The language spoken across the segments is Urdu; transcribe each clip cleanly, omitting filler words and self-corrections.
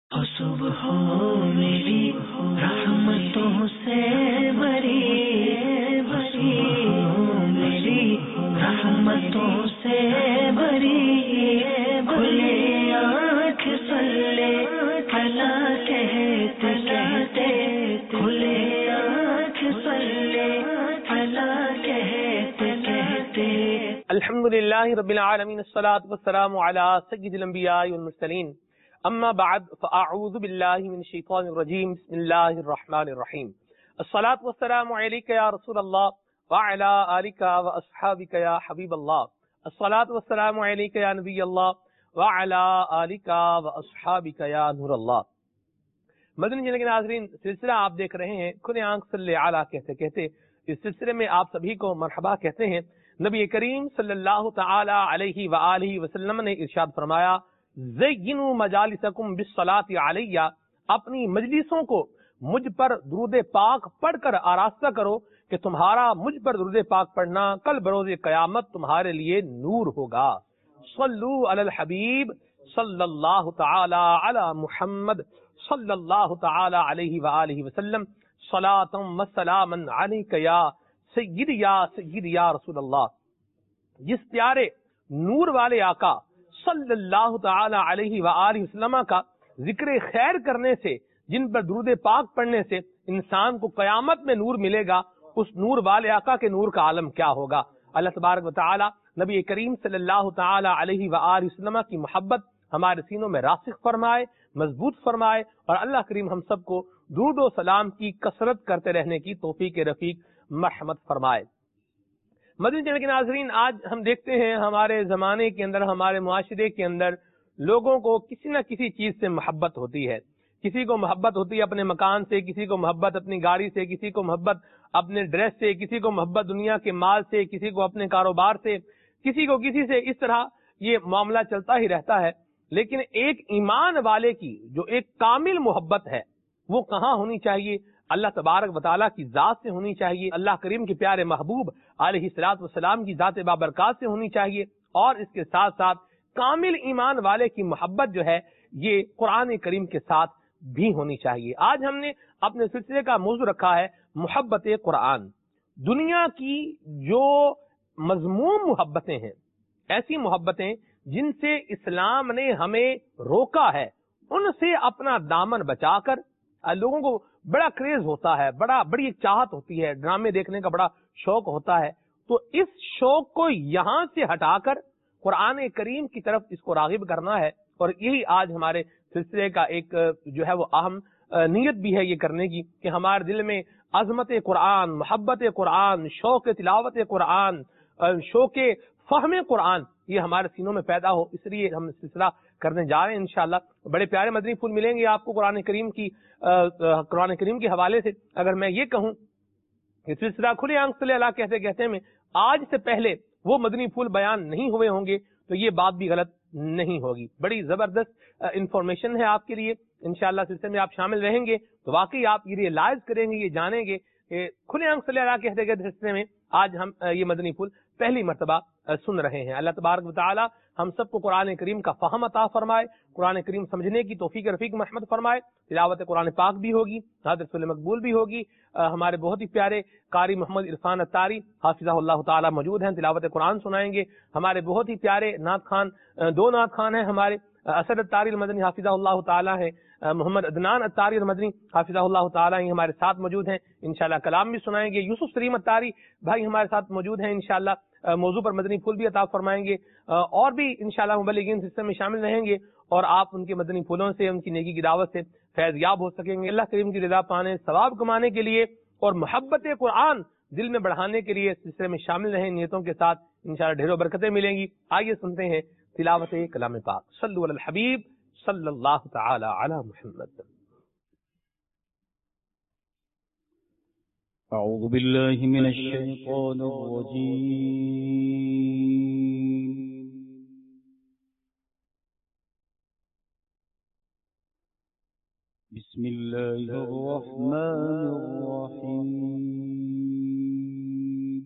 صبح میری رحمتوں سے بری میری رحمتوں سے بری کھلے آنکھ صلی کلا کہتے کہتے کھلے آنکھ صلی کلا کہتے کہتے الحمدللہ رب العالمین الصلاۃ والسلام علی سید الانبیاء والمرسلین اما بعد فاعوذ باللہ من الشیطان الرجیم بسم اللہ الرحمن الرحیم الصلاۃ والسلام علیک یا رسول اللہ وعلی آلک واصحابک یا حبیب اللہ الصلاۃ والسلام علیک یا نبی اللہ وعلی آلک واصحابک یا نور اللہ۔ مدنی چینل کے ناظرین، سلسلہ آپ دیکھ رہے ہیں کھلے آنکھ صلی علی کہتے کہتے۔ اس سلسلے میں آپ سبھی کو مرحبا کہتے ہیں۔ نبی کریم صلی اللہ تعالی علیہ وآلہ وسلم نے ارشاد فرمایا، زینوا مجالسکم بالصلاۃ علیہ، اپنی مجلسوں کو مجھ پر درود پاک پڑھ کر آراستہ کرو کہ تمہارا مجھ پر درود پاک پڑھنا کل بروز قیامت تمہارے لیے نور ہوگا۔ صلو علی الحبیب صلی اللہ تعالی علی محمد صلی اللہ تعالی علیہ وآلہ وسلم، صلاۃ و سلاما علیک یا سید یا رسول اللہ۔ جس پیارے نور والے آقا صلی اللہ تعالی علیہ وآلہ وسلم کا ذکر خیر کرنے سے، جن پر درود پاک پڑھنے سے انسان کو قیامت میں نور ملے گا، اس نور والے آقا کے نور کا عالم کیا ہوگا۔ اللہ تبارک و تعالی نبی کریم صلی اللہ تعالی علیہ وآلہ وسلم کی محبت ہمارے سینوں میں راسخ فرمائے، مضبوط فرمائے، اور اللہ کریم ہم سب کو درود و سلام کی کثرت کرتے رہنے کی توفیق رفیق مرحمت فرمائے۔ مدنی چینل کے ناظرین، آج ہم دیکھتے ہیں ہمارے زمانے کے اندر، ہمارے معاشرے کے اندر لوگوں کو کسی نہ کسی چیز سے محبت ہوتی ہے۔ کسی کو محبت ہوتی ہے اپنے مکان سے، کسی کو محبت اپنی گاڑی سے، کسی کو محبت اپنے ڈریس سے، کسی کو محبت دنیا کے مال سے، کسی کو اپنے کاروبار سے، کسی کو کسی سے، اس طرح یہ معاملہ چلتا ہی رہتا ہے۔ لیکن ایک ایمان والے کی جو ایک کامل محبت ہے وہ کہاں ہونی چاہیے؟ اللہ تبارک و تعالیٰ کی ذات سے ہونی چاہیے، اللہ کریم کے پیارے محبوب علیہ الصلوۃ والسلام کی ذات بابرکات سے ہونی چاہیے، اور اس کے ساتھ ساتھ کامل ایمان والے کی محبت جو ہے یہ قرآن کریم کے ساتھ بھی ہونی چاہیے۔ آج ہم نے اپنے سلسلے کا موضوع رکھا ہے محبت قرآن۔ دنیا کی جو مذموم محبتیں ہیں، ایسی محبتیں جن سے اسلام نے ہمیں روکا ہے، ان سے اپنا دامن بچا کر، لوگوں کو بڑا کریز ہوتا ہے، بڑی ایک چاہت ہوتی ہے، ڈرامے دیکھنے کا بڑا شوق ہوتا ہے، تو اس شوق کو یہاں سے ہٹا کر قرآن کریم کی طرف اس کو راغب کرنا ہے۔ اور یہی آج ہمارے سلسلے کا ایک جو ہے وہ اہم نیت بھی ہے یہ کرنے کی، کہ ہمارے دل میں عظمت قرآن، محبت قرآن، شوق تلاوت قرآن، شوق فہم قرآن یہ ہمارے سینوں میں پیدا ہو۔ اس لیے ہم سلسلہ کرنے جا رہے ہیں انشاءاللہ۔ بڑے پیارے مدنی پھول ملیں گے آپ کو قرآن کریم کے حوالے سے۔ اگر میں یہ کہوں کہ سلسلہ کھلے آنکھ صلی اللہ کہتے کہتے میں آج سے پہلے وہ مدنی پھول بیان نہیں ہوئے ہوں گے تو یہ بات بھی غلط نہیں ہوگی۔ بڑی زبردست انفارمیشن ہے آپ کے لیے، انشاءاللہ سلسلے میں آپ شامل رہیں گے تو واقعی آپ یہ ریئلائز کریں گے، یہ جانیں گے کہ کھلے آنکھ صلی اللہ کہتے کہتے سلسلے میں آج ہم یہ مدنی پھول پہلی مرتبہ سن رہے ہیں۔ اللہ تبارک و تعالی ہم سب کو قرآن کریم کا فہم عطا فرمائے، قرآن کریم سمجھنے کی توفیق رفیق مرحمت فرمائے۔ تلاوت قرآن پاک بھی ہوگی، حضرت مقبول بھی ہوگی۔ ہمارے بہت ہی پیارے قاری محمد عرفان اتاری حافظہ اللہ تعالی موجود ہیں، تلاوت قرآن سنائیں گے۔ ہمارے بہت ہی پیارے نعت خان، دو نعت خان ہیں ہمارے، اسد اتاری المدنی حافظہ اللہ تعالی ہیں، محمد عدنان اتاری المدنی حافظہ اللہ تعالی ہمارے ساتھ موجود ہیں، انشاءاللہ کلام بھی سنائیں گے۔ یوسف سلیم اتاری بھائی ہمارے ساتھ موجود ہیں، انشاءاللہ موضوع پر مدنی پھول بھی عطا فرمائیں گے، اور بھی انشاءاللہ مبلغین سسٹم میں شامل رہیں گے، اور آپ ان کے مدنی پھولوں سے، ان کی نیکی کی دعوت سے فیض یاب ہو سکیں گے۔ اللہ کریم کی رضا پانے، ثواب کمانے کے لیے اور محبت قرآن دل میں بڑھانے کے لیے سلسلے میں شامل رہیں نیتوں کے ساتھ، انشاءاللہ ڈھیروں برکتیں ملیں گی۔ آئیے سنتے ہیں تلاوت کلام پاک۔ صلو علی الحبیب صلی اللہ تعالی علی محمد۔ اعوذ باللہ من الشیطان الرجیم، بسم اللہ الرحمن الرحیم۔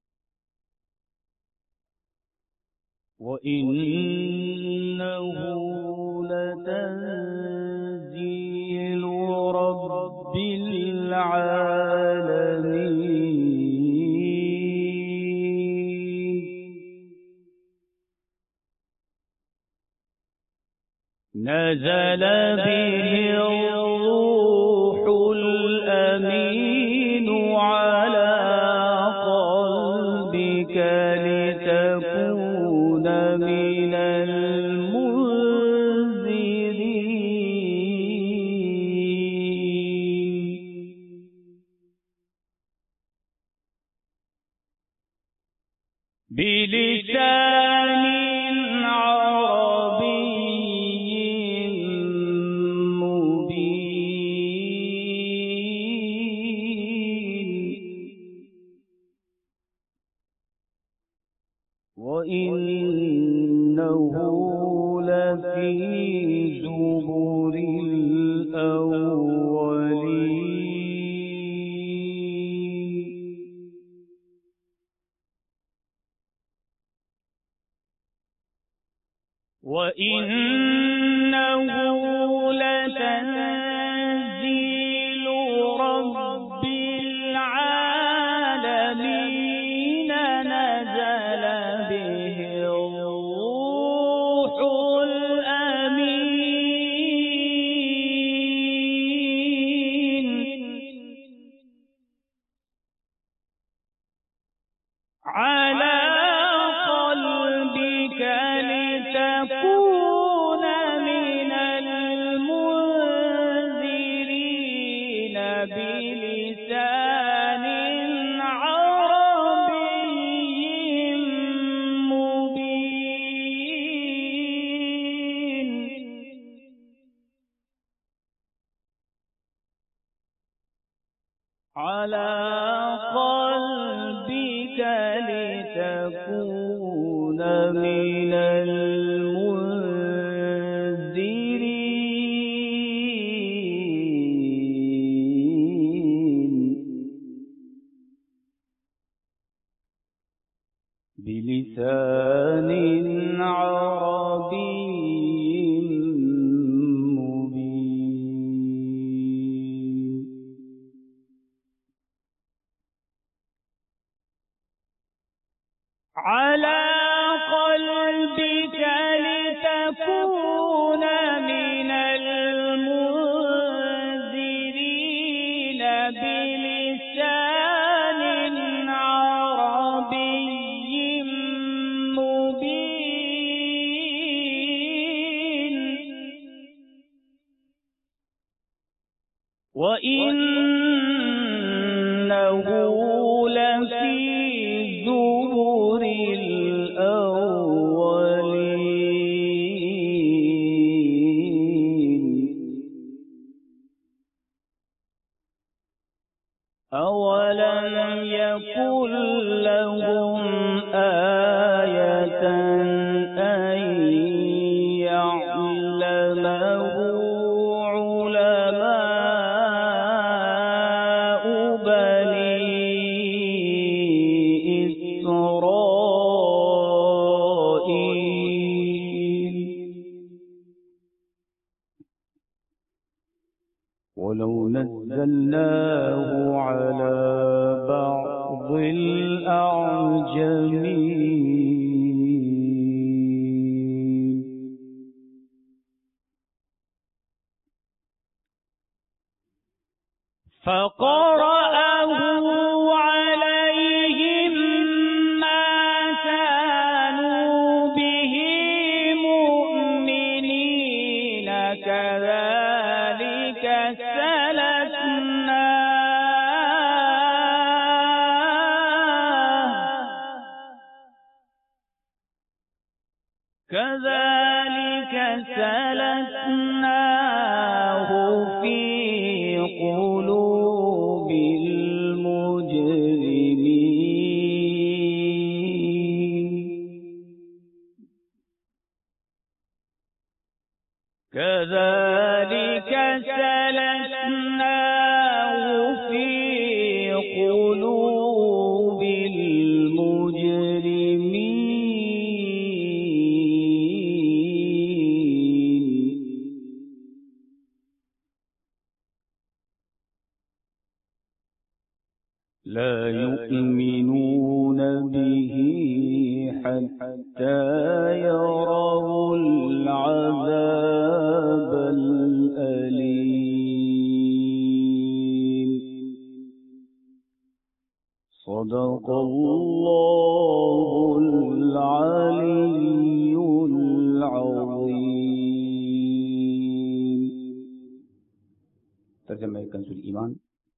وَإِنَّهُ لتنزيل رب العالمين نزل به الروح الأمين على قلبك لتكون من المنذرين بلسان عربي وإنه لفي زبر الأولين وإنه لتنزيل رب العالمين نزل به الروح الأمين على قلبك لتكون من المنذرين بلسان عربي مبين على قلبك لتكون من المنذرين بلسان عربي مبين على قلبك لتكون من المنذرين بلسان عربي مبين وإنه لفي زبر الأولين أولم يكن لهم آية أن يعلمه علماء بني إسرائيل ولو نزلناه على بعض الأعجمين فقرأه عليهم ما كانوا به مؤمنين كذلك سلكناه في قلوب المجرمين كذلك سلكناه في قلوب المجرمين لا يؤمنون به حتى يروا العذاب الأليم صدق الله العلي العظيم۔ ترجمہ کنز الایمان۔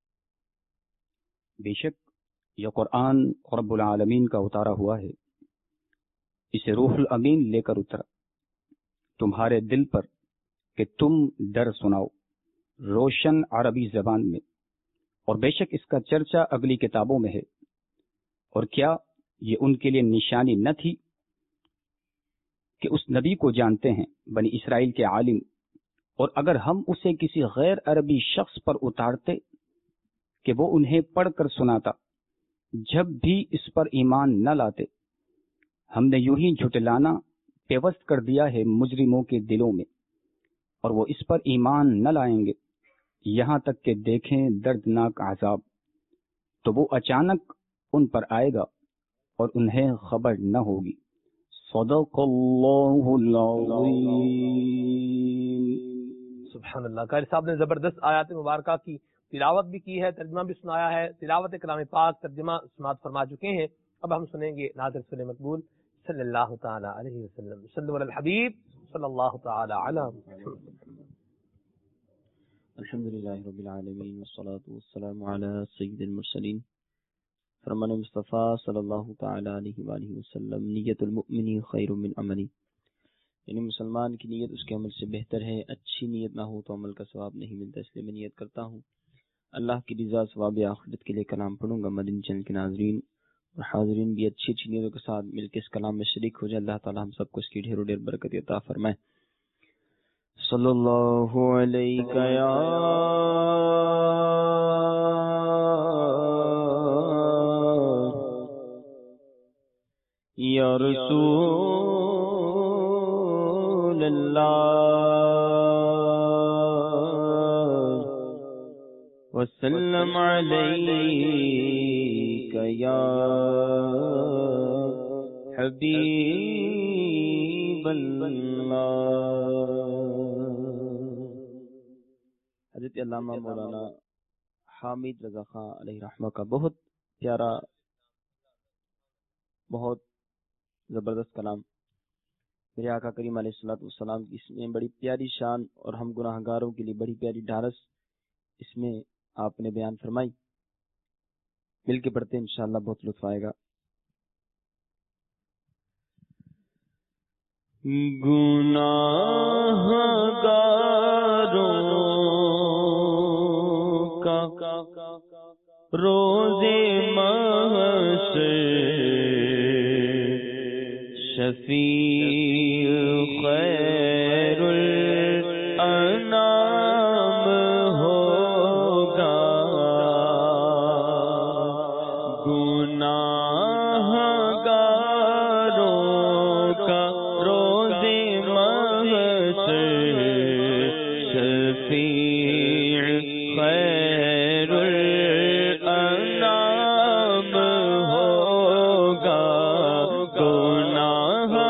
بے شک یہ قرآن رب العالمین کا اتارا ہوا ہے، اسے روح الامین لے کر اترا تمہارے دل پر کہ تم ڈر سناؤ روشن عربی زبان میں، اور بے شک اس کا چرچا اگلی کتابوں میں ہے۔ اور کیا یہ ان کے لیے نشانی نہ تھی کہ اس نبی کو جانتے ہیں بنی اسرائیل کے عالم، اور اگر ہم اسے کسی غیر عربی شخص پر اتارتے کہ وہ انہیں پڑھ کر سناتا، جب بھی اس پر ایمان نہ لاتے، ہم نے یوں ہی جھٹلانا پیوست کر دیا ہے مجرموں کے دلوں میں، اور وہ اس پر ایمان نہ لائیں گے یہاں تک کہ دیکھیں دردناک عذاب، تو وہ اچانک ان پر آئے گا اور انہیں خبر نہ ہوگی۔ صدق اللہ العظیم۔ سبحان اللہ۔ قاری صاحب نے زبردست آیات مبارکہ کی تلاوت بھی کی ہے، ترجمہ بھی سنایا ہے، تلاوت کلام پاک ترجمہ سماعت فرما چکے ہیں۔ اب ہم سنیں گے ناظر سورہ مقبول صلی اللہ تعالی علیہ وسلم۔ صلو علی الحبیب صلی اللہ تعالی علی محمد۔ الحمدللہ رب العالمین والصلاة والسلام علی سید المرسلین۔ فرمان مصطفیٰ صلی اللہ تعالی علیہ وآلہ وسلم، نیت المؤمن خیر من عملی، یعنی مسلمان کی نیت اس کے عمل سے بہتر ہے، اچھی نیت نہ ہو تو عمل کا ثواب نہیں ملتا، اس لیے میں نیت کرتا ہوں اللہ کی رضا ثواب آخرت کے لیے کلام پڑھوں گا۔ مدنی چینل کے ناظرین اور حاضرین بھی اچھی اچھی نیتوں کے ساتھ مل کے اس کلام میں شریک ہو جائے۔ اللہ تعالی ہم سب کو اس کی ڈھیر و ڈھیر برکت عطا فرمائے۔ صلی اللہ علیہ یا رسول اللہ وسلم علیک یا حبیب اللہ۔ حضرت علامہ مولانا حامد رضا خان علیہ رحمہ کا بہت پیارا، بہت زبردست کلام، میرے آقا کریم علیہ الصلوۃ والسلام کی اس میں بڑی پیاری شان اور ہم گناہ گاروں کے لیے بڑی پیاری ڈھارس اس میں آپ نے بیان فرمائی۔ مل کے پڑھتے ہیں انشاءاللہ بہت لطف آئے گا۔ گناہ گاروں کا روز محشر شفیع خیر الانام ہوگا، گناہ گاروں کا روز محشر شفیع خیر الانام ہوگا، گناہ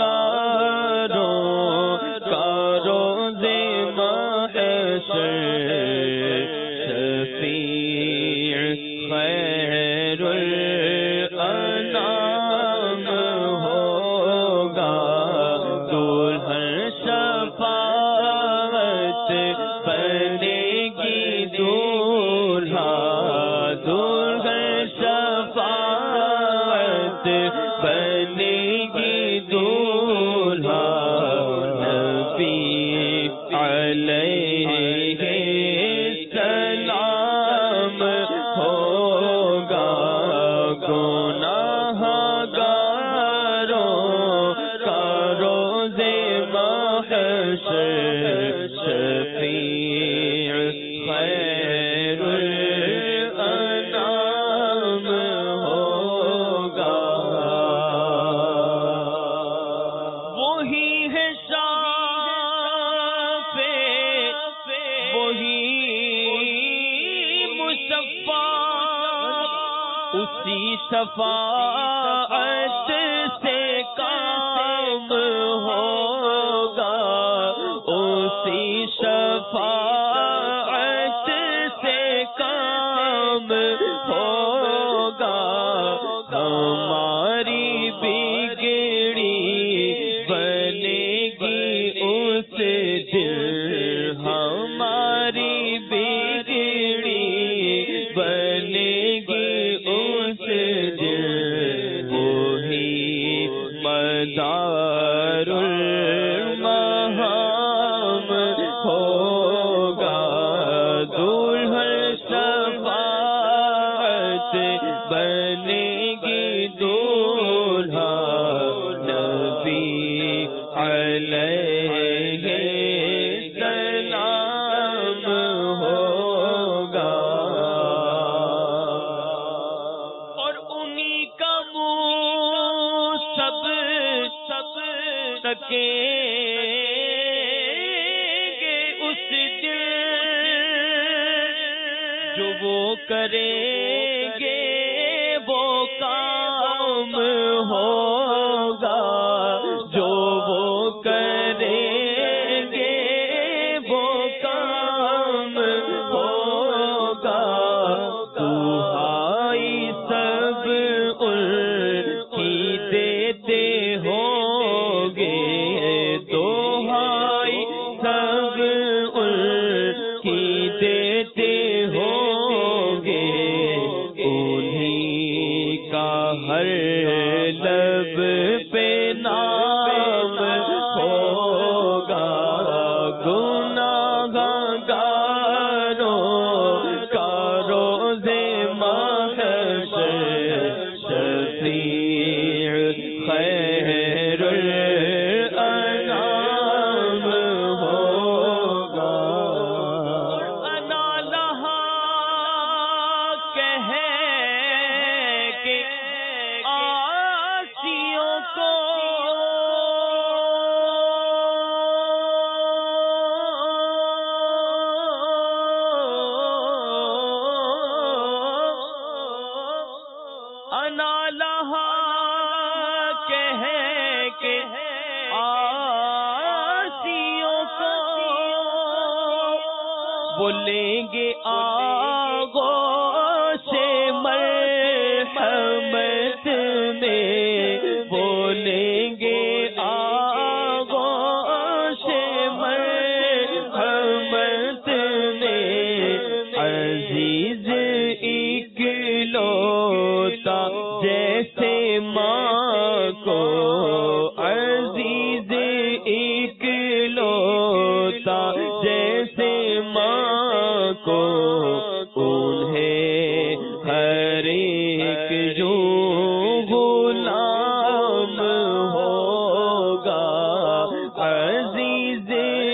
گاروں کا روز محشر شفیع خیر الانام ہوگا، دلہن شفاعت بنے گی دولہا، دلہن شفاعت بنے گی دولہا، نبی علیہ السلام ہوگا، گناہ گاروں کا روز محشر شفیع خیر الانام ہوگا، وہی ہے شافع، وہی مصطفیٰ، اسی شفاعت سے کام ہوگا، اسی شفاعت سے کام ہوگا، ہماری بگڑی بنے گی اس دن، ہماری بگڑی بنے گی اس دن، وہی مدار المہام ہوگا، دلہن شفاعت بنے گی دولہا نبی علیہ السلام ہوگا، اور انہی کا منہ سب تکیں گے اس دن، جو وہ کریں گے وہ کام ہوگا، جو وہ کریں گے وہ کام ہوگا، دہائی سب ان کی دیتے ہوں گے، دہائی سب ان کی دیتے ہوں گے، انہی کا ہر لب پہ نام ہوگا، گناہگاروں کا روز محشر شفیع خیر الانام ہوگا، انا لہا کہہ کے آسیوں کو انا لہا کہہ کے آسیوں کو بولیں گے آغوش مرحمت میں، بولیں گے آغوش مرحمت میں، عزیز اکلوتا جیسے ماں کو، عزیز اکلوتا جیسے ماں کو، انہیں ہر ایک جو غلام ہوگا، عزیز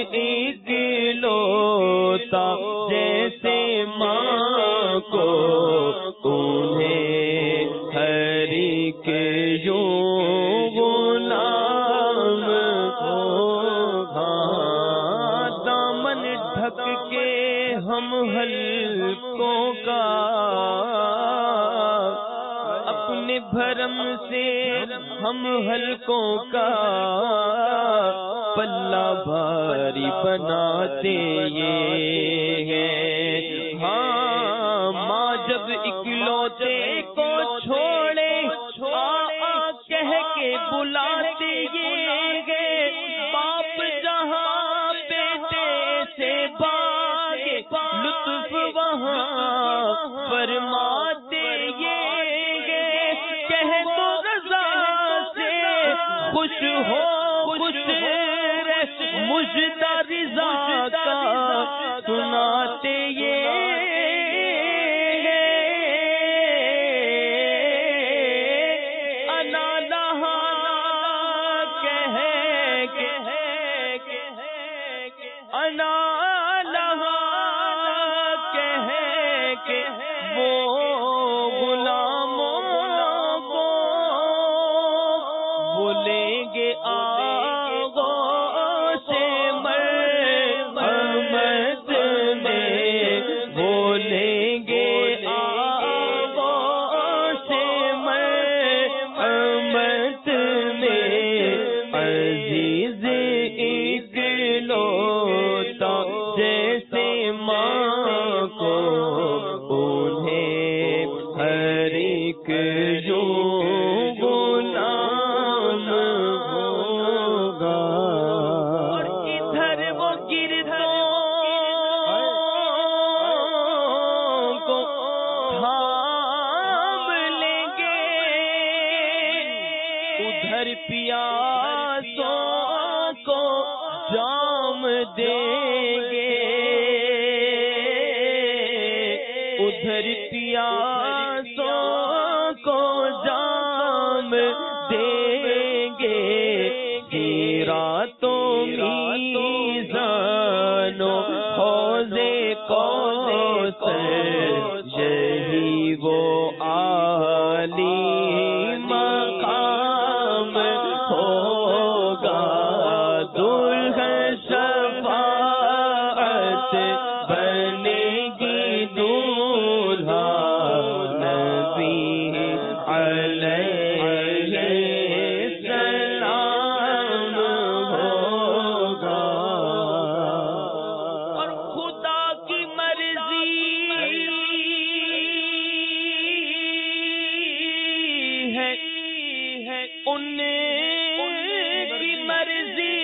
اکلوتا جیسے ماں کو، انہیں ہر ایک جو غلام ہوگا، دامن ڈھک کے ہم حلقوں کا اپنے بھرم سے ہم حلقوں کا پلہ بھاری بناتے یہ ہیں، ہاں ماں جب اکلوتے کو چھوڑے کہہ کے بلاتے یہ گئے، باپ جہاں بیٹے سے باغے لطف وہاں فرماتے یہ گئے، کہہ تو رضا سے خوش ہو خوش رہ مجدہ رضا کا سناتے یہ دیں گے، ادھر پیاسوں کو جام دیں گے، راتوں میزانوں حوضے کوثر یہی وہ عالی مقام ہوگا، دلہن شفاعت بنے گی دولہا نبی علیہ السلام ہوگا، اور خدا کی مرضی ہے ان کی مرضی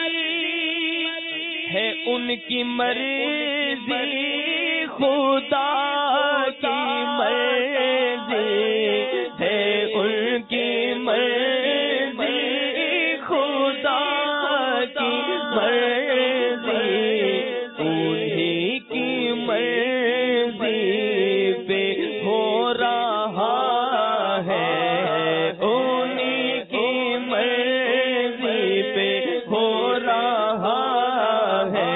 ہے، ان کی مرضی خدا کی مرضی ہے، ان کی مرضی خدا کی مرضی، انہی کی مرضی پہ ہو رہا ہے، انہی کی مرضی پہ ہو رہا ہے،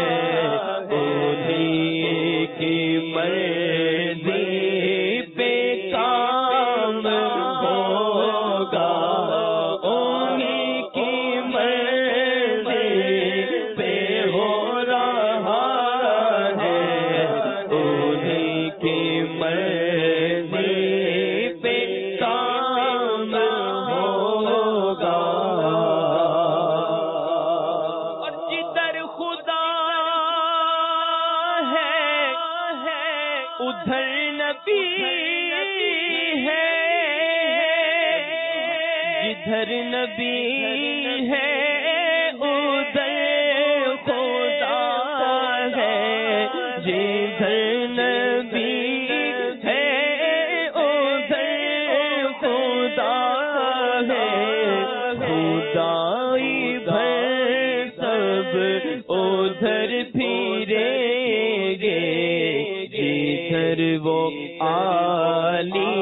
انہی کی مرضی پہ کام ہوگا، انہی کی مرضی پہ ہو رہا ہے، انہی کی مرضی پہ کام ہوگا، اور جدھر خدا ہے ادھر نبی ہے، جدھر نبی ہے ادھر خدا ہے، جدھر نبی ہے ادھر خدا ہے، خدائی بھر سب ادھر پھریں گے، جدھر وہ عالی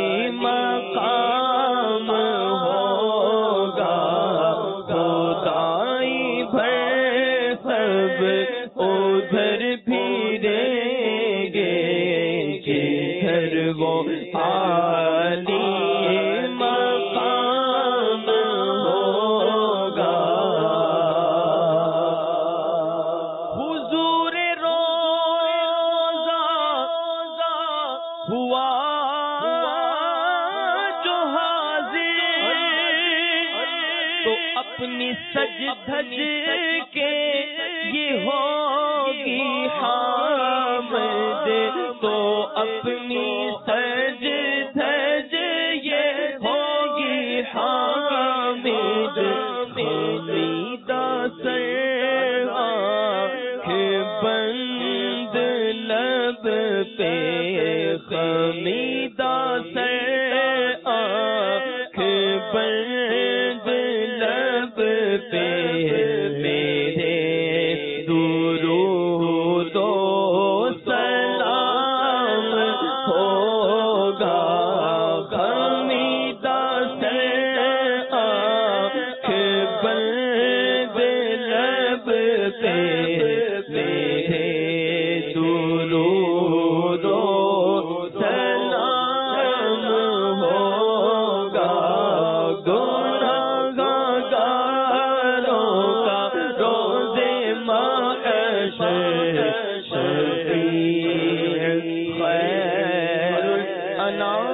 مقام ہوگا، خدائی بھر سب ادھر پھریں گے، جدھر وہ عالی مقام ہوگا، حضور روزہ ہوا جو حاضر، تو اپنی سج دھج کے یہ ہوگی حامد، تو اپنی سج دھج یہ ہوگی حامد، خمیدہ سر آنکھ بند لب پہ، خمیدہ سر آنکھ بند لب پہ، میرے درود و سلام ہوگا، خمیدہ سر آنکھ بند لب پہ، میرے درود و سلام ہوگا، گناہگاروں کا روز محشر شفیع خیر الانام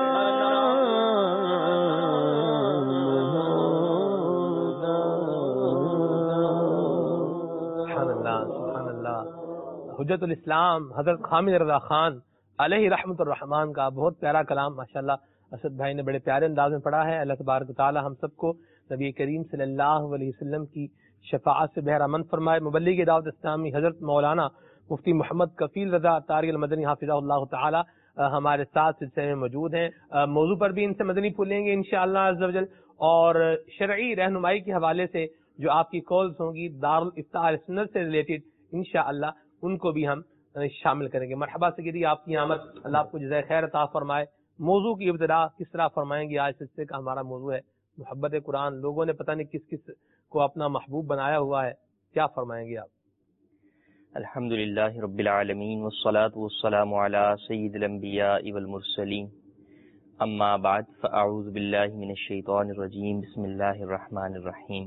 سبحان اللہ سبحان اللہ۔ حجت الاسلام حضرت خامد رضا خان علیہ رحمت الرحمان کا بہت پیارا کلام ماشاءاللہ اسد بھائی نے بڑے پیارے انداز میں پڑھا ہے۔ اللہ تبارک و تعالی ہم سب کو نبی کریم صلی اللہ علیہ وسلم کی شفاعت سے بہرامند فرمائے۔ مبلغ دعوت اسلامی حضرت مولانا مفتی محمد کفیل رضا اطاری المدنی حافظہ اللہ تعالی ہمارے ساتھ سلسلے میں موجود ہیں۔ موضوع پر بھی ان سے مدنی پھول لیں گے انشاءاللہ عز و جل، اور شرعی رہنمائی کے حوالے سے جو آپ کی کالز ہوں گی دارالفتاح اہل سنت سے ریلیٹڈ انشاءاللہ ان کو بھی ہم شامل کریں گے. مرحبا سیدی، آپ کی آمد، اللہ آپ کو جزائے خیر عطا فرمائے. موضوع کی ابتدا کس طرح فرمائیں گے؟ آج سلسلے کا ہمارا موضوع ہے محبت قرآن. لوگوں نے پتہ نہیں کس کس کو اپنا محبوب بنایا ہوا ہے، کیا فرمائیں گے آپ؟ الحمدللہ رب العالمین والصلاة والسلام علی سید الانبیاء والمرسلین، اما بعد فاعوذ باللہ من الشیطان الرجیم، بسم اللہ الرحمن الرحیم.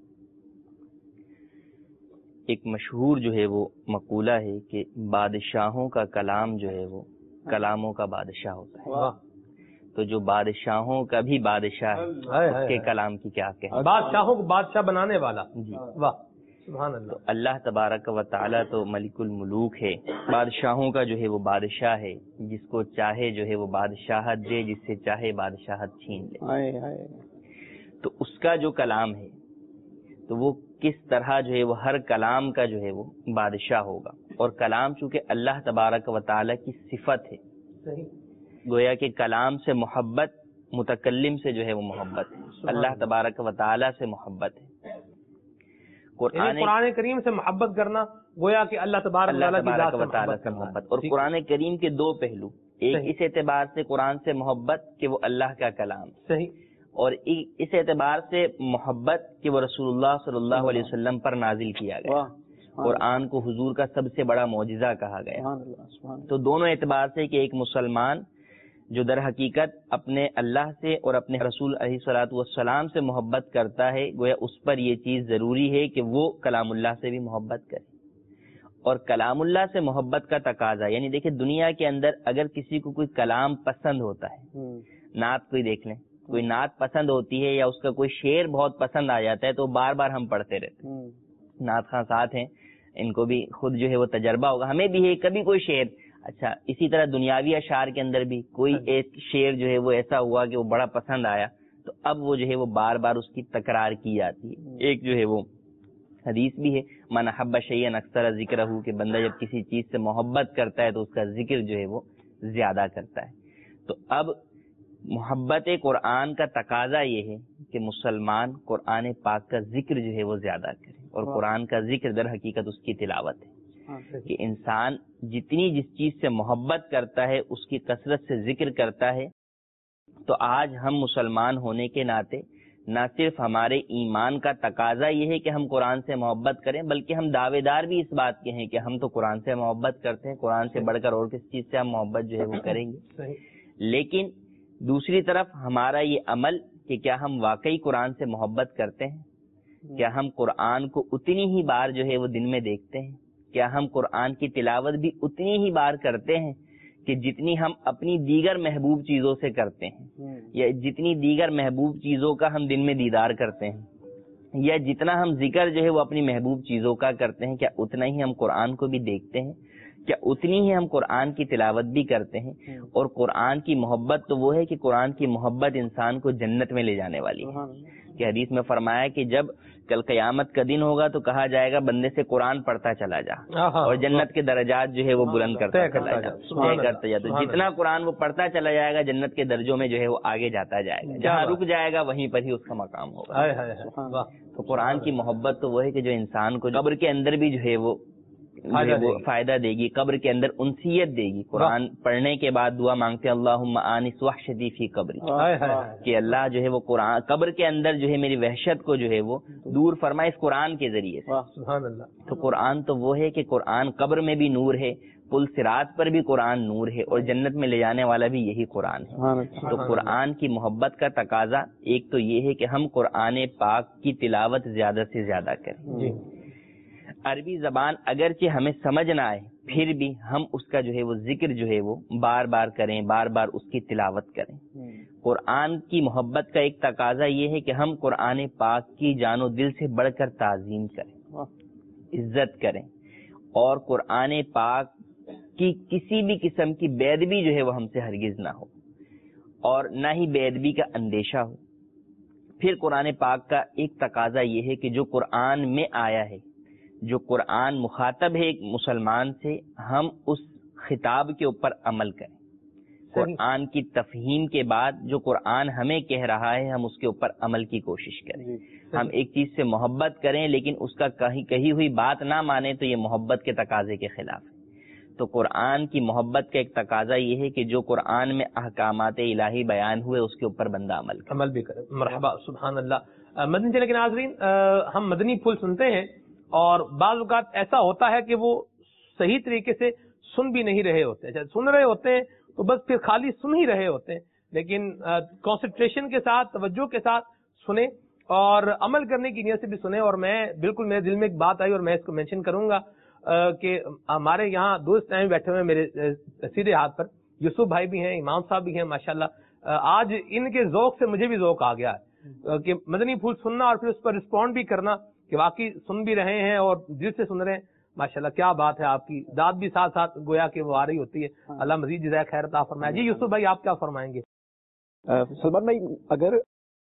ایک مشہور جو ہے وہ مقولہ ہے کہ بادشاہوں کا کلام جو ہے وہ کلاموں کا بادشاہ ہوتا ہے. تو جو بادشاہوں کا بھی بادشاہ ہے اس کے کلام کی کیا کہیں، بادشاہوں کو بادشاہ بنانے والا. جی واہ سبحان اللہ. تو اللہ تبارک و تعالیٰ تو ملک الملوک ہے، بادشاہوں کا جو ہے وہ بادشاہ ہے، جس کو چاہے جو ہے وہ بادشاہت دے، جس سے چاہے بادشاہت چھین لے. تو اس کا جو کلام ہے تو وہ کس طرح جو ہے وہ ہر کلام کا جو ہے وہ بادشاہ ہوگا. اور کلام چونکہ اللہ تبارک و تعالیٰ کی صفت ہے، گویا کہ کلام سے محبت متکلم سے جو ہے وہ محبت ہے، اللہ تبارک و تعالیٰ سے محبت ہے. قرآن کریم سے محبت کرنا گویا کہ اللہ تبارک و تعالیٰ سے محبت. اور قرآن کریم کے دو پہلو، ایک اس اعتبار سے قرآن سے محبت کہ وہ اللہ کا کلام صحیح، اور اس اعتبار سے محبت کہ وہ رسول اللہ صلی اللہ علیہ وسلم پر نازل کیا گیا. قرآن کو حضور کا سب سے بڑا معجزہ کہا گیا. تو دونوں اعتبار سے کہ ایک مسلمان جو در حقیقت اپنے اللہ سے اور اپنے رسول علیہ الصلوۃ والسلام سے محبت کرتا ہے، گویا اس پر یہ چیز ضروری ہے کہ وہ کلام اللہ سے بھی محبت کرے. اور کلام اللہ سے محبت کا تقاضا، یعنی دیکھیں دنیا کے اندر اگر کسی کو کوئی کلام پسند ہوتا ہے، نعت کوئی دیکھ لیں، کوئی نعت پسند ہوتی ہے یا اس کا کوئی شعر بہت پسند آ جاتا ہے تو بار بار ہم پڑھتے رہتے ہیں. نعت خاں ساتھ ہیں، ان کو بھی خود جو ہے وہ تجربہ ہوگا، ہمیں بھی ہے کبھی کوئی شعر. اچھا اسی طرح دنیاوی اشعار کے اندر بھی کوئی ایک شعر جو ہے وہ ایسا ہوا کہ وہ بڑا پسند آیا تو اب وہ جو ہے وہ بار بار اس کی تکرار کی جاتی ہے. ایک جو ہے وہ حدیث بھی ہے، من احب شیئا اکثر ذکرہ، کہ بندہ جب کسی چیز سے محبت کرتا ہے تو اس کا ذکر جو ہے وہ زیادہ کرتا ہے. تو اب محبت قرآن کا تقاضا یہ ہے کہ مسلمان قرآن پاک کا ذکر جو ہے وہ زیادہ کرے. اور قرآن کا ذکر در حقیقت اس کی تلاوت ہے کہ انسان جتنی جس چیز سے محبت کرتا ہے اس کی کثرت سے ذکر کرتا ہے. تو آج ہم مسلمان ہونے کے ناطے نہ صرف ہمارے ایمان کا تقاضا یہ ہے کہ ہم قرآن سے محبت کریں، بلکہ ہم دعوے دار بھی اس بات کے ہیں کہ ہم تو قرآن سے محبت کرتے ہیں، قرآن سے بڑھ کر اور کس چیز سے ہم محبت جو ہے وہ کریں گے. لیکن دوسری طرف ہمارا یہ عمل کہ کیا ہم واقعی قرآن سے محبت کرتے ہیں؟ کیا ہم قرآن کو اتنی ہی بار جو ہے وہ دن میں دیکھتے ہیں؟ کیا ہم قرآن کی تلاوت بھی اتنی ہی بار کرتے ہیں کہ جتنی ہم اپنی دیگر محبوب چیزوں سے کرتے ہیں، یا جتنی دیگر محبوب چیزوں کا ہم دن میں دیدار کرتے ہیں، یا جتنا ہم ذکر جو ہے وہ اپنی محبوب چیزوں کا کرتے ہیں، کیا اتنا ہی ہم قرآن کو بھی دیکھتے ہیں؟ کیا اتنی ہی ہم قرآن کی تلاوت بھی کرتے ہیں؟ اور قرآن کی محبت تو وہ ہے کہ قرآن کی محبت انسان کو جنت میں لے جانے والی ہے. کہ حدیث میں فرمایا کہ جب کل قیامت کا دن ہوگا تو کہا جائے گا بندے سے قرآن پڑھتا چلا جا اور جنت کے درجات جو ہے وہ بلند کرتا چلا جا. تو جتنا قرآن وہ پڑھتا چلا جائے گا جنت کے درجوں میں جو ہے وہ آگے جاتا جائے گا، جہاں رک جائے گا وہیں پر ہی اس کا مقام ہوگا. تو قرآن کی محبت تو وہ ہے کہ جو انسان کو قبر کے اندر بھی جو ہے وہ فائدہ دے گی، قبر کے اندر انسیت دے گی. قرآن پڑھنے کے بعد دعا مانگتے ہیں اللہم آنس وحشتی فی قبری، کہ اللہ جو ہے وہ قرآن قبر کے اندر جو ہے میری وحشت کو جو ہے وہ دور فرمائے اس قرآن کے ذریعے سے. تو قرآن تو وہ ہے کہ قرآن قبر میں بھی نور ہے، پل صراط پر بھی قرآن نور ہے، اور جنت میں لے جانے والا بھی یہی قرآن ہے. تو قرآن کی محبت کا تقاضا ایک تو یہ ہے کہ ہم قرآن پاک کی تلاوت زیادہ سے زیادہ کریں. عربی زبان اگرچہ ہمیں سمجھ نہ آئے پھر بھی ہم اس کا جو ہے وہ ذکر جو ہے وہ بار بار کریں، بار بار اس کی تلاوت کریں. قرآن کی محبت کا ایک تقاضا یہ ہے کہ ہم قرآن پاک کی جان و دل سے بڑھ کر تعظیم کریں، عزت کریں، اور قرآن پاک کی کسی بھی قسم کی بے ادبی جو ہے وہ ہم سے ہرگز نہ ہو، اور نہ ہی بے ادبی کا اندیشہ ہو. پھر قرآن پاک کا ایک تقاضا یہ ہے کہ جو قرآن میں آیا ہے، جو قرآن مخاطب ہے ایک مسلمان سے، ہم اس خطاب کے اوپر عمل کریں. قرآن کی تفہیم کے بعد جو قرآن ہمیں کہہ رہا ہے ہم اس کے اوپر عمل کی کوشش کریں. ہم ایک چیز سے محبت کریں لیکن اس کا کہی ہوئی بات نہ مانیں تو یہ محبت کے تقاضے کے خلاف ہے. تو قرآن کی محبت کا ایک تقاضا یہ ہے کہ جو قرآن میں احکامات الہی بیان ہوئے اس کے اوپر بندہ عمل بھی کرے. مرحبا، سبحان اللہ. مدنی چینل کے ناظرین، ہم مدنی پھول سنتے ہیں اور بعض اوقات ایسا ہوتا ہے کہ وہ صحیح طریقے سے سن بھی نہیں رہے ہوتے. سن رہے ہوتے ہیں تو بس پھر خالی سن ہی رہے ہوتے ہیں، لیکن کنسنٹریشن کے ساتھ، توجہ کے ساتھ سنیں اور عمل کرنے کی نیت سے بھی سنیں. اور میں بالکل میرے دل میں ایک بات آئی اور میں اس کو مینشن کروں گا کہ ہمارے یہاں دوست بیٹھے ہوئے میرے سیدھے ہاتھ پر یوسف بھائی بھی ہیں، امام صاحب بھی ہیں ماشاءاللہ. آج ان کے ذوق سے مجھے بھی ذوق آ گیا ہے کہ مدنی پھول سننا اور پھر اس پر رسپونڈ بھی کرنا کہ واقعی سن بھی رہے ہیں اور دل سے سن رہے ہیں. ماشاءاللہ کیا بات ہے، آپ کی داد بھی ساتھ ساتھ گویا کہ وہ آ رہی ہوتی ہے. اللہ مزید جزائے خیر عطا فرمائے. جی یوسف بھائی آپ کیا فرمائیں گے؟ سلمان بھائی، اگر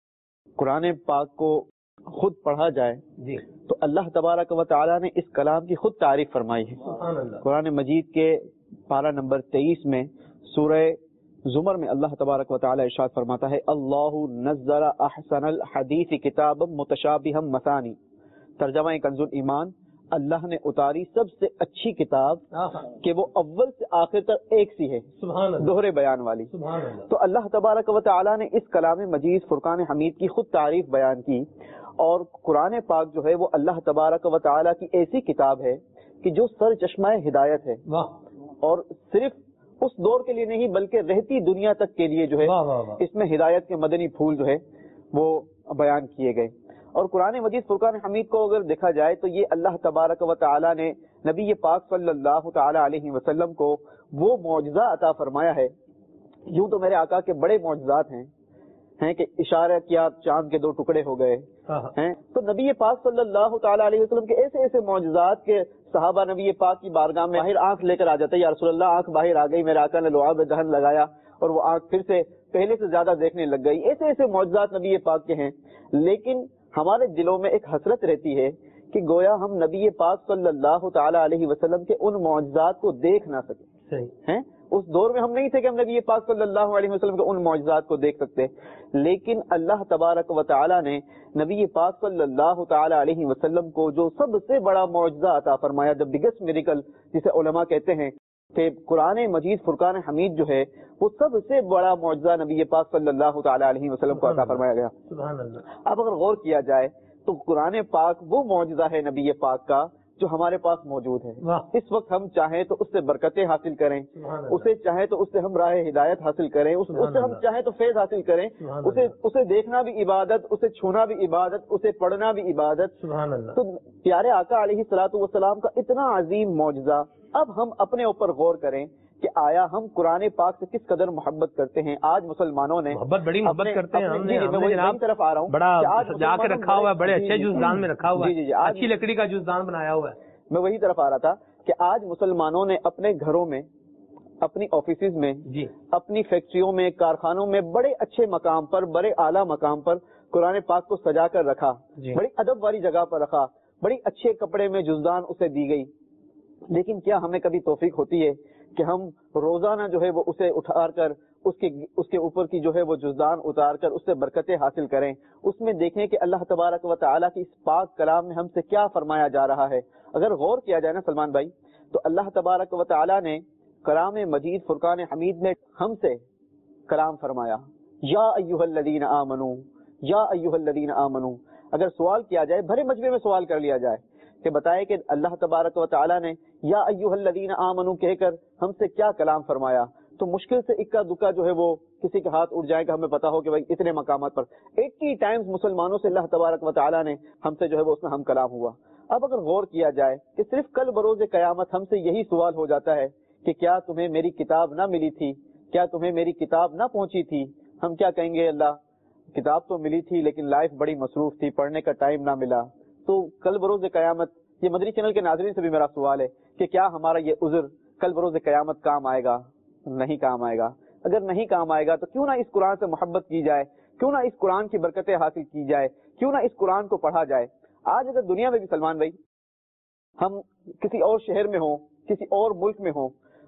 قرآن پاک کو خود پڑھا جائے جی تو اللہ تبارک و تعالیٰ نے اس کلام کی خود تعریف فرمائی ہے. سبحان اللہ. قرآن مجید کے پارہ نمبر 23 میں سورہ زمر میں اللہ تبارک و تعالیٰ ارشاد فرماتا ہے، اللہ نزل احسن الحدیث کتابا متشابہا مثانی. ترجمہ کنز الایمان، اللہ نے اتاری سب سے اچھی کتاب کہ وہ اول سے آخر تک ایک سی ہے، سبحان اللہ، دوہرے بیان والی. سبحان اللہ. تو اللہ تبارک و تعالیٰ نے اس کلام مجید فرقان حمید کی خود تعریف بیان کی. اور قرآن پاک جو ہے وہ اللہ تبارک و تعالیٰ کی ایسی کتاب ہے کہ جو سر چشمہ ہدایت ہے، اور صرف اس دور کے لیے نہیں بلکہ رہتی دنیا تک کے لیے جو ہے اس میں ہدایت کے مدنی پھول جو ہے وہ بیان کیے گئے. اور قرآن مجید فرقان حمید کو اگر دیکھا جائے تو یہ اللہ تبارک و تعالیٰ نے نبی پاک صلی اللہ تعالی علیہ وسلم کو وہ معجزہ عطا فرمایا ہے. یوں تو میرے آقا کے بڑے معجزات ہیں کہ اشارہ کیا چاند کے 2 ٹکڑے ہو گئے ہیں. تو نبی پاک صلی اللہ تعالی علیہ وسلم کے ایسے ایسے معجزات کے صحابہ نبی پاک کی بارگاہ میں باہر آنکھ لے کر آ جاتے، یا رسول اللہ آنکھ باہر آ گئی. میرے آقا نے لعاب دہن لگایا اور وہ آنکھ پھر سے پہلے سے زیادہ دیکھنے لگ گئی. ایسے ایسے معجزات نبی پاک کے ہیں. لیکن ہمارے دلوں میں ایک حسرت رہتی ہے کہ گویا ہم نبی پاک صلی اللہ تعالی علیہ وسلم کے ان معجزات کو دیکھ نہ سکے ہیں. اس دور میں ہم نہیں تھے کہ ہم نبی پاک صلی اللہ علیہ وسلم کے ان معجزات کو دیکھ سکتے. لیکن اللہ تبارک و تعالی نے نبی پاک صلی اللہ تعالی علیہ وسلم کو جو سب سے بڑا معجزہ عطا فرمایا، the biggest miracle جسے علماء کہتے ہیں کہ قرآن مجید فرقان حمید جو ہے وہ سب سے بڑا معجزہ نبی پاک صلی اللہ تعالی علیہ وسلم کو عطا فرمایا گیا. سبحان اللہ. اب اگر غور کیا جائے تو قرآن پاک وہ معجزہ ہے نبی پاک کا جو ہمارے پاس موجود ہے. اس وقت ہم چاہیں تو اس سے برکتیں حاصل کریں، اسے چاہیں تو اس سے ہم راہ ہدایت حاصل کریں، اس سے ہم چاہیں تو فیض حاصل کریں. اسے دیکھنا بھی عبادت، اسے چھونا بھی عبادت، اسے پڑھنا بھی عبادت. سبحان اللہ. تو پیارے آقا علیہ الصلوۃ والسلام کا اتنا عظیم معجزہ. اب ہم اپنے اوپر غور کریں کہ آیا ہم قرآن پاک سے کس قدر محبت کرتے ہیں. آج مسلمانوں نے بڑی محبت کرتے ہیں. ہم نے طرف آ رہا ہوں، بڑا سجا کے رکھا ہوا ہے، بڑے اچھے جزدان میں رکھا ہوا ہے، اچھی لکڑی کا جزدان بنایا ہوا ہے. میں وہی طرف آ رہا تھا کہ آج مسلمانوں نے اپنے گھروں میں، اپنی آفیسز میں، اپنی فیکٹریوں میں، کارخانوں میں بڑے اچھے مقام پر، بڑے اعلیٰ مقام پر قرآن پاک کو سجا کر رکھا، بڑی ادب والی جگہ پر رکھا، بڑی اچھے کپڑے میں جزدان اسے دی گئی. لیکن کیا ہمیں کبھی توفیق ہوتی ہے کہ ہم روزانہ جو ہے وہ اسے اٹھا کر اس کے اوپر کی جو ہے وہ جزدان اتار کر اس سے برکتیں حاصل کریں، اس میں دیکھیں کہ اللہ تبارک و تعالیٰ کی اس پاک کلام میں ہم سے کیا فرمایا جا رہا ہے. اگر غور کیا جائے نا سلمان بھائی، تو اللہ تبارک و تعالیٰ نے کلام مجید فرقان حمید میں ہم سے کلام فرمایا، یا ایھا الذین آمنو، یا ایھا الذین آمنو. اگر سوال کیا جائے، بھرے مجمع میں سوال کر لیا جائے کہ بتائے کہ اللہ تبارک و تعالیٰ نے یا ایھا الذین آمنو کہہ کر ہم سے کیا کلام فرمایا، تو مشکل سے اکا دکا جو ہے وہ کسی کے ہاتھ اٹھ جائے گا، ہمیں پتا ہو کہ بھائی اتنے مقامات پر 80 ٹائمز مسلمانوں سے اللہ تبارک و تعالیٰ نے ہم سے جو ہے وہ اس میں ہم کلام ہوا. اب اگر غور کیا جائے کہ صرف کل بروز قیامت ہم سے یہی سوال ہو جاتا ہے کہ کیا تمہیں میری کتاب نہ ملی تھی، کیا تمہیں میری کتاب نہ پہنچی تھی، ہم کیا کہیں گے؟ اللہ کتاب تو ملی تھی لیکن لائف بڑی مصروف تھی، پڑھنے کا ٹائم نہ ملا. تو کل بروز قیامت یہ مدنی چینل کے ناظرین سے بھی میرا سوال ہے کہ کیا ہمارا یہ عذر کل بروز قیامت کام آئے گا؟ نہیں کام آئے گا. اگر نہیں کام آئے گا تو کیوں نہ اس قرآن سے محبت کی جائے، کیوں نہ اس قرآن کی برکتیں حاصل کی جائے، کیوں نہ اس قرآن کو پڑھا جائے. آج اگر دنیا میں بھی سلمان بھائی ہم کسی اور شہر میں ہوں، کسی اور ملک میں ہوں،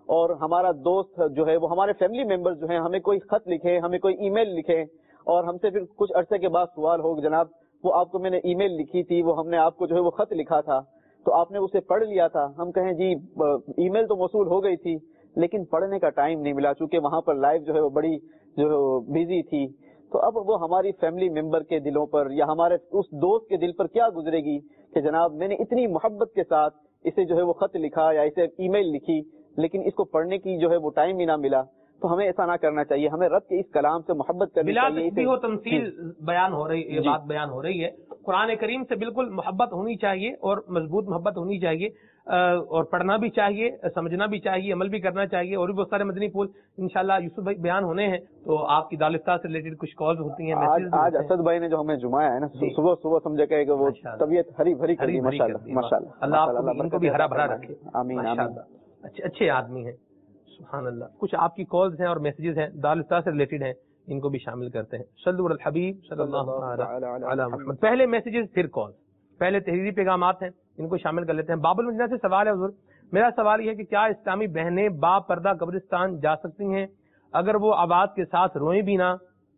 اور ہمارا دوست جو ہے وہ ہمارے فیملی ممبر جو ہیں ہمیں کوئی خط لکھیں, ہمیں کوئی ای میل لکھیں, اور ہم سے پھر کچھ عرصے کے بعد سوال ہو کہ جناب وہ آپ کو میں نے ای میل لکھی تھی, وہ ہم نے آپ کو جو ہے وہ خط لکھا تھا تو آپ نے اسے پڑھ لیا تھا. ہم کہیں جی ای میل تو موصول ہو گئی تھی لیکن پڑھنے کا ٹائم نہیں ملا, چونکہ وہاں پر لائف جو ہے وہ بڑی جو ہے بزی تھی. تو اب وہ ہماری فیملی ممبر کے دلوں پر یا ہمارے اس دوست کے دل پر کیا گزرے گی کہ جناب میں نے اتنی محبت کے ساتھ اسے جو ہے وہ خط لکھا یا اسے ای میل لکھی لیکن اس کو پڑھنے کی جو ہے وہ ٹائم ہی نہ ملا. تو ہمیں ایسا نہ کرنا چاہیے, ہمیں رب کے اس کلام سے محبت کرنی چاہیے. بلا تمثیل بیان ہو رہی بات بیان ہو رہی ہے. قرآن کریم سے بالکل محبت ہونی چاہیے اور مضبوط محبت ہونی چاہیے, اور پڑھنا بھی چاہیے, سمجھنا بھی چاہیے, عمل بھی کرنا چاہیے. اور بھی بہت سارے مدنی پھول انشاءاللہ یوسف بھائی بیان ہونے ہیں, تو آپ کی دارالفتہ سے ریلیٹڈ کچھ کالز ہوتی ہیں. آج اسد بھائی نے جو ہمیں جمایا ہے نا, صبح صبح سمجھے کہ وہ طبیعت ہری بھری کر دی. ماشاءاللہ, اللہ ان کو بھی ہرا بھرا رکھے. آمین. اچھے آدمی ہیں, سبحان اللہ. کچھ آپ کی کالز ہیں اور میسیجز ہیں دارالفتہ سے ریلیٹڈ ہیں, ان کو بھی شامل کرتے ہیں. صلو علی الحبیب صلی اللہ علیہ وسلم. پہلے میسیجز پھر کال, پہلے تحریری پیغامات ہیں, ان کو شامل کر لیتے ہیں. باب المدینہ سے سوال ہے حضور, میرا سوال یہ ہے کہ کیا اسلامی بہنیں با پردہ قبرستان جا سکتی ہیں اگر وہ آواز کے ساتھ روئیں بھی نہ؟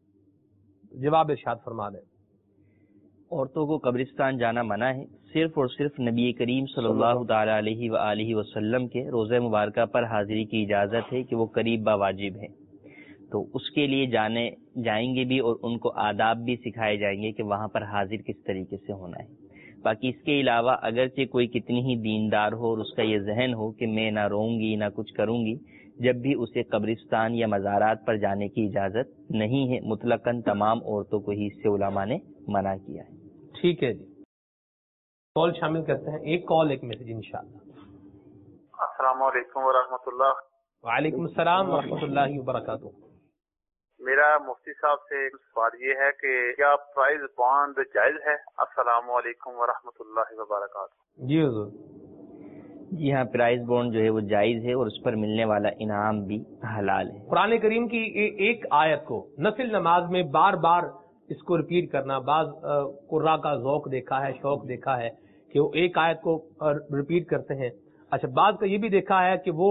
جواب ارشاد فرما دیں. عورتوں کو قبرستان جانا منع ہے, صرف اور صرف نبی کریم صلی اللہ تعالی علیہ وآلہ وسلم کے روزہ مبارکہ پر حاضری کی اجازت ہے کہ وہ قریب با واجب ہے, تو اس کے لیے جائیں گے بھی اور ان کو آداب بھی سکھائے جائیں گے کہ وہاں پر حاضر کس طریقے سے ہونا ہے. باقی اس کے علاوہ اگرچہ کوئی کتنی ہی دیندار ہو اور اس کا یہ ذہن ہو کہ میں نہ روؤں گی نہ کچھ کروں گی, جب بھی اسے قبرستان یا مزارات پر جانے کی اجازت نہیں ہے. مطلقاً تمام عورتوں کو ہی اس سے علماء نے منع کیا ہے. ٹھیک ہے جی, کال شامل کرتے ہیں. ایک کال ایک میسج انشاءاللہ. السلام علیکم ورحمۃ اللہ. وعلیکم السلام ورحمۃ اللہ وبرکاتہ. میرا مفتی صاحب سے سوال یہ ہے کہ کیا پرائز بانڈ جائز ہے؟ السلام علیکم ورحمۃ اللہ وبرکاتہ. جی حضور. جی ہاں, پرائز بانڈ جو ہے وہ جائز ہے اور اس پر ملنے والا انعام بھی حلال ہے. قرآن کریم کی ایک آیت کو نفل نماز میں بار بار اس کو ریپیٹ کرنا, بعض قراء کا ذوق دیکھا ہے, شوق دیکھا ہے کہ وہ ایک آیت کو ریپیٹ کرتے ہیں. اچھا, بعض کا یہ بھی دیکھا ہے کہ وہ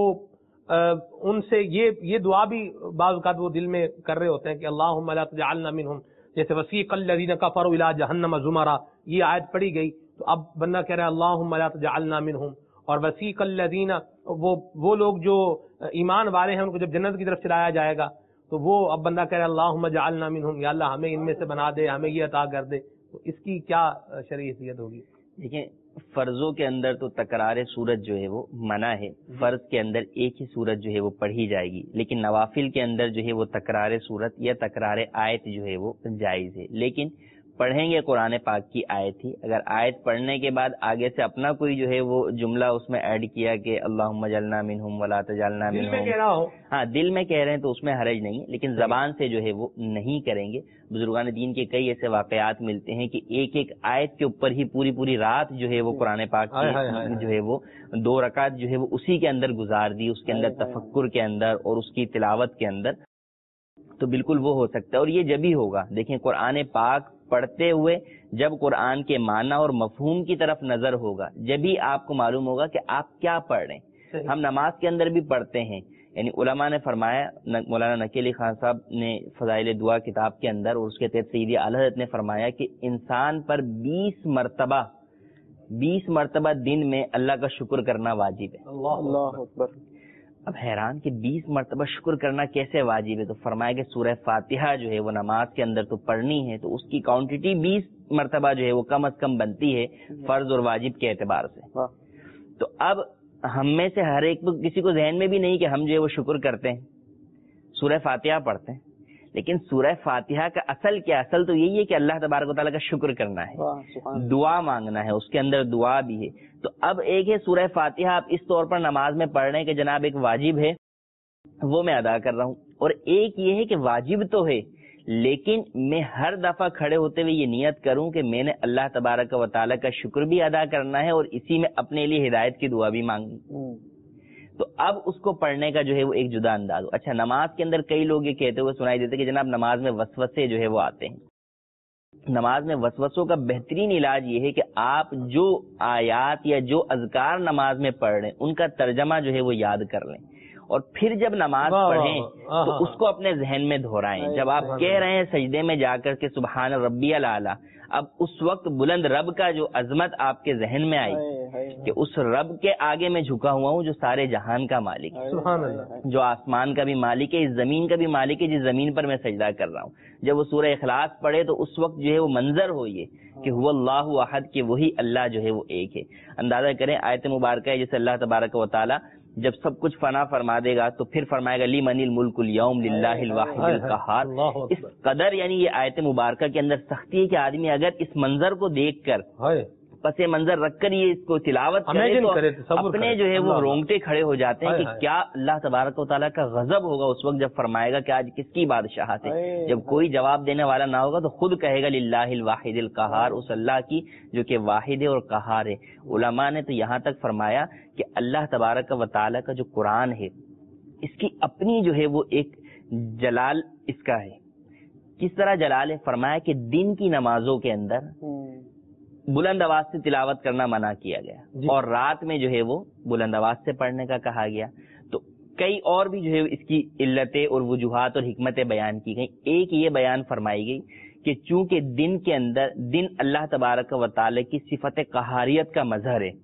ان سے یہ دعا بھی بعض اوقات وہ دل میں کر رہے ہوتے ہیں کہ اللہم لا تجعلنا منہم, جیسے وسیق الذین کفروا الی جہنم زمرا, یہ آیت پڑھی گئی تو اب بندہ کہہ رہا ہے اللہم لا تجعلنا منہم. اور وسیق الذین, وہ لوگ جو ایمان والے ہیں ان کو جب جنت کی طرف چلایا جائے گا تو وہ اب بندہ کہہ رہا ہے اللہم اجعلنا منہم, یا اللہ ہمیں ان میں سے بنا دے, ہمیں یہ عطا کر دے. تو اس کی کیا شرعی حیثیت ہوگی؟ دیکھیں, فرضوں کے اندر تو تکرار صورت جو ہے وہ منع ہے. فرض کے اندر ایک ہی صورت جو ہے وہ پڑھی جائے گی, لیکن نوافل کے اندر جو ہے وہ تکرار صورت یا تکرار آیت جو ہے وہ جائز ہے. لیکن پڑھیں گے قرآن پاک کی آیت ہی. اگر آیت پڑھنے کے بعد آگے سے اپنا کوئی جو ہے وہ جملہ اس میں ایڈ کیا کہ اللہم اجعلنا منہم ولا تجعلنا منہم, دل میں کہہ رہا ہو, ہاں دل میں کہہ رہے ہیں تو اس میں حرج نہیں ہے, لیکن زبان سے جو ہے وہ نہیں کریں گے. بزرگان دین کے کئی ایسے واقعات ملتے ہیں کہ ایک ایک آیت کے اوپر ہی پوری رات جو ہے وہ قرآن پاک کی جو ہے وہ 2 رکعت جو ہے وہ اسی کے اندر گزار دی, اس کے اندر تفکر کے اندر اور اس کی تلاوت کے اندر. تو بالکل وہ ہو سکتا ہے, اور یہ جب ہی ہوگا. دیکھیں, قرآن پاک پڑھتے ہوئے جب قرآن کے معنی اور مفہوم کی طرف نظر ہوگا, جب ہی آپ کو معلوم ہوگا کہ آپ کیا پڑھ رہے ہیں. ہم نماز کے اندر بھی پڑھتے ہیں, یعنی علماء نے فرمایا, مولانا نقی علی خان صاحب نے فضائل دعا کتاب کے اندر اور اس کے تحت سیدی اعلی حضرت نے فرمایا کہ انسان پر 20 مرتبہ دن میں اللہ کا شکر کرنا واجب ہے. اللہ اکبر. اب حیران کہ 20 مرتبہ شکر کرنا کیسے واجب ہے؟ تو فرمایا کہ سورہ فاتحہ جو ہے وہ نماز کے اندر تو پڑھنی ہے, تو اس کی کوانٹٹی 20 مرتبہ جو ہے وہ کم از کم بنتی ہے فرض اور واجب کے اعتبار سے. تو اب ہم میں سے ہر ایک کسی کو ذہن میں بھی نہیں کہ ہم جو ہے وہ شکر کرتے ہیں, سورہ فاتحہ پڑھتے ہیں, لیکن سورہ فاتحہ کا اصل کیا؟ اصل تو یہی ہے کہ اللہ تبارک و تعالیٰ کا شکر کرنا ہے, دعا مانگنا ہے, اس کے اندر دعا بھی ہے. تو اب ایک ہے سورہ فاتحہ آپ اس طور پر نماز میں پڑھ رہے ہیں کہ جناب ایک واجب ہے وہ میں ادا کر رہا ہوں, اور ایک یہ ہے کہ واجب تو ہے لیکن میں ہر دفعہ کھڑے ہوتے ہوئے یہ نیت کروں کہ میں نے اللہ تبارک و تعالیٰ کا شکر بھی ادا کرنا ہے اور اسی میں اپنے لیے ہدایت کی دعا بھی مانگنی. تو اب اس کو پڑھنے کا جو ہے وہ ایک جدا انداز ہو. اچھا, نماز کے اندر کئی لوگ یہ کہتے ہوئے سنائی دیتے کہ جناب نماز میں وسوسے جو ہے وہ آتے ہیں. نماز میں وسوسوں کا بہترین علاج یہ ہے کہ آپ جو آیات یا جو اذکار نماز میں پڑھ رہے ہیں ان کا ترجمہ جو ہے وہ یاد کر لیں, اور پھر جب نماز پڑھیں تو اس کو اپنے ذہن میں دہرائیں. جب آپ کہہ رہے ہیں سجدے میں جا کر کے سبحان ربی الاعلیٰ، اب اس وقت بلند رب کا جو عظمت آپ کے ذہن میں آئی کہ اس رب کے آگے میں جھکا ہوا ہوں جو سارے جہان کا مالک ہے، سبحان اللہ، جو آسمان کا بھی مالک ہے، اس زمین کا بھی مالک ہے، جس زمین پر میں سجدہ کر رہا ہوں. جب وہ سورہ اخلاص پڑھے تو اس وقت جو ہے وہ منظر ہو یہ کہ هو اللہ احد، کہ وہی اللہ جو ہے وہ ایک ہے. اندازہ کریں آیت مبارکہ ہے جیسے اللہ تبارک و تعالی جب سب کچھ فنا فرما دے گا تو پھر فرمائے گا لمن الملک اليوم للہ الواحد القہار. اس قدر یعنی یہ آیت مبارکہ کے اندر سختی ہے کہ آدمی اگر اس منظر کو دیکھ کر پس منظر رکھ کر یہ اس کو تلاوت کرے تو اپنے جو ہے وہ رونگٹے کھڑے ہو جاتے ہیں کہ کیا اللہ تبارک و تعالیٰ کا غضب ہوگا اس وقت جب فرمائے گا کہ آج کس کی بادشاہت ہے. جب کوئی جواب دینے والا نہ ہوگا تو خود کہے گا للہ الواحد القہار، اس اللہ کی جو کہ واحد ہے اور قہار ہے. علماء نے تو یہاں تک فرمایا کہ اللہ تبارک و تعالیٰ کا جو قرآن ہے اس کی اپنی جو ہے وہ ایک جلال اس کا ہے. کس طرح جلال ہے؟ فرمایا کہ دن کی نمازوں کے اندر بلند آواز سے تلاوت کرنا منع کیا گیا اور رات میں جو ہے وہ بلند آواز سے پڑھنے کا کہا گیا. تو کئی اور بھی جو ہے اس کی علتیں اور وجوہات اور حکمتیں بیان کی گئی. ایک یہ بیان فرمائی گئی کہ چونکہ دن کے اندر دن اللہ تبارک و تعالی کی صفت قہاریت کا مظہر ہے،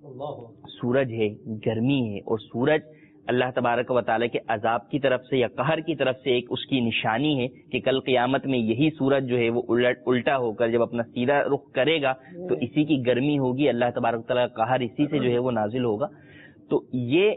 سورج ہے، گرمی ہے، اور سورج اللہ تبارک و تعالی کے عذاب کی طرف سے یا قہر کی طرف سے ایک اس کی نشانی ہے کہ کل قیامت میں یہی سورج جو ہے وہ الٹا ہو کر جب اپنا سیدھا رخ کرے گا تو اسی کی گرمی ہوگی، اللہ تبارک و تعالی کا قہر اسی سے جو ہے وہ نازل ہوگا. تو یہ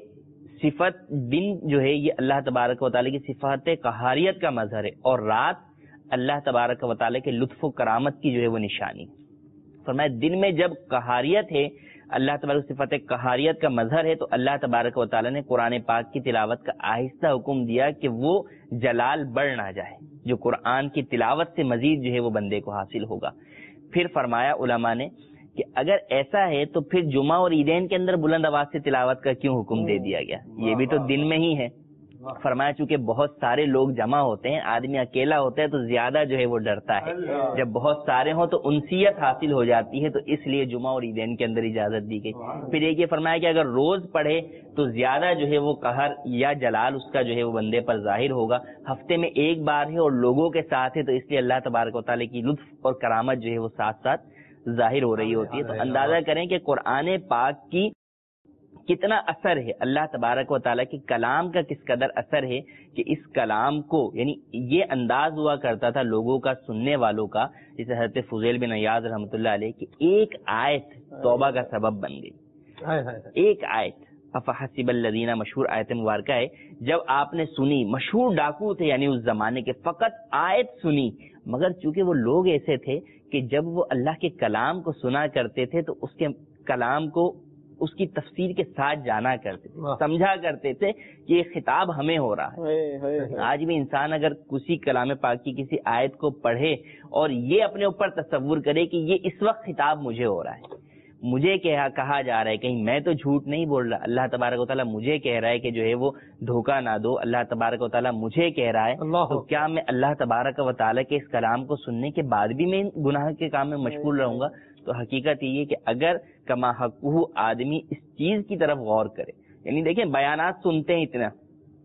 صفت دن جو ہے یہ اللہ تبارک و تعالی کی صفات قہاریت کا مظہر ہے، اور رات اللہ تبارک و تعالی کے لطف و کرامت کی جو ہے وہ نشانی. فرمایا دن میں جب قہاریت ہے، اللہ تبارک صفت قہاریت کا مظہر ہے، تو اللہ تبارک و تعالی نے قرآن پاک کی تلاوت کا آہستہ حکم دیا کہ وہ جلال بڑھ نہ جائے جو قرآن کی تلاوت سے مزید جو ہے وہ بندے کو حاصل ہوگا. پھر فرمایا علماء نے کہ اگر ایسا ہے تو پھر جمعہ اور عیدین کے اندر بلند آواز سے تلاوت کا کیوں حکم دے دیا گیا؟ یہ بھی تو دن میں ہی ہے. فرمایا چونکہ بہت سارے لوگ جمع ہوتے ہیں، آدمی اکیلا ہوتا ہے تو زیادہ جو ہے وہ ڈرتا ہے، جب بہت سارے ہوں تو انسیت حاصل ہو جاتی ہے، تو اس لیے جمعہ اور عیدین کے اندر اجازت دی گئی. پھر ایک یہ فرمایا کہ اگر روز پڑھے تو زیادہ جو ہے وہ قہر یا جلال اس کا جو ہے وہ بندے پر ظاہر ہوگا. ہفتے میں ایک بار ہے اور لوگوں کے ساتھ ہے تو اس لیے اللہ تبارک و تعالیٰ کی لطف اور کرامت جو ہے وہ ساتھ ساتھ ظاہر ہو رہی ہوتی ہے. تو اندازہ کریں کہ قرآن پاک کی کتنا اثر ہے، اللہ تبارک و تعالیٰ کے کلام کا کس قدر اثر ہے کہ اس کلام کو یعنی یہ انداز ہوا کرتا تھا لوگوں کا سننے والوں کا، جیسے حضرت فضیل بن عیاض رحمۃ اللہ علیہ کی ایک آیت توبہ کا سبب بن گئی. ایک آیت افحسب الذین، مشہور آیت مبارکہ ہے، جب آپ نے سنی، مشہور ڈاکو تھے یعنی اس زمانے کے، فقط آیت سنی، مگر چونکہ وہ لوگ ایسے تھے کہ جب وہ اللہ کے کلام کو سنا کرتے تھے تو اس کے کلام کو اس کی تفسیر کے ساتھ جانا کرتے تھے، سمجھا کرتے تھے کہ یہ خطاب ہمیں ہو رہا ہے. آج بھی انسان اگر کسی کلام پاک کی کسی آیت کو پڑھے اور یہ اپنے اوپر تصور کرے کہ یہ اس وقت خطاب مجھے ہو رہا ہے، مجھے کہا جا رہا ہے، کہیں میں تو جھوٹ نہیں بول رہا، اللہ تبارک و تعالیٰ مجھے کہہ رہا ہے کہ جو ہے وہ دھوکہ نہ دو، اللہ تبارک و تعالیٰ مجھے کہہ رہا ہے، تو کیا میں اللہ تبارک و تعالیٰ کے اس کلام کو سننے کے بعد بھی میں گناہ کے کام میں مشغول رہوں گا؟ تو حقیقت یہ ہے کہ اگر کما حقہ آدمی اس چیز کی طرف غور کرے، یعنی دیکھیں بیانات سنتے ہیں اتنا،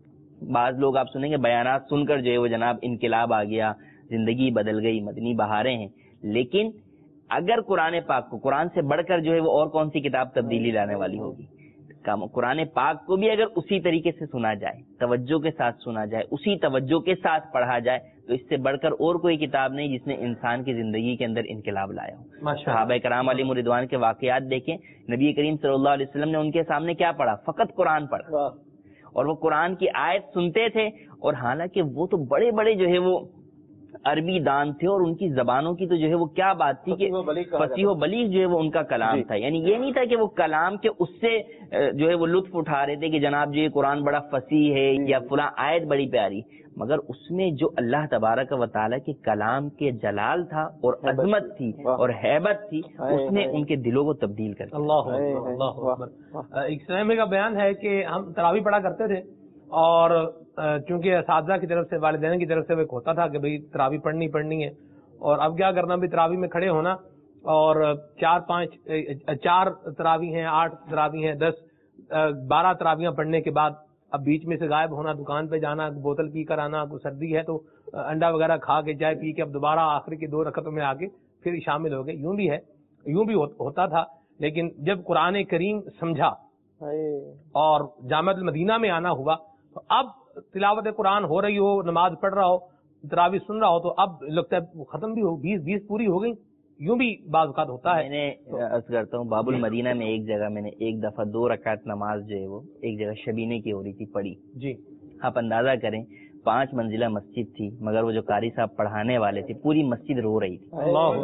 بعض لوگ آپ سنیں گے بیانات سن کر جو ہے وہ جناب انقلاب آ گیا، زندگی بدل گئی، مدنی بہاریں ہیں، لیکن اگر قرآن پاک کو قرآن سے بڑھ کر جو ہے وہ اور کون سی کتاب تبدیلی لانے والی ہوگی؟ قرآن پاک کو بھی اگر اسی طریقے سے سنا جائے، توجہ کے ساتھ سنا جائے، اسی توجہ کے ساتھ پڑھا جائے، تو اس سے بڑھ کر اور کوئی کتاب نہیں جس نے انسان کی زندگی کے اندر انقلاب لایا ہو. صحابہ کرام علیہم رضوان کے واقعات دیکھیں، نبی کریم صلی اللہ علیہ وسلم نے ان کے سامنے کیا پڑھا؟ فقط قرآن پڑھا، اور وہ قرآن کی آیت سنتے تھے، اور حالانکہ وہ تو بڑے بڑے جو ہے وہ عربی دان تھے اور ان کی زبانوں کی تو جو ہے وہ کیا بات تھی کہ فصیح و بلیغ جو ہے وہ ان کا کلام تھا. یعنی یہ نہیں تھا کہ وہ کلام کے اس سے جو ہے وہ لطف اٹھا رہے تھے کہ جناب جو یہ قرآن بڑا فصیح ہے یا فلاں آیت بڑی پیاری، مگر اس میں جو اللہ تبارک و تعالیٰ کے کلام کے جلال تھا اور عظمت تھی اور ہیبت تھی، اس نے ان کے دلوں کو تبدیل کر دیا. اللہ اکبر. ایک سننے کا بیان ہے کہ ہم تراویح پڑھا کرتے تھے، اور چونکہ اساتذہ کی طرف سے، والدین کی طرف سے وہ ایک ہوتا تھا کہ بھئی تراویح پڑھنی ہے، اور اب کیا کرنا بھی تراویح میں کھڑے ہونا، اور 4 تراویح ہیں، 8 تراویح ہیں، 10 12 تراویحاں پڑھنے کے بعد اب بیچ میں سے غائب ہونا, دکان پہ جانا, بوتل پی کر آنا, سردی ہے تو انڈا وغیرہ کھا کے چائے پی کے اب دوبارہ آخری کی 2 رکعتوں میں آگے پھر شامل ہو گئے. یوں بھی ہے, یوں بھی ہوتا تھا. لیکن جب قرآن کریم سمجھا اور جامعۃ المدینہ میں آنا ہوا تو اب تلاوت قرآن ہو رہی ہو, نماز پڑھ رہا ہو, تراویح سن رہا ہو تو اب لگتا ہے ختم بھی ہو, 20 پوری ہو گئی. یوں بھی بعض اوقات ہوتا ہے. میں نے عرض کرتا ہوں باب المدینہ میں ایک جگہ میں نے ایک دفعہ 2 رکعت نماز جو ہے وہ ایک جگہ شبینے کی ہو رہی تھی پڑھی. جی آپ اندازہ کریں 5 منزلہ مسجد تھی, مگر وہ جو قاری صاحب پڑھانے والے تھے پوری مسجد رو رہی تھی.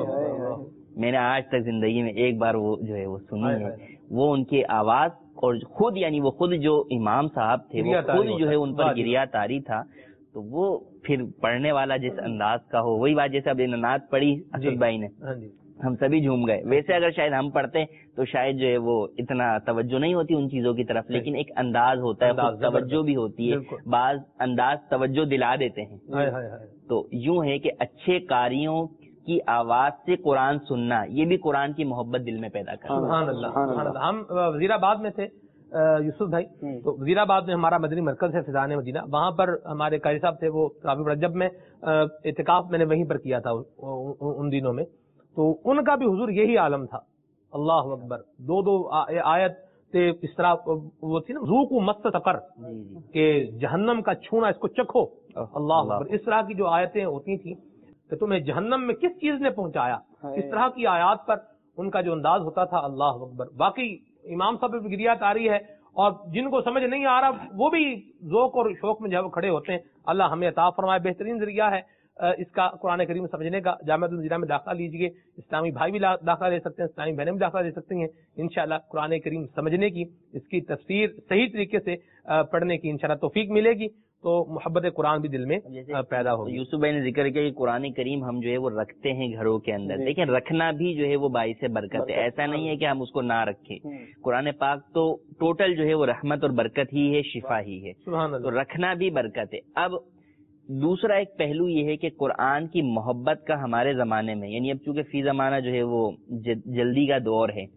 میں نے آج تک زندگی میں ایک بار وہ جو ہے وہ سنی ہے. وہ ان کی آواز اور خود یعنی وہ خود جو امام صاحب تھے وہ خود جو ہے ان پر گریا تاری تھا. تو وہ پھر پڑھنے والا جس انداز کا ہو, وہی بات جیسے اب نعت پڑھی اسد بھائی نے, ہم سبھی جھوم گئے. ویسے اگر شاید ہم پڑھتے تو شاید جو ہے وہ اتنا توجہ نہیں ہوتی ان چیزوں کی طرف, لیکن ایک انداز ہوتا ہے, توجہ بھی ہوتی ہے, بعض انداز توجہ دلا دیتے ہیں. تو یوں ہے کہ اچھے قاریوں کی آواز سے قرآن سننا یہ بھی قرآن کی محبت دل میں پیدا کرتا ہے. سبحان اللہ. ہم وزیر آباد میں تھے یوسف بھائی, تو وزیر آباد میں ہمارا مدنی مرکز ہے فضان مدینہ, وہاں پر ہمارے قاری صاحب تھے, وہ ربیع رجب میں اعتکاف میں نے وہیں پر کیا تھا ان دنوں میں. تو ان کا بھی حضور یہی عالم تھا. اللہ اکبر, 2 آیت اس طرح وہ تھی نا, ذوقوا مس سقر, کہ جہنم کا چھونا اس کو چکھو. اللہ اکبر, اس طرح کی جو آیتیں ہوتی تھیں کہ تمہیں جہنم میں کس چیز نے پہنچایا, اس طرح کی آیات پر ان کا جو انداز ہوتا تھا. اللہ اکبر. باقی امام صاحب کی گریا تاری ہے, اور جن کو سمجھ نہیں آ رہا وہ بھی ذوق اور شوق میں جو ہے وہ کھڑے ہوتے ہیں. اللہ ہمیں عطا فرمائے. بہترین ذریعہ ہے اس کا قرآن کریم سمجھنے کا. جامعۃ المدینہ میں داخلہ لیجئے, اسلامی بھائی بھی داخلہ لے سکتے ہیں, اسلامی بہنیں بھی داخلہ لے سکتی ہیں. انشاءاللہ قرآن کریم سمجھنے کی, اس کی تفسیر صحیح طریقے سے پڑھنے کی انشاءاللہ توفیق ملے گی, تو محبت قرآن بھی دل میں پیدا ہوگی. یوسف بھائی نے ذکر کیا کہ قرآن کریم ہم جو ہے وہ رکھتے ہیں گھروں کے اندر, لیکن رکھنا بھی جو ہے وہ باعث برکت ہے. ایسا نہیں ہے کہ ہم اس کو نہ رکھیں. قرآن پاک تو ٹوٹل جو ہے وہ رحمت اور برکت ہی ہے, شفا ہی ہے, تو رکھنا بھی برکت ہے. اب دوسرا ایک پہلو یہ ہے کہ قرآن کی محبت کا ہمارے زمانے میں, یعنی اب چونکہ فی زمانہ جو ہے وہ جلدی کا دور ہے,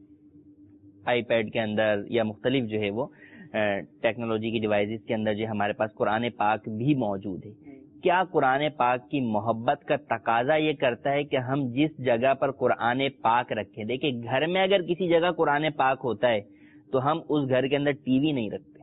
آئی پیڈ کے اندر یا مختلف جو ہے وہ ٹیکنالوجی کی ڈیوائسز کے اندر جو ہمارے پاس قرآن پاک بھی موجود ہے. کیا قرآن پاک کی محبت کا تقاضا یہ کرتا ہے کہ ہم جس جگہ پر قرآن پاک رکھیں, دیکھیں گھر میں اگر کسی جگہ قرآن پاک ہوتا ہے تو ہم اس گھر کے اندر ٹی وی نہیں رکھتے.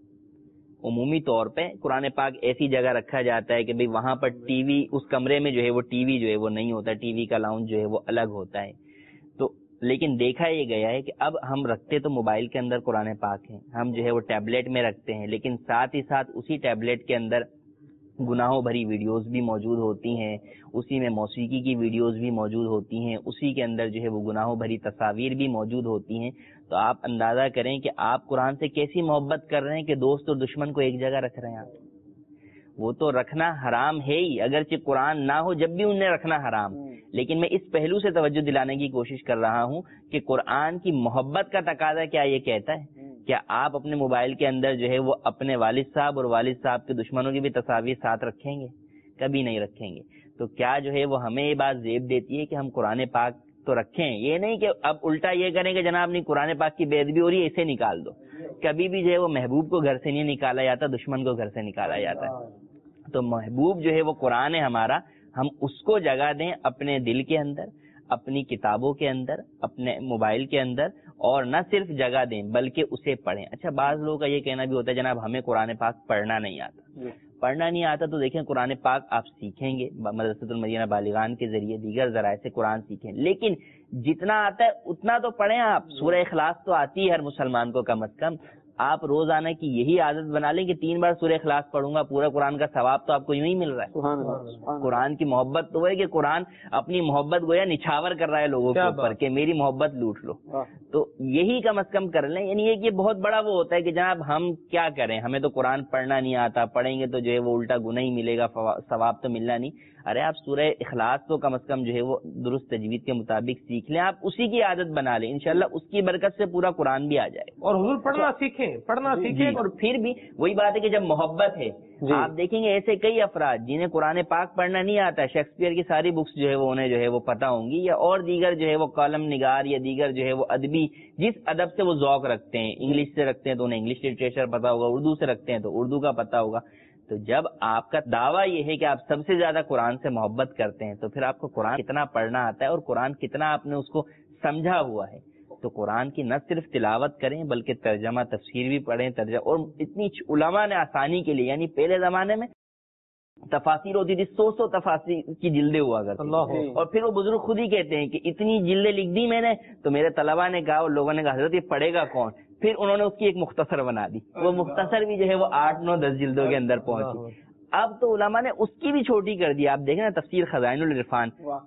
عمومی طور پہ قرآن پاک ایسی جگہ رکھا جاتا ہے کہ بھئی وہاں پر ٹی وی, اس کمرے میں جو ہے وہ ٹی وی جو ہے وہ نہیں ہوتا, ٹی وی کا لاؤنج جو ہے وہ الگ ہوتا ہے. تو لیکن دیکھا یہ گیا ہے کہ اب ہم رکھتے تو موبائل کے اندر قرآن پاک ہیں, ہم جو ہے وہ ٹیبلٹ میں رکھتے ہیں, لیکن ساتھ ہی ساتھ اسی ٹیبلٹ کے اندر گناہوں بھری ویڈیوز بھی موجود ہوتی ہیں, اسی میں موسیقی کی ویڈیوز بھی موجود ہوتی ہیں, اسی کے اندر جو ہے وہ گناہوں بھری تصاویر بھی موجود ہوتی ہیں. تو آپ اندازہ کریں کہ آپ قرآن سے کیسی محبت کر رہے ہیں کہ دوست اور دشمن کو ایک جگہ رکھ رہے ہیں آپ. وہ تو رکھنا حرام ہے ہی, اگرچہ قرآن نہ ہو جب بھی انہیں رکھنا حرام, لیکن میں اس پہلو سے توجہ دلانے کی کوشش کر رہا ہوں کہ قرآن کی محبت کا تقاضا کیا یہ کہتا ہے کیا آپ اپنے موبائل کے اندر جو ہے وہ اپنے والد صاحب اور والد صاحب کے دشمنوں کی بھی تصاویر ساتھ رکھیں گے؟ کبھی نہیں رکھیں گے. تو کیا جو ہے وہ ہمیں یہ بات زیب دیتی ہے کہ ہم قرآن پاک تو رکھیں, یہ نہیں کہ اب الٹا یہ کریں کہ جناب نہیں قرآن پاک کی بے ادبی ہو رہی ہے اسے نکال دو. کبھی بھی جو ہے وہ محبوب کو گھر سے نہیں نکالا جاتا, دشمن کو گھر سے نکالا جاتا ہے. تو محبوب جو ہے وہ قرآن ہے ہمارا, ہم اس کو جگہ دیں اپنے دل کے اندر, اپنی کتابوں کے اندر, اپنے موبائل کے اندر, اور نہ صرف جگہ دیں بلکہ اسے پڑھیں. اچھا بعض لوگوں کا یہ کہنا بھی ہوتا ہے جناب ہمیں قرآن پاک پڑھنا نہیں آتا. پڑھنا نہیں آتا تو دیکھیں قرآن پاک آپ سیکھیں گے مدرسۃ المدینہ بالغان کے ذریعے, دیگر ذرائع سے قرآن سیکھیں, لیکن جتنا آتا ہے اتنا تو پڑھیں آپ. سورہ اخلاص تو آتی ہے ہر مسلمان کو کم از کم. آپ روزانہ کی یہی عادت بنا لیں کہ 3 بار سورہ اخلاص پڑھوں گا, پورا قرآن کا ثواب تو آپ کو یوں ہی مل رہا ہے. قرآن کی محبت تو ہے کہ قرآن اپنی محبت گویا نچھاور کر رہا ہے لوگوں کے اوپر کہ میری محبت لوٹ لو. تو یہی کم از کم کر لیں. یعنی یہ بہت بڑا وہ ہوتا ہے کہ جناب ہم کیا کریں, ہمیں تو قرآن پڑھنا نہیں آتا, پڑھیں گے تو جو ہے وہ الٹا گناہ ہی ملے گا, ثواب تو ملنا نہیں. ارے آپ سورہ اخلاص تو کم از کم جو ہے وہ درست تجوید کے مطابق سیکھ لیں, آپ اسی کی عادت بنا لیں, انشاءاللہ اس کی برکت سے پورا قرآن بھی آ جائے. اور حضور پڑھنا سیکھیں. اور پھر بھی وہی بات ہے کہ جب محبت ہے, آپ دیکھیں گے ایسے کئی افراد جنہیں قرآن پاک پڑھنا نہیں آتا, شیکسپیئر کی ساری بکس جو ہے وہ انہیں جو ہے وہ پتہ ہوں گی, یا اور دیگر جو ہے وہ کالم نگار یا دیگر جو ہے وہ ادبی جس ادب سے وہ ذوق رکھتے ہیں, انگلش سے رکھتے ہیں تو انہیں انگلش لٹریچر پتا ہوگا, اردو سے رکھتے ہیں تو اردو کا پتا ہوگا. تو جب آپ کا دعویٰ یہ ہے کہ آپ سب سے زیادہ قرآن سے محبت کرتے ہیں, تو پھر آپ کو قرآن کتنا پڑھنا آتا ہے اور قرآن کتنا آپ نے اس کو سمجھا ہوا ہے. تو قرآن کی نہ صرف تلاوت کریں بلکہ ترجمہ تفسیر بھی پڑھیں, اور اتنی علماء نے آسانی کے لیے, یعنی پہلے زمانے میں تفاسیر ہوتی تھی, 100 تفاسیر کی جلدیں ہوا کرتی, اور پھر وہ بزرگ خود ہی کہتے ہیں کہ اتنی جلدیں لکھ دی میں نے, تو میرے طلباء نے کہا اور لوگوں نے کہا حضرت یہ پڑھے گا کون؟ پھر انہوں نے اس کی ایک مختصر بنا دی, وہ مختصر بھی جو ہے وہ 8, 9, 10 جلدوں کے اندر پہنچی. اب تو علماء نے اس کی بھی چھوٹی کر دی. آپ دیکھیں نا تفسیر خزائن العرفان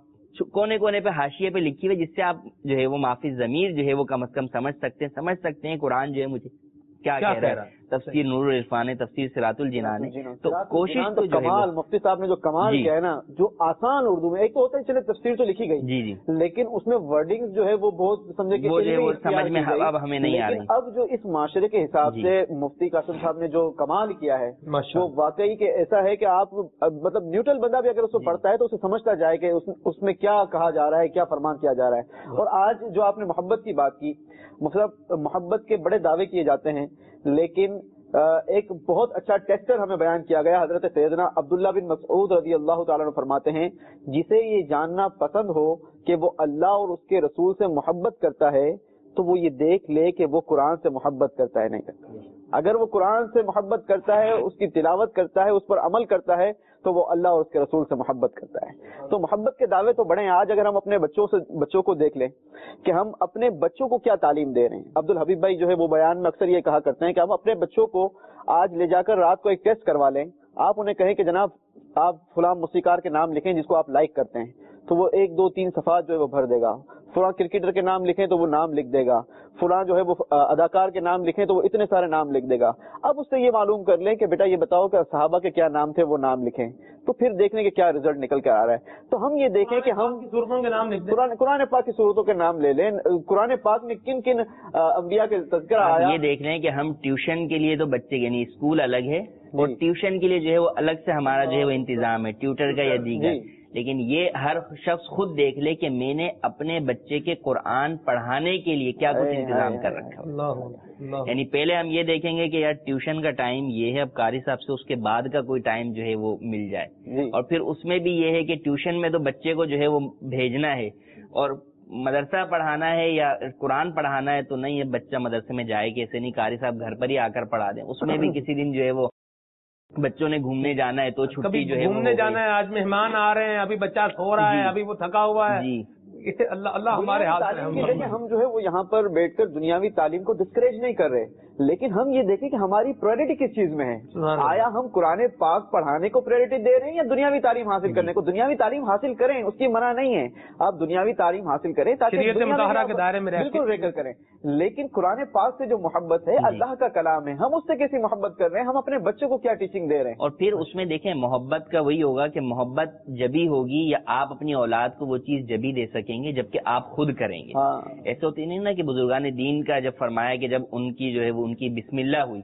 کونے کونے پہ حاشیے پہ لکھی ہوئی, جس سے آپ جو ہے وہ معافی ضمیر جو ہے وہ کم از کم سمجھ سکتے ہیں قرآن جو ہے مجھے کیا کہہ رہا ہے. تفسیر نور العرفان ہے, تفسیر صراط الجنان ہے. تو کوشش تو کمال مفتی صاحب نے جو کمال کیا ہے نا, جو آسان اردو میں, ایک تو ہوتا ہے چلے تفسیر تو لکھی گئی لیکن اس میں ورڈنگ جو ہے وہ بہت سمجھے کہ سمجھ میں اب ہمیں نہیں آ رہی. اب جو اس معاشرے کے حساب سے مفتی قاسم صاحب نے جو کمال کیا ہے وہ واقعی کہ ایسا ہے کہ آپ مطلب نیوٹرل بندہ بھی اگر اس کو پڑھتا ہے تو اسے سمجھتا جائے کہ اس میں کیا کہا جا رہا ہے, کیا فرمان کیا جا رہا ہے. اور آج جو آپ نے محبت کی بات کی, مطلب محبت کے بڑے دعوے کیے جاتے ہیں, لیکن ایک بہت اچھا ٹیسٹر ہمیں بیان کیا گیا. حضرت سیدنا عبداللہ بن مسعود رضی اللہ تعالیٰ عنہ فرماتے ہیں, جسے یہ جاننا پسند ہو کہ وہ اللہ اور اس کے رسول سے محبت کرتا ہے تو وہ یہ دیکھ لے کہ وہ قرآن سے محبت کرتا ہے نہیں کرتا. اگر وہ قرآن سے محبت کرتا ہے, اس کی تلاوت کرتا ہے, اس پر عمل کرتا ہے, تو وہ اللہ اور اس کے رسول سے محبت کرتا ہے. تو محبت کے دعوے تو بڑے ہیں. آج اگر ہم اپنے بچوں کو دیکھ لیں کہ ہم اپنے بچوں کو کیا تعلیم دے رہے ہیں. عبد الحبیب بھائی جو ہے وہ بیان میں اکثر یہ کہا کرتے ہیں کہ ہم اپنے بچوں کو آج لے جا کر رات کو ایک ٹیسٹ کروا لیں, آپ انہیں کہیں کہ جناب آپ فلاں موسیقار کے نام لکھیں جس کو آپ لائک کرتے ہیں, تو وہ 1, 2, 3 صفحات جو ہے وہ بھر دے گا. فلاں کرکٹر کے نام لکھیں تو وہ نام لکھ دے گا. فلاں جو ہے وہ اداکار کے نام لکھیں تو وہ اتنے سارے نام لکھ دے گا. اب اس سے یہ معلوم کر لیں کہ بیٹا یہ بتاؤ کہ صحابہ کے کیا نام تھے, وہ نام لکھیں, تو پھر دیکھنے کے کیا رزلٹ نکل کے آ رہا ہے. تو ہم یہ دیکھیں کہ ہم صورتوں کے نام لکھ دیں, قرآن پاک کی صورتوں کے نام لے لیں. قرآن پاک میں کن کن انبیاء کے تذکرہ آیا. یہ دیکھ لیں کہ ہم ٹیوشن کے لیے تو بچے یعنی اسکول الگ ہے, اور ٹیوشن کے لیے جو ہے وہ الگ سے ہمارا جو ہے وہ انتظام ہے ٹیوٹر کا یا دیگر. لیکن یہ ہر شخص خود دیکھ لے کہ میں نے اپنے بچے کے قرآن پڑھانے کے لیے کیا کچھ انتظام کر رکھا. یعنی پہلے ہم یہ دیکھیں گے کہ یار ٹیوشن کا ٹائم یہ ہے, اب قاری صاحب سے اس کے بعد کا کوئی ٹائم جو ہے وہ مل جائے. اور پھر اس میں بھی یہ ہے کہ ٹیوشن میں تو بچے کو جو ہے وہ بھیجنا ہے, اور مدرسہ پڑھانا ہے یا قرآن پڑھانا ہے تو نہیں ہے بچہ مدرسے میں جائے, کیسے نہیں, قاری صاحب گھر پر ہی آ کر پڑھا دیں. اس میں بھی کسی دن جو ہے وہ بچوں نے گھومنے جانا ہے تو چھٹی جو ہے گھومنے جانا ہے, آج مہمان آ رہے ہیں, ابھی بچہ سو رہا ہے, ابھی وہ تھکا ہوا ہے. اسے اللہ ہمارے ہاتھ میں. ہم جو ہے وہ یہاں پر بیٹھ کر دنیاوی تعلیم کو ڈسکریج نہیں کر رہے, لیکن ہم یہ دیکھیں کہ ہماری پرائرٹی کس چیز میں ہے. آیا ہم قرآن پاک پڑھانے کو پرائرٹی دے رہے ہیں یا دنیاوی تعلیم حاصل کرنے کو؟ دنیاوی تعلیم حاصل کریں, اس کی منع نہیں ہے, آپ دنیاوی تعلیم حاصل کریں تاکہ مطالعہ کے دائرے میں بالکل رہ کر کریں. لیکن قرآن پاک سے جو محبت ہے, اللہ کا کلام ہے, ہم اس سے کیسی محبت کر رہے ہیں, ہم اپنے بچوں کو کیا ٹیچنگ دے رہے ہیں. اور پھر اس میں دیکھیں محبت کا وہی ہوگا کہ محبت جبھی ہوگی یا آپ اپنی اولاد کو وہ چیز جبھی دے سکیں گے جبکہ آپ خود کریں گے. ایسے ہوتی نہیں نا کہ بزرگان دین کا جب فرمایا کہ جب ان کی جو ہے وہ ان کی بسم اللہ ہوئی,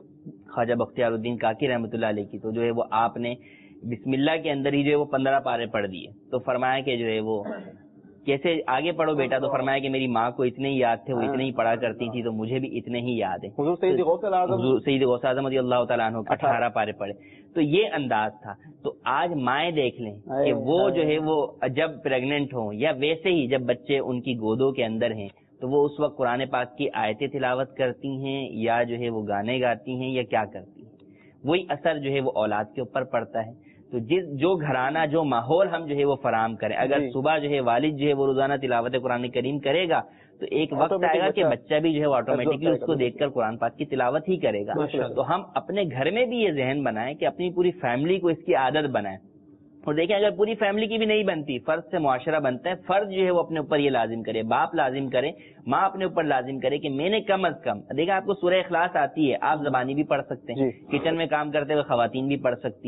خواجہ بختیار الدین کاکی رحمۃ اللہ علیہ کی, تو جو ہے وہ آپ نے بسم اللہ کے اندر ہی جو ہے وہ 15 پارے پڑھ دیے. تو فرمایا کہ جو ہے وہ کیسے آگے پڑھو بیٹا, تو فرمایا کہ میری ماں کو اتنے ہی یاد تھے, وہ اتنے ہی پڑھا کرتی تھی, تو مجھے بھی اتنے ہی یاد ہیں. حضور سید غوث اعظم رضی اللہ تعالیٰ عنہ 18 پارے پڑھے. تو یہ انداز تھا. تو آج مائیں دیکھ لیں کہ وہ جو ہے وہ جب پریگننٹ ہوں یا ویسے ہی جب بچے ان کی گودوں کے اندر ہیں تو وہ اس وقت قرآن پاک کی آیتیں تلاوت کرتی ہیں یا جو ہے وہ گانے گاتی ہیں یا کیا کرتی ہیں, وہی اثر جو ہے وہ اولاد کے اوپر پڑتا ہے. تو جو گھرانہ جو ماحول ہم جو ہے وہ فراہم کریں, اگر صبح جو ہے والد جو ہے وہ روزانہ تلاوت قرآن کریم کرے گا تو ایک وقت آئے گا کہ بچہ بھی جو ہے آٹومیٹکلی اس کو دیکھ کر قرآن پاک کی تلاوت ہی کرے گا. تو ہم اپنے گھر میں بھی یہ ذہن بنائیں کہ اپنی پوری فیملی کو اس کی عادت بنائیں. اور دیکھیں اگر پوری فیملی کی بھی نہیں بنتی, فرد سے معاشرہ بنتا ہے, فرد جو ہے وہ اپنے اوپر یہ لازم کرے, باپ لازم کرے, ماں اپنے اوپر لازم کرے کہ میں نے کم از کم, دیکھیں آپ کو سورہ اخلاص آتی ہے, آپ زبانی بھی پڑھ سکتے ہیں, کچن میں کام کرتے ہوئے خواتین بھی پڑھ سکتی ہیں,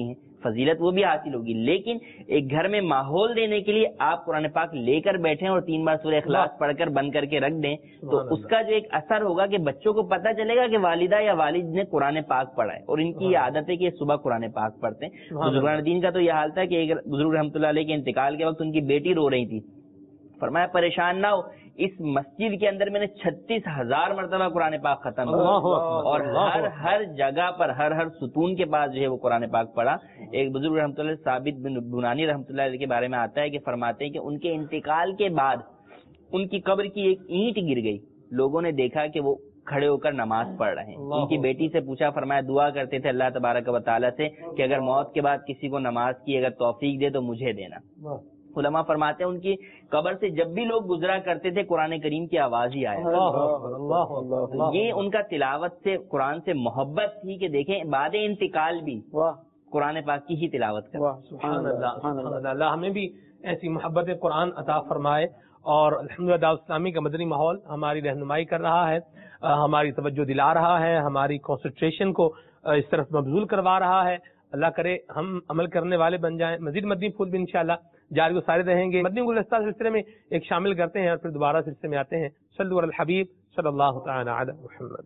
فضیلت وہ بھی حاصل ہوگی، لیکن ایک گھر میں ماحول دینے کے لیے آپ قرآن پاک لے کر بیٹھیں اور 3 بار سورہ اخلاص پڑھ کر بند کر کے رکھ دیں تو اس کا جو ایک اثر ہوگا کہ بچوں کو پتہ چلے گا کہ والدہ یا والد نے قرآن پاک پڑھا ہے، اور ان کی یہ عادت ہے کہ یہ صبح قرآن پاک پڑھتے ہیں۔ بزرگان دین کا تو یہ حال تھا کہ ایک بزرگ رحمۃ اللہ علیہ کے انتقال کے وقت ان کی بیٹی رو رہی تھی، فرمایا پریشان نہ ہو، اس مسجد کے اندر میں نے 36,000 مرتبہ قرآن پاک ختم کیا اور ہر جگہ پر ہر ستون کے پاس جو ہے وہ قرآن پاک پڑھا۔ ایک بزرگ رحمۃ اللہ ثابت بن بنانی رحمۃ اللہ علیہ کے بارے میں آتا ہے کہ فرماتے ہیں کہ ان کے انتقال کے بعد ان کی قبر کی ایک اینٹ گر گئی، لوگوں نے دیکھا کہ وہ کھڑے ہو کر نماز پڑھ رہے ہیں۔ ان کی بیٹی سے پوچھا، فرمایا دعا کرتے تھے اللہ تبارک و تعالیٰ سے کہ اگر موت کے بعد کسی کو نماز کی اگر توفیق دے تو مجھے دینا۔ علماء فرماتے ہیں ان کی قبر سے جب بھی لوگ گزرا کرتے تھے قرآن کریم کی آواز ہی آیا۔ یہ ان کا تلاوت سے قرآن سے محبت تھی کہ دیکھیں بعد انتقال بھی قرآن پاک کی ہی تلاوت کرتے۔ سبحان اللہ، سبحان اللہ، اللہ ہمیں بھی ایسی محبت قرآن عطا فرمائے، اور الحمدللہ دعوت اسلامی کا مدنی ماحول ہماری رہنمائی کر رہا ہے، ہماری توجہ دلا رہا ہے، ہماری کنسنٹریشن کو اس طرف مبذول کروا رہا ہے۔ اللہ کرے ہم عمل کرنے والے بن جائیں۔ مزید مدنی پھول بھی انشاءاللہ جاری و سارے رہیں گے۔ مدنی گلدستہ سلسلے میں ایک شامل کرتے ہیں اور پھر دوبارہ سلسلے میں آتے ہیں۔ صلو علی الحبیب صلی اللہ تعالی علی محمد۔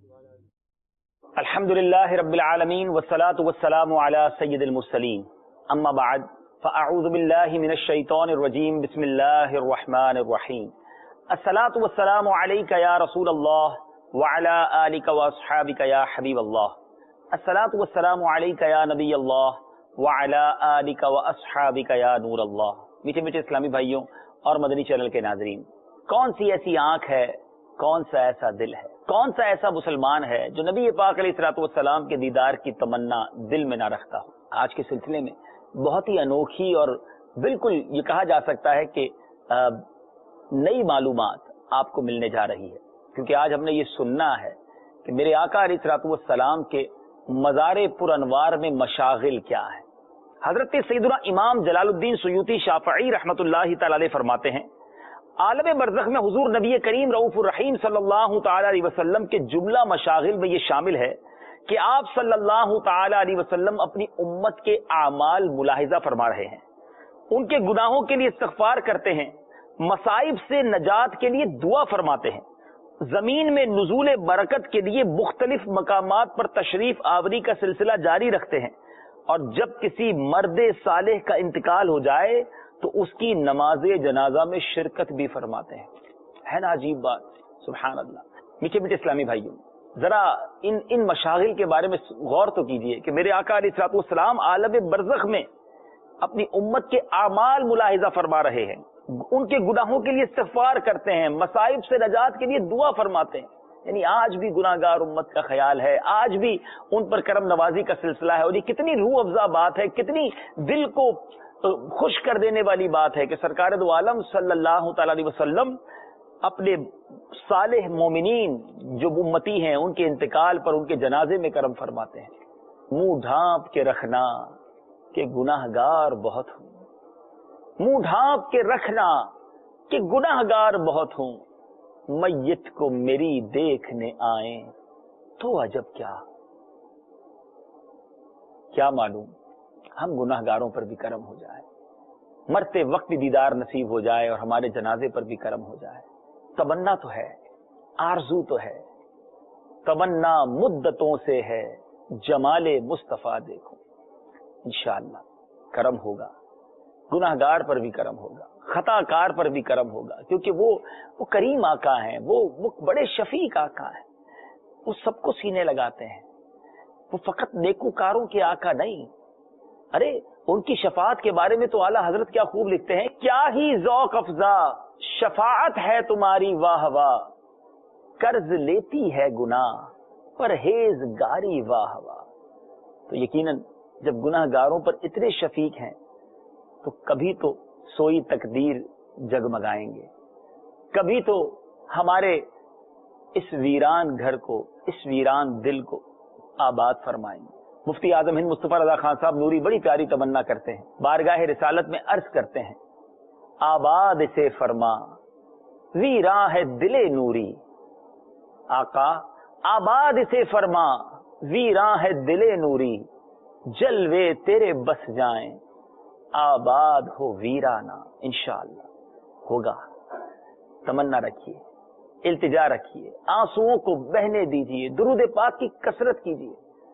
الحمدللہ رب العالمین والصلاة والسلام علی سید المرسلین، اما بعد فاعوذ باللہ من الشیطان الرجیم، بسم اللہ الرحمن الرحیم۔ الصلاة والسلام علیک یا رسول اللہ وعلی آلک واصحابک یا حبیب اللہ۔ الصلاة والسلام علیک یا نبی اللہ وعلی آلک واصحابک یا نور اللہ۔ میٹھے میٹھے اسلامی بھائیوں اور مدنی چینل کے ناظرین، کون سی ایسی آنکھ ہے، کون سا ایسا دل ہے، کون سا ایسا مسلمان ہے جو نبی پاک علیہ الصلوۃ والسلام کے دیدار کی تمنا دل میں نہ رکھتا ہو؟ آج کے سلسلے میں بہت ہی انوکھی اور بالکل یہ کہا جا سکتا ہے کہ نئی معلومات آپ کو ملنے جا رہی ہے، کیونکہ آج ہم نے یہ سننا ہے کہ میرے آقا علیہ الصلوۃ والسلام کے مزار پر انوار میں مشاغل کیا ہے۔ حضرت سیدنا امام جلال الدین سیوطی شافعی رحمۃ اللہ تعالی علیہ فرماتے ہیں، عالم برزخ میں حضور نبی کریم رؤوف الرحیم صلی اللہ تعالی علیہ وسلم کے جملہ مشاغل میں یہ شامل ہے کہ آپ صلی اللہ تعالی علیہ وسلم اپنی امت کے اعمال ملاحظہ فرما رہے ہیں، ان کے گناہوں کے لیے استغفار کرتے ہیں، مصائب سے نجات کے لیے دعا فرماتے ہیں، زمین میں نزول برکت کے لیے مختلف مقامات پر تشریف آوری کا سلسلہ جاری رکھتے ہیں، اور جب کسی مرد صالح کا انتقال ہو جائے تو اس کی نماز جنازہ میں شرکت بھی فرماتے ہیں۔ ہے نا عجیب بات؟ سبحان اللہ۔ میٹھے میٹھے اسلامی بھائیوں، ذرا ان مشاغل کے بارے میں غور تو کیجئے کہ میرے آقا علیہ الصلوۃ والسلام عالم برزخ میں اپنی امت کے اعمال ملاحظہ فرما رہے ہیں، ان کے گناہوں کے لیے استغفار کرتے ہیں، مصائب سے نجات کے لیے دعا فرماتے ہیں۔ یعنی آج بھی گناہگار امت کا خیال ہے، آج بھی ان پر کرم نوازی کا سلسلہ ہے، اور یہ کتنی روح افزا بات ہے، کتنی دل کو خوش کر دینے والی بات ہے کہ سرکار دو عالم صلی اللہ تعالی علیہ وسلم اپنے صالح مومنین جو امتی ہیں ان کے انتقال پر ان کے جنازے میں کرم فرماتے ہیں۔ منہ ڈھانپ کے رکھنا کہ گناہگار بہت ہوں، منہ ڈھانپ کے رکھنا کہ گناہگار بہت ہوں، میت کو میری دیکھنے آئیں تو عجب کیا معلوم ہم گناہگاروں پر بھی کرم ہو جائے، مرتے وقت دیدار نصیب ہو جائے اور ہمارے جنازے پر بھی کرم ہو جائے۔ تمنا تو ہے، آرزو تو ہے، تمنا مدتوں سے ہے، جمال مصطفیٰ دیکھو۔ انشاءاللہ کرم ہوگا، گناہگار پر بھی کرم ہوگا، خطا کار پر بھی کرم ہوگا، کیونکہ وہ کریم آقا ہیں، وہ بڑے شفیق آقا ہیں، وہ سب کو سینے لگاتے ہیں، وہ فقط نیکوکاروں کے آقا نہیں۔ ارے ان کی شفاعت کے بارے میں تو اعلیٰ حضرت کیا خوب لکھتے ہیں، کیا ہی ذوق افزا شفاعت ہے تمہاری واہ واہ، قرض لیتی ہے گناہ پرہیزگاری واہ واہ۔ تو یقیناً جب گناہ گاروں پر اتنے شفیق ہیں تو کبھی تو سوئی تقدیر جگمگائیں گے، کبھی تو ہمارے اس ویران گھر کو، اس ویران دل کو آباد فرمائیں گے۔ مفتی اعظم ہند مصطفیٰ رضا خان صاحب نوری بڑی پیاری تمنا کرتے ہیں، بارگاہ رسالت میں عرض کرتے ہیں، آباد سے فرما ویراں ہے دل نوری، آقا آباد سے فرما ویراں ہے دل نوری، جلوے تیرے بس جائیں آباد ہو ویرانہ. انشاءاللہ ہوگا. تمنا رکھیے, التجا رکھیے, آنسوؤں کو بہنے دیجیے, درود پاک کی کثرت کیجیے.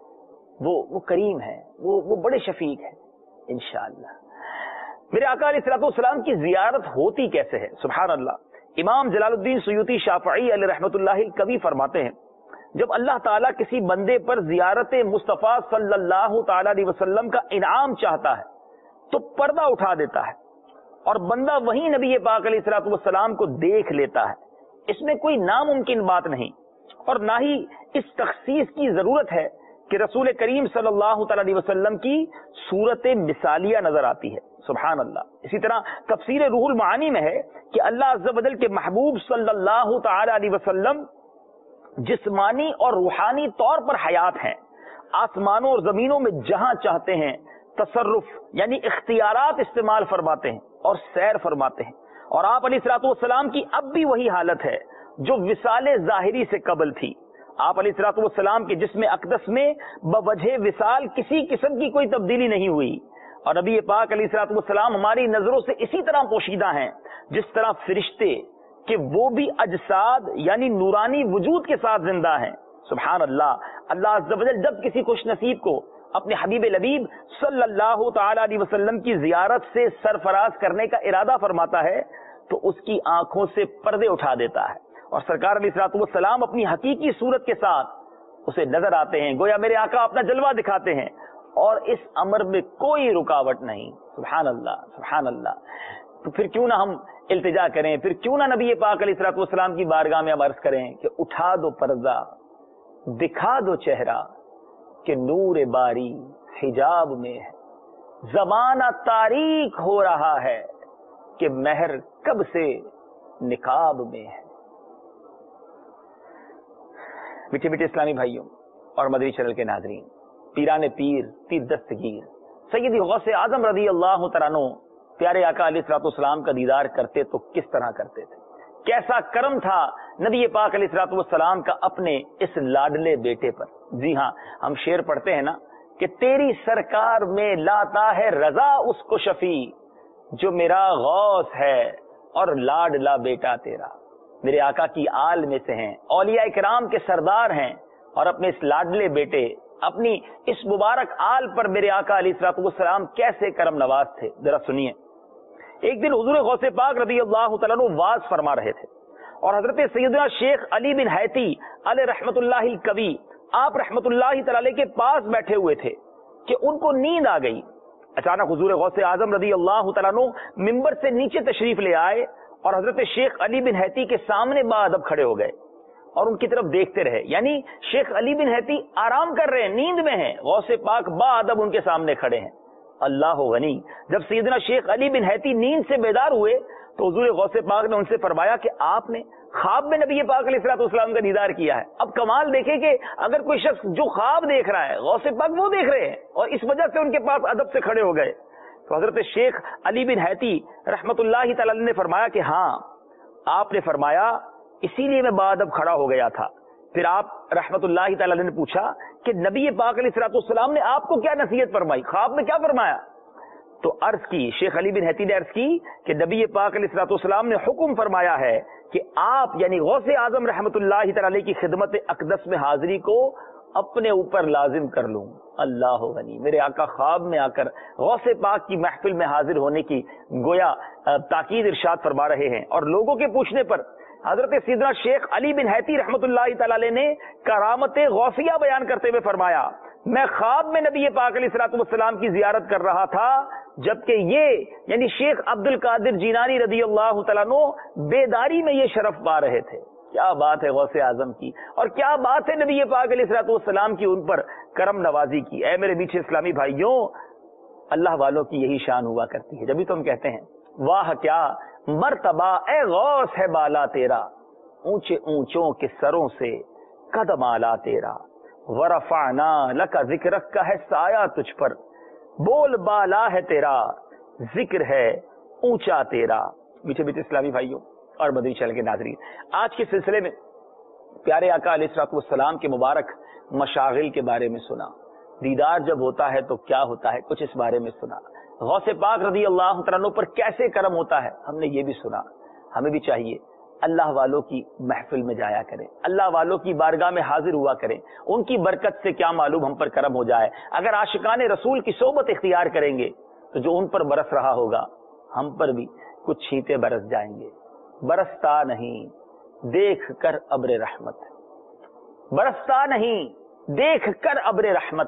وہ کریم ہے, وہ بڑے شفیق ہے انشاءاللہ. میرے آقا علیہ الصلوۃ والسلام کی زیارت ہوتی کیسے ہے؟ سبحان اللہ. امام جلال الدین سیوطی شافعی علیہ رحمۃ اللہ کبھی فرماتے ہیں جب اللہ تعالیٰ کسی بندے پر زیارت مصطفیٰ صلی اللہ تعالی علیہ وسلم کا انعام چاہتا ہے تو پردہ اٹھا دیتا ہے اور بندہ وہیں نبی پاک علیہ الصلوۃ والسلام کو دیکھ لیتا ہے. اس میں کوئی ناممکن بات نہیں اور نہ ہی اس تخصیص کی ضرورت ہے کہ رسول کریم صلی اللہ تعالی علیہ وسلم کی صورت مثالیہ نظر آتی ہے. سبحان اللہ. اسی طرح تفسیر روح المعانی میں ہے کہ اللہ عز و جل کے محبوب صلی اللہ تعالی علیہ وسلم جسمانی اور روحانی طور پر حیات ہیں, آسمانوں اور زمینوں میں جہاں چاہتے ہیں تصرف یعنی اختیارات استعمال فرماتے ہیں اور سیر فرماتے ہیں. اور آپ علیہ الصلوۃ والسلام کی اب بھی وہی حالت ہے جو وصال ظاہری سے قبل تھی. آپ علیہ الصلوۃ والسلام کے جسم اقدس میں بوجہ وصال کسی قسم کی کوئی تبدیلی نہیں ہوئی اور نبی پاک علیہ الصلوۃ والسلام ہماری نظروں سے اسی طرح پوشیدہ ہیں جس طرح فرشتے کہ وہ بھی اجساد یعنی نورانی وجود کے ساتھ زندہ ہیں. سبحان اللہ. اللہ عز و جل جب کسی خوش نصیب کو اپنے حبیب لبیب صلی اللہ تعالی علیہ وسلم کی زیارت سے سرفراز کرنے کا ارادہ فرماتا ہے تو اس کی آنکھوں سے پردے اٹھا دیتا ہے اور سرکار علیہ الصلوۃ والسلام اپنی حقیقی صورت کے ساتھ اسے نظر آتے ہیں, گویا میرے آقا اپنا جلوہ دکھاتے ہیں اور اس امر میں کوئی رکاوٹ نہیں. سبحان اللہ سبحان اللہ. تو پھر کیوں نہ ہم التجا کریں, پھر کیوں نہ نبی پاک علیہ الصلوۃ والسلام کی بارگاہ میں ہم عرض کریں کہ اٹھا دو پردہ, دکھا دو چہرہ کہ نور باری حجاب میں ہے, زمانہ تاریک ہو رہا ہے کہ مہر کب سے نقاب میں ہے. میٹھے میٹھے اسلامی بھائیوں اور مدنی چینل کے ناظرین, پیران پیر دستگیر سیدی غوث اعظم رضی اللہ تعالیٰ عنہ پیارے آقا علیہ الصلوۃ والسلام کا دیدار کرتے تو کس طرح کرتے تھے؟ کیسا کرم تھا نبی پاک علیہ الصلوۃ والسلام کا اپنے اس لاڈلے بیٹے پر. جی ہاں, ہم شعر پڑھتے ہیں نا کہ تیری سرکار میں لاتا ہے رضا اس کو شفیع جو میرا غوث ہے اور لاڈلا بیٹا تیرا. میرے آقا کی آل میں سے ہیں, اولیاء کرام کے سردار ہیں اور اپنے اس لاڈلے بیٹے اپنی اس مبارک آل پر میرے آقا علیہ الصلوۃ والسلام کیسے کرم نواز تھے. ذرا سنیے. ایک دن حضور غوث پاک رضی اللہ تعالیٰ عنہ واز فرما رہے تھے اور حضرت سیدنا شیخ علی بن حیتی علیہ رحمت اللہ الکوی آپ رحمت اللہ تعالی کے پاس بیٹھے ہوئے تھے کہ ان کو نیند آ گئی. اچانک حضور غوث اعظم رضی اللہ تعالیٰ عنہ ممبر سے نیچے تشریف لے آئے اور حضرت شیخ علی بن حیتی کے سامنے باادب کھڑے ہو گئے اور ان کی طرف دیکھتے رہے. یعنی شیخ علی بن حیتی آرام کر رہے ہیں, نیند میں ہیں, غوث پاک باادب ان کے سامنے کھڑے ہیں. اللہ غنی. جب سیدنا شیخ علی بن حیتی نیند سے بیدار ہوئے تو حضور غوث پاک نے ان سے فرمایا کہ آپ نے خواب میں نبی پاک علیہ الصلوۃ والسلام کا دیدار کیا ہے. اب کمال دیکھیں کہ اگر کوئی شخص جو خواب دیکھ رہا ہے غوث پاک وہ دیکھ رہے ہیں اور اس وجہ سے ان کے پاس ادب سے کھڑے ہو گئے. تو حضرت شیخ علی بن حیتی رحمت اللہ تعالی نے فرمایا کہ ہاں آپ نے فرمایا اسی لیے میں باادب کھڑا ہو گیا تھا. پھر آپ رحمت اللہ تعالی نے پوچھا کہ نبی پاک علیہ الصلوۃ والسلام نے آپ کو کیا نصیحت فرمائی, خواب میں کیا فرمایا؟ تو عرض کی, شیخ علی بن حیتی نے عرض کی کہ نبی پاک علیہ الصلوۃ والسلام نے حکم فرمایا ہے کہ آپ یعنی غوث اعظم رحمت اللہ تعالی کی خدمت اقدس میں حاضری کو اپنے اوپر لازم کر لوں. اللہ غنی. میرے آقا خواب میں آ کر غوث پاک کی محفل میں حاضر ہونے کی گویا تاکید ارشاد فرما رہے ہیں. اور لوگوں کے پوچھنے پر حضرت سیدنا شیخ علی بن حیتی رحمت اللہ تعالی نے کرامت غوثیہ بیان کرتے ہوئے فرمایا میں خواب میں نبی پاک علیہ الصلوۃ والسلام کی زیارت کر رہا تھا جبکہ یہ یعنی شیخ عبد القادر جیلانی رضی اللہ تعالیٰ عنہ بیداری میں یہ شرف پا رہے تھے. کیا بات ہے غوث اعظم کی اور کیا بات ہے نبی پاک علیہ الصلوۃ والسلام کی ان پر کرم نوازی کی. اے میرے میٹھے اسلامی بھائیوں, اللہ والوں کی یہی شان ہوا کرتی ہے. جبھی تو ہم کہتے ہیں واہ کیا مرتبہ اے غوث ہے بالا تیرا, اونچے اونچوں کے سروں سے قدم آلا تیرا, ورفعنا لک ذکرک کا ہے سایہ تجھ پر, بول بالا ہے تیرا, ذکر ہے اونچا تیرا. میٹھے میٹھے اسلامی بھائیوں اور مدنی چینل کے ناظرین, آج کے سلسلے میں پیارے آقا علیہ الصلوۃ والسلام کے مبارک مشاغل کے بارے میں سنا, دیدار جب ہوتا ہے تو کیا ہوتا ہے، کچھ اس بارے میں سنا. غوث پاک رضی اللہ تعالیٰ عنہ پر کیسے کرم ہوتا ہے ہم نے یہ بھی سنا. ہمیں بھی چاہیے اللہ والوں کی محفل میں جایا کریں، اللہ والوں کی بارگاہ میں حاضر ہوا کریں. ان کی برکت سے کیا معلوم ہم پر کرم ہو جائے. اگر عاشقان رسول کی صحبت اختیار کریں گے تو جو ان پر برس رہا ہوگا ہم پر بھی کچھ چھینٹے برس جائیں گے. برستا نہیں دیکھ کر ابر رحمت، برستا نہیں دیکھ کر ابر رحمت،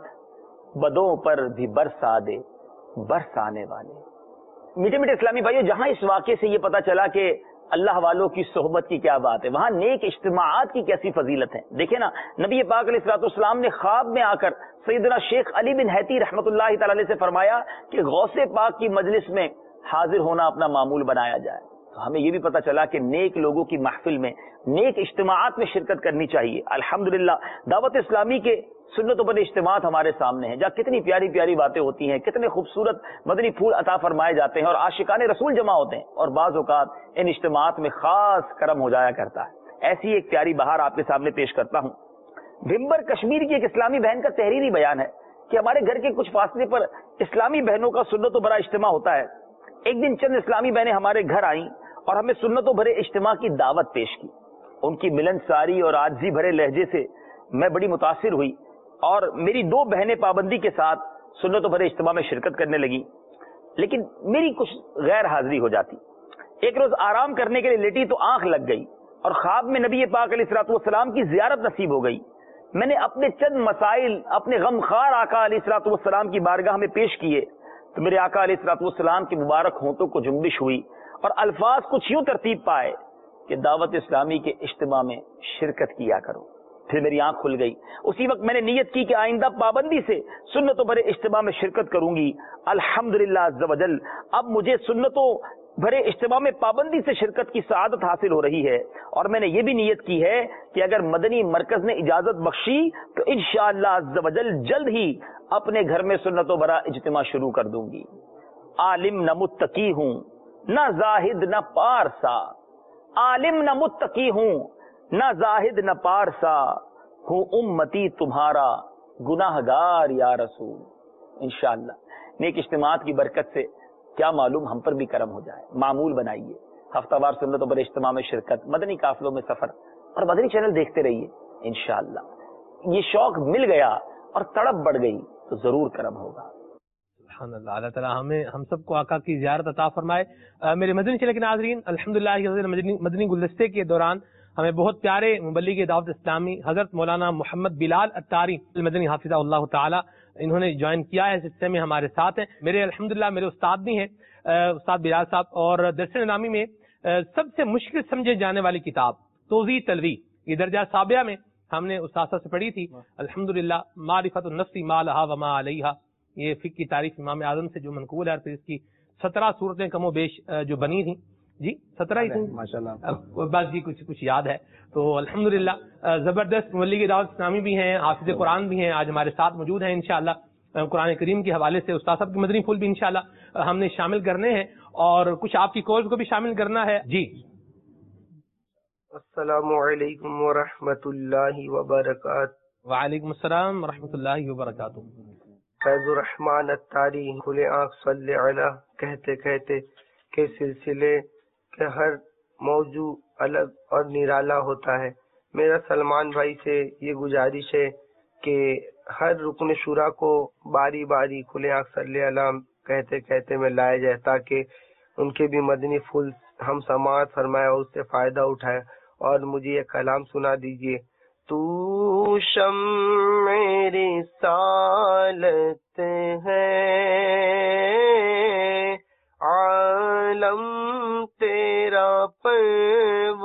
بدوں پر بھی برسا دے برسانے والے. میٹھے میٹھے اسلامی بھائیو، جہاں اس واقعے سے یہ پتا چلا کہ اللہ والوں کی صحبت کی کیا بات ہے، وہاں نیک اجتماعات کی کیسی فضیلت ہے. دیکھیں نا، نبی پاک علیہ الصلوۃ والسلام نے خواب میں آ کر سیدنا شیخ علی بن حیتی رحمۃ اللہ تعالی علیہ سے فرمایا کہ غوث پاک کی مجلس میں حاضر ہونا اپنا معمول بنایا جائے. تو ہمیں یہ بھی پتا چلا کہ نیک لوگوں کی محفل میں، نیک اجتماعات میں شرکت کرنی چاہیے. الحمدللہ دعوت اسلامی کے سنت و بد اجتماعات ہمارے سامنے ہیں، جہاں کتنی پیاری پیاری باتیں ہوتی ہیں، کتنے خوبصورت مدنی پھول عطا فرمائے جاتے ہیں اور عاشقان رسول جمع ہوتے ہیں، اور بعض اوقات ان اجتماعات میں خاص کرم ہو جایا کرتا ہے. ایسی ایک پیاری بہار آپ کے سامنے پیش کرتا ہوں. بھمبر کشمیر کی ایک اسلامی بہن کا تحریری بیان ہے کہ ہمارے گھر کے کچھ فاصلے پر اسلامی بہنوں کا سنت و بڑا اجتماع ہوتا ہے. ایک دن چند اسلامی بہنیں ہمارے گھر آئیں اور ہمیں سنت و بھرے اجتماع کی دعوت پیش کی. ان کی ملنساری اور عاجزی بھرے لہجے سے میں بڑی متاثر ہوئی اور میری 2 بہنیں پابندی کے ساتھ سنت و بھرے اجتماع میں شرکت کرنے لگی، لیکن میری کچھ غیر حاضری ہو جاتی. ایک روز آرام کرنے کے لیے لیٹی تو آنکھ لگ گئی اور خواب میں نبی پاک علیہ الصلوۃ والسلام کی زیارت نصیب ہو گئی. میں نے اپنے چند مسائل اپنے غمخوار آقا علیہ الصلوۃ والسلام کی بارگاہ میں پیش کیے تو میرے آقا علیہ الصلوۃ والسلام کی مبارک ہونٹوں کو جنبش ہوئی اور الفاظ کچھ یوں ترتیب پائے کہ دعوت اسلامی کے اجتماع میں شرکت کیا کرو. پھر میری آنکھ کھل گئی. اسی وقت میں نے نیت کی کہ آئندہ پابندی سے سنت و بھرے اجتماع میں شرکت کروں گی. الحمدللہ عز و جل اب مجھے سنتوں بھرے اجتماع میں پابندی سے شرکت کی سعادت حاصل ہو رہی ہے، اور میں نے یہ بھی نیت کی ہے کہ اگر مدنی مرکز نے اجازت بخشی تو انشاءاللہ عز و جل جلد ہی اپنے گھر میں سنت و بھرا اجتماع شروع کر دوں گی. عالم نہ متقی ہوں نہ زاہد نہ پارسا، عالم نہ متقی ہوں نہ زاہد نہ پارسا، ہوں امتی تمہارا گناہگار یا رسول. انشاءاللہ نیک اجتماعات کی برکت سے کیا معلوم ہم پر بھی کرم ہو جائے. معمول بنائیے ہفتہ وار سنت و بھرے اجتماع میں شرکت، مدنی قافلوں میں سفر، اور مدنی چینل دیکھتے رہیے. انشاءاللہ یہ شوق مل گیا اور تڑپ بڑھ گئی تو ضرور کرم ہوگا. سبحان اللہ. اللہ تعالیٰ ہم سب کو آقا کی زیارت عطا فرمائے. میرے مدنی چینل کے ناظرین، الحمدللہ مدنی گلدستے کے دوران ہمیں بہت پیارے مبلغ دعوت اسلامی حضرت مولانا محمد بلال اتاری المدنی حافظہ اللہ تعالی انہوں نے جوائن کیا ہے. اس حصے میں ہمارے ساتھ ہیں. میرے الحمدللہ میرے استاد بھی ہیں استاد بلال صاحب، اور درس نظامی میں سب سے مشکل سمجھے جانے والی کتاب توضیح تلوی، یہ درجہ سابعہ میں ہم نے استاذ سے پڑھی تھی. الحمدللہ معرفت النفس ما لہا وما علیہا، یہ فقہ کی تعریف امام اعظم سے جو منقول ہے، اور پھر اس کی 17 صورتیں کم و بیش جو بنی تھیں، جی 17 ہی تھیں ماشاءاللہ، بس جی کچھ یاد ہے. تو الحمدللہ زبردست مبلغ دعوت اسلامی بھی ہیں، حافظ قرآن بھی ہیں، آج ہمارے ساتھ موجود ہیں. انشاءاللہ قرآن کریم کے حوالے سے استاد صاحب کے مدنی پھول بھی انشاءاللہ ہم نے شامل کرنے ہیں، اور کچھ آپ کی کالز کو بھی شامل کرنا ہے. جی السلام علیکم ورحمۃ اللہ وبرکاتہ. وعلیکم السلام ورحمۃ اللہ وبرکاتہ. فیض الرحمان اتاری کھلے آنکھ صلی علی کہتے کہتے کے سلسلے کے ہر موضوع الگ اور نرالا ہوتا ہے. میرا سلمان بھائی سے یہ گزارش ہے کہ ہر رکن شورا کو باری باری کھلے آنکھ صلی علی کہتے کہتے میں لایا جائے، تاکہ ان کے بھی مدنی پھول ہم سماعت فرمائے اور اس سے فائدہ اٹھائے. اور مجھے یہ کلام سنا دیجئے. تو شمع رسالت ہے عالم تیرا پروانہ.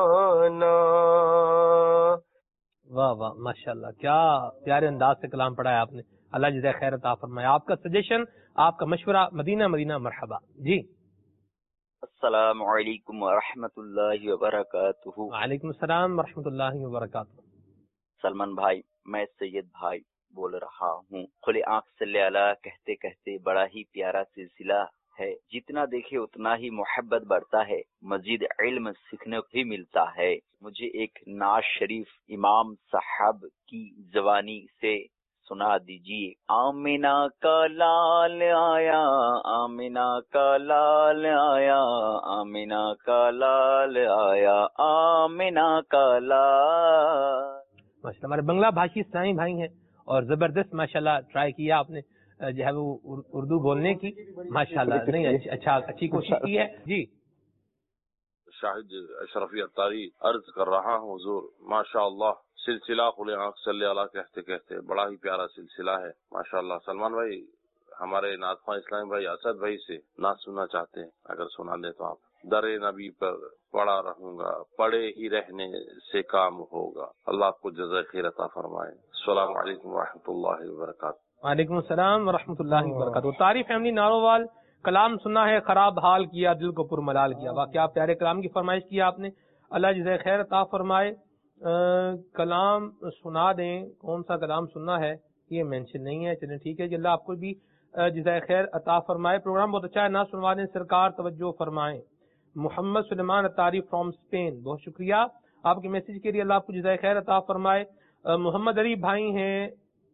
واہ واہ ماشاءاللہ، کیا پیارے انداز سے کلام پڑھا ہے آپ نے. اللہ جزائے خیر عطا فرمائے. آپ کا سجیشن، آپ کا مشورہ، مدینہ مدینہ مرحبا. جی السلام علیکم ورحمۃ اللہ وبرکاتہ. وعلیکم السلام ورحمۃ اللہ وبرکاتہ. سلمان بھائی، میں سید بھائی بول رہا ہوں. کھلے آنکھ صلی اللہ کہتے کہتے بڑا ہی پیارا سلسلہ ہے. جتنا دیکھے اتنا ہی محبت بڑھتا ہے، مزید علم سیکھنے کو بھی ملتا ہے. مجھے ایک نعت شریف امام صاحب کی زبانی سے सुना दीजिए। आमिना का लाल आया, आमिना का लाल आया, आमिना का लाल आया, आमिना का लाल। माशाल्लाह, हमारे बंगला भाषी इस्लामी भाई हैं और जबरदस्त माशाल्लाह ट्राई किया आपने जो है वो उर्दू बोलने की, माशाल्लाह। नहीं, अच्छा, अच्छी कोशिश की है जी। शाहिद अशरफी अत्तारी अर्ज कर रहा हूँ हुजूर, माशाअल्लाह सिलसिला खुले आँख सल्ले अला कहते कहते बड़ा ही प्यारा सिलसिला है माशाअल्लाह। सलमान भाई हमारे नाथखवां इस्लामी भाई असद भाई से नात सुनना चाहते हैं, अगर सुना दे तो आप। दरे नबी पर पड़ा रहूंगा, पड़े ही रहने से काम होगा, अल्लाह आपको जज़ा खैर अता फरमाए। अस्सलामु अलैकुम व रहमतुल्लाहि व बरकातहू। वालेकुम अस्सलाम व रहमतुल्लाहि व बरकातहू। तारीफ फैमिली नारोवाल, कलाम सुना है खराब हाल किया, दिल को पुरमलाल किया। वाकई आप प्यारे कलाम की फरमाइश की आपने, अल्लाह जज़ा खैर अता फरमाए। कलाम सुना दें, कौन सा कलाम सुनना है ये मेंशन नहीं है, चलिए ठीक है जी, अल्लाह आपको भी जज़ा खैर अता फरमाए। प्रोग्राम बहुत अच्छा है, ना सुनवा दें सरकार तवज्जो फरमाएं। मोहम्मद सुलेमान अतारी फ्रॉम स्पेन, बहुत शुक्रिया आपके मैसेज के लिए, अल्लाह आपको जज़ा खैर अता फरमाए। मोहम्मद अली भाई हैं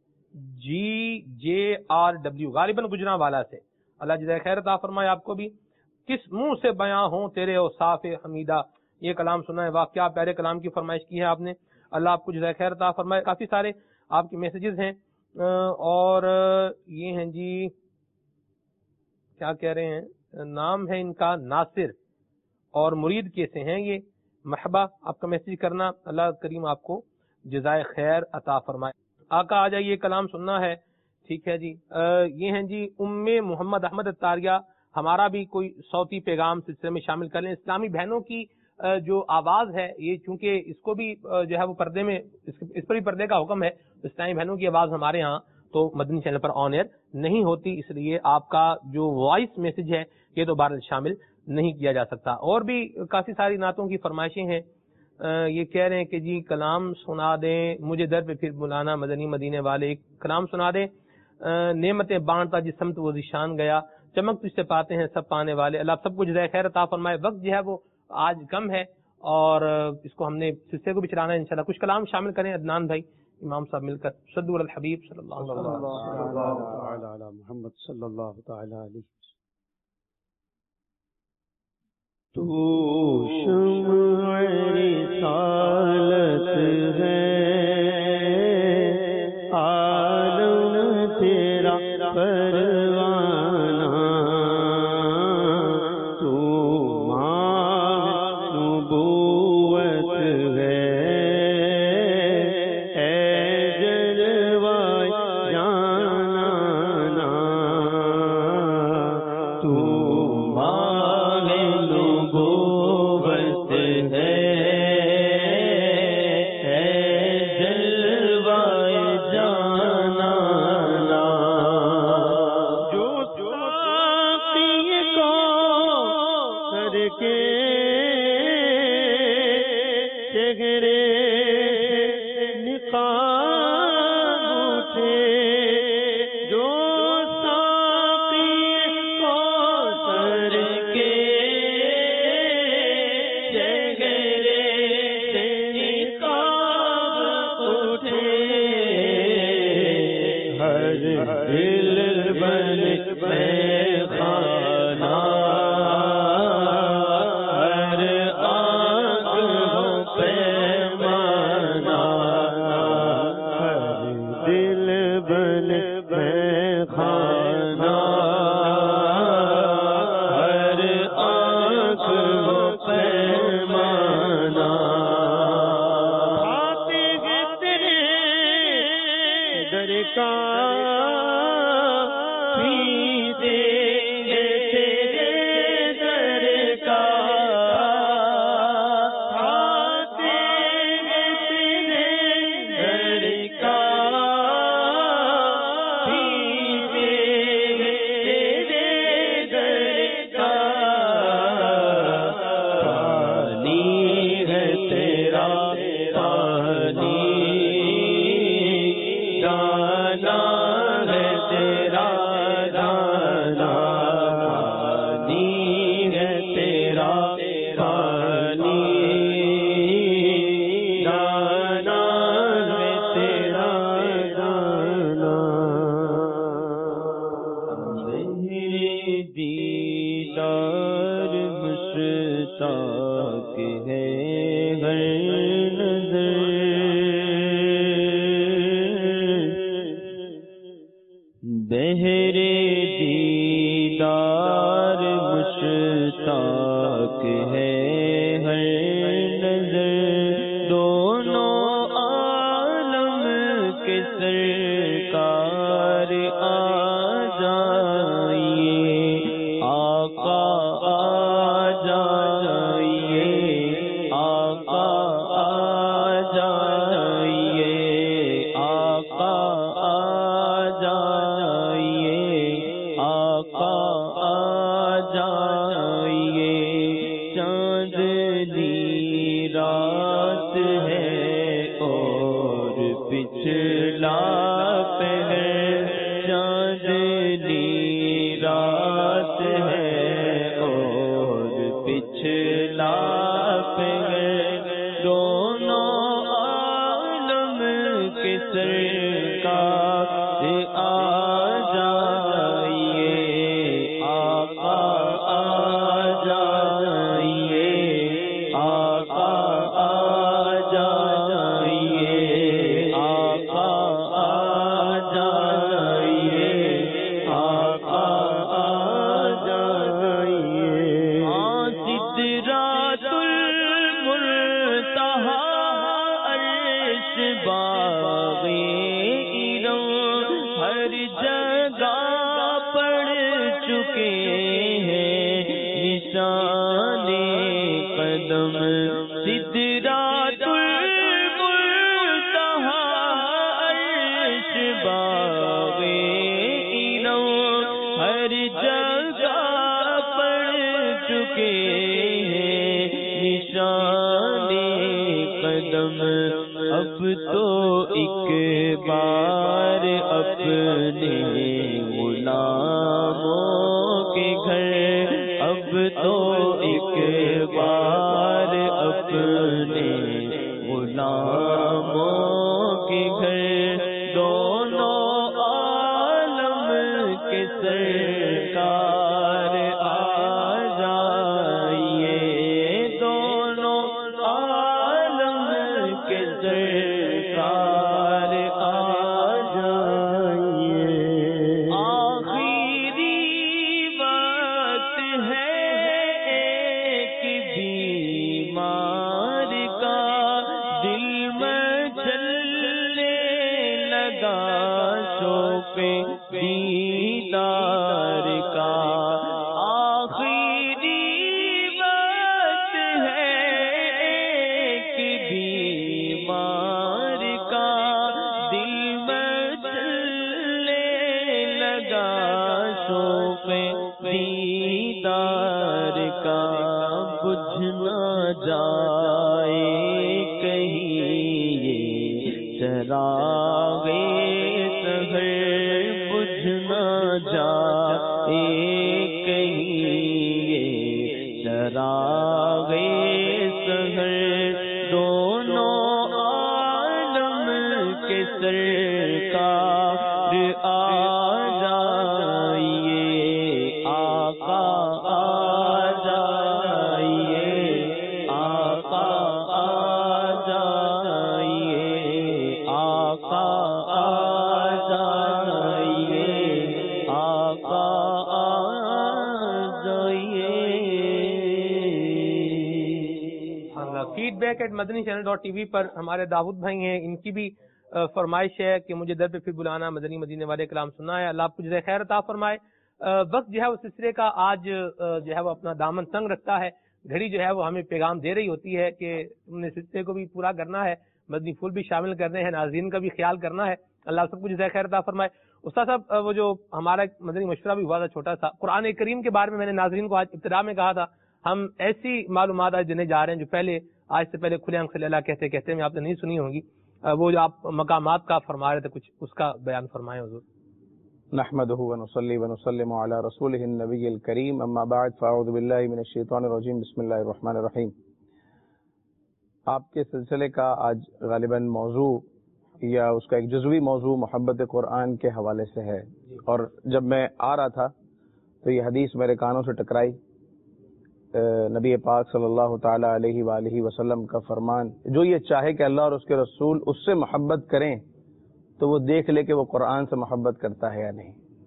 GJRW गालिबन गुजरांवाला से, अल्लाह जज़ा खैर अता फरमाए आपको भी। किस मुंह से बयां हो तेरे औसाफ हमीदा, ये कलाम सुना है, वाकया प्यारे कलाम की फरमाइश की है आपने, अल्लाह आपको जज़ा खैर अता फरमाए। काफी सारे आपके मैसेजेस हैं और ये हैं जी, क्या कह रहे हैं, नाम है इनका नासिर और मुरीद कैसे हैं ये, महबा आपका मैसेज करना, अल्लाह करीम आपको जज़ाए खैर अता फरमाए। आका आ जाइए, कलाम सुनना है, ठीक है जी। ये हैं जी उम्मे मोहम्मद अहमद अत्तारिया, हमारा भी कोई सौती पैगाम सिलसिले में शामिल कर लें। इस्लामी बहनों की जो आवाज है ये, चूंकि इसको भी जो है वो पर्दे में इस पर भी पर्दे का हुक्म है, तो इस्लामी बहनों की आवाज हमारे यहाँ तो मदनी चैनल पर ऑन एयर नहीं होती, इसलिए आपका जो वॉइस मैसेज है ये तो बार शामिल नहीं किया जा सकता। और भी काफी सारी नातों की फरमाइशें हैं। ये कह रहे हैं कि जी कलाम सुना दें, मुझे दर पे फिर बुलाना मदनी मदीने वाले, कलाम सुना दें। नेमतें बांटता जिस समत वो जिशान गया, चमक तुझसे पाते हैं सब पाने वाले, अल्लाह सबको जज़ाए खैर अता फरमाए। वक्त जो है वो आज कम है और इसको हमने सिलसिले को भी चलाना है इंशाल्लाह। कुछ कलाम शामिल करें अदनान भाई इमाम साहब मिलकर। सल्लु अलल हबीब सल्लल्लाहु अलैहि वसल्लम। तू शुम्अ रिसालत है, आलम तेरा परवाना, तू माह नबूवत है, ऐ जलवाए जानाना, तू माह नबूवत है, ऐ जलवाए जानाना, जो साक़ी को करके चेहरे निकाब उठे, जो साक़ी को करके चेहरे निकाब उठे, हर दिल बन में खाना, हर आँख हो पैमाना, हर दिल बन में खाना, हर आँख हो पैमाना, खाते हैं तेरे दर का पीते हैं तेरे दर का, खाते हैं तेरे दर का, पीते हैं तेरे दर का, पानी है तेरा पानी, दाना है तेरा दाना, पानी है तेरा पानी, दाना है तेरा दाना। بہرے دیدار مشتاق ہے ہر نظر، دونوں عالم کے سرکار آ جائیے، آقا آ جائیے، آقا آ جائیے، آقا آ جائیے، آقا آ جائیے، چاندنی رات ہے اور پچھلا پہر، چاندنی رات ہے اور پچھلا پہر، دونوں عالم کے سرکار آ جائیے، آقا آ جائیے، آقا آ جائیے، آقا آ جائیے، آقا آ جائیے۔ سدرات المنتہا عرش باغِ ارم، ہر جگہ پڑ چکے ہیں نشان قدم، سدرات المنتہا عرش باغِ ارم، ہر جگہ پڑ چکے ہیں نشان قدم، اب تو ایک بار اپنے غلاموں کے گھر، اب تو ایک بار اپنے غلاموں کے گھر، دونوں عالم کے سرکار آ جائیے، دونوں عالم کے سرکار آ جائیے۔ آخری وقت ہے ایک بیمار کا، دل مچلنے لگا شوق دیدار کا، آخری وقت ہے ایک بیمار کا، دل مچلنے لگا شوق دیدار کا، بجھ نہ جائے کہیں یہ چراغ سحر، بجھ نہ جائے کہیں یہ چراغ سحر، دونوں عالم کے سرکار آ جائیے، آقا آ جائیے، آقا آ جائیے، آقا آ جائیے، آقا آ جائیے۔ Feedback at Madani channel .tv پر ہمارے داؤد بھائی ہیں، ان کی بھی فرمائش ہے کہ مجھے در پہ پھر بلانا، مدنی مدینے والے کلام سننا ہے۔ اللہ آپ کو جزائے خیر عطا فرمائے۔ وقت جو ہے وہ سلسلے کا آج جو ہے وہ اپنا دامن تنگ رکھتا ہے، گھڑی جو ہے وہ ہمیں پیغام دے رہی ہوتی ہے کہ تم نے سلسلے کو بھی پورا کرنا ہے، مدنی پھول بھی شامل کرنے ہیں، ناظرین کا بھی خیال کرنا ہے۔ اللہ سب کو جزائے خیر عطا فرمائے۔ استاد صاحب، وہ جو ہمارا ایک مدنی مشورہ بھی ہوا تھا چھوٹا سا، قرآن کریم کے بارے میں نے ناظرین کو آج ابتدا میں کہا تھا، ہم ایسی معلومات آج دینے جا رہے ہیں جو آج سے پہلے کھلے آنکھ سے اللہ کہتے کہتے میں آپ نے نہیں سنی ہوں گی۔ وہ جو آپ مقامات کا فرما رہے تھے کچھ، اس کا بیان فرمائیں حضور۔ نحمده ونصلي ونسلم على رسوله النبي الكريم، اما بعد فاعوذ بالله من الشیطان الرجیم، بسم اللہ الرحمن الرحیم۔ آپ کے سلسلے کا آج غالباً موضوع یا اس کا ایک جزوی موضوع محبت قرآن کے حوالے سے ہے، اور جب میں آ رہا تھا تو یہ حدیث میرے کانوں سے ٹکرائی، نبی پاک صلی اللہ تعالی علیہ وآلہ وسلم کا فرمان، جو یہ چاہے کہ اللہ اور اس کے رسول اس سے محبت کریں تو وہ دیکھ لے کہ وہ قرآن سے محبت کرتا ہے یا نہیں۔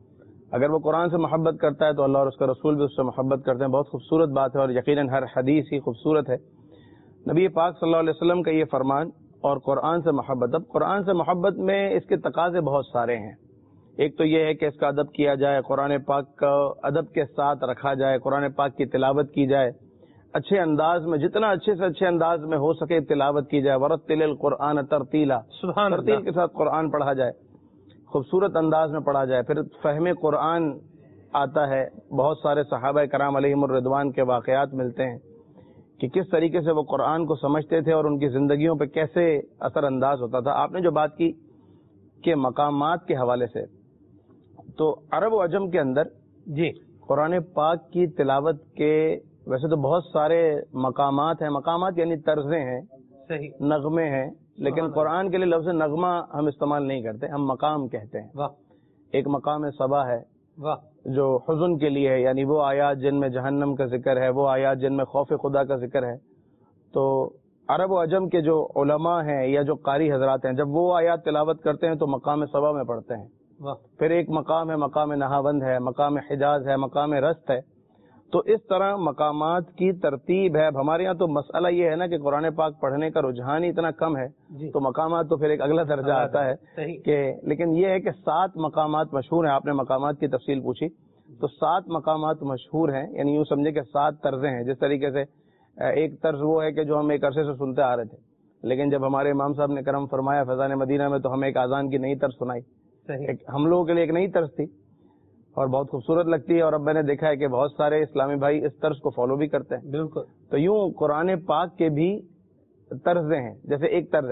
اگر وہ قرآن سے محبت کرتا ہے تو اللہ اور اس کا رسول بھی اس سے محبت کرتے ہیں. بہت خوبصورت بات ہے اور یقیناً ہر حدیث ہی خوبصورت ہے. نبی پاک صلی اللہ علیہ وسلم کا یہ فرمان اور قرآن سے محبت. اب قرآن سے محبت میں اس کے تقاضے بہت سارے ہیں. ایک تو یہ ہے کہ اس کا ادب کیا جائے، قرآن پاک کا ادب کے ساتھ رکھا جائے، قرآن پاک کی تلاوت کی جائے اچھے انداز میں، جتنا اچھے سے اچھے انداز میں ہو سکے تلاوت کی جائے. ورتل القرآن ترتیلا، ترتیل کے ساتھ قرآن پڑھا جائے، خوبصورت انداز میں پڑھا جائے. پھر فہم قرآن آتا ہے. بہت سارے صحابہ کرام علیہم الرضوان کے واقعات ملتے ہیں کہ کس طریقے سے وہ قرآن کو سمجھتے تھے اور ان کی زندگیوں پہ کیسے اثر انداز ہوتا تھا. آپ نے جو بات کی کہ مقامات کے حوالے سے، تو عرب و عجم کے اندر جی قرآن پاک کی تلاوت کے ویسے تو بہت سارے مقامات ہیں. مقامات یعنی طرزیں ہیں، صحیح، نغمے ہیں، لیکن قرآن کے لیے لفظ نغمہ ہم استعمال نہیں کرتے، ہم مقام کہتے ہیں. واہ، ایک مقام صبا ہے واہ، جو حزن کے لیے ہے، یعنی وہ آیات جن میں جہنم کا ذکر ہے، وہ آیات جن میں خوف خدا کا ذکر ہے. تو عرب و عجم کے جو علماء ہیں یا جو قاری حضرات ہیں، جب وہ آیات تلاوت کرتے ہیں تو مقام صبا میں پڑھتے ہیں. پھر ایک مقام ہے مقام نہاوند ہے، مقام حجاز ہے، مقام رست ہے. تو اس طرح مقامات کی ترتیب ہے. اب ہمارے یہاں تو مسئلہ یہ ہے نا کہ قرآن پاک پڑھنے کا رجحان ہی اتنا کم ہے، تو مقامات تو پھر ایک اگلا درجہ آتا ہے کہ، لیکن یہ ہے کہ 7 مقامات مشہور ہیں. آپ نے مقامات کی تفصیل پوچھی تو 7 مقامات مشہور ہیں، یعنی یوں سمجھے کہ 7 طرزیں ہیں. جس طریقے سے ایک طرز وہ ہے کہ جو ہم ایک عرصے سے سنتے آ رہے تھے، لیکن جب ہمارے امام صاحب نے کرم فرمایا فیضان مدینہ میں تو ہمیں ایک اذان کی نئی طرز سنائی. ہم لوگوں کے لیے ایک نئی طرز تھی اور بہت خوبصورت لگتی ہے، اور اب میں نے دیکھا ہے کہ بہت سارے اسلامی بھائی اس طرز کو فالو بھی کرتے ہیں. بالکل. تو یوں قرآن پاک کے بھی طرزیں ہیں. جیسے ایک طرز ہے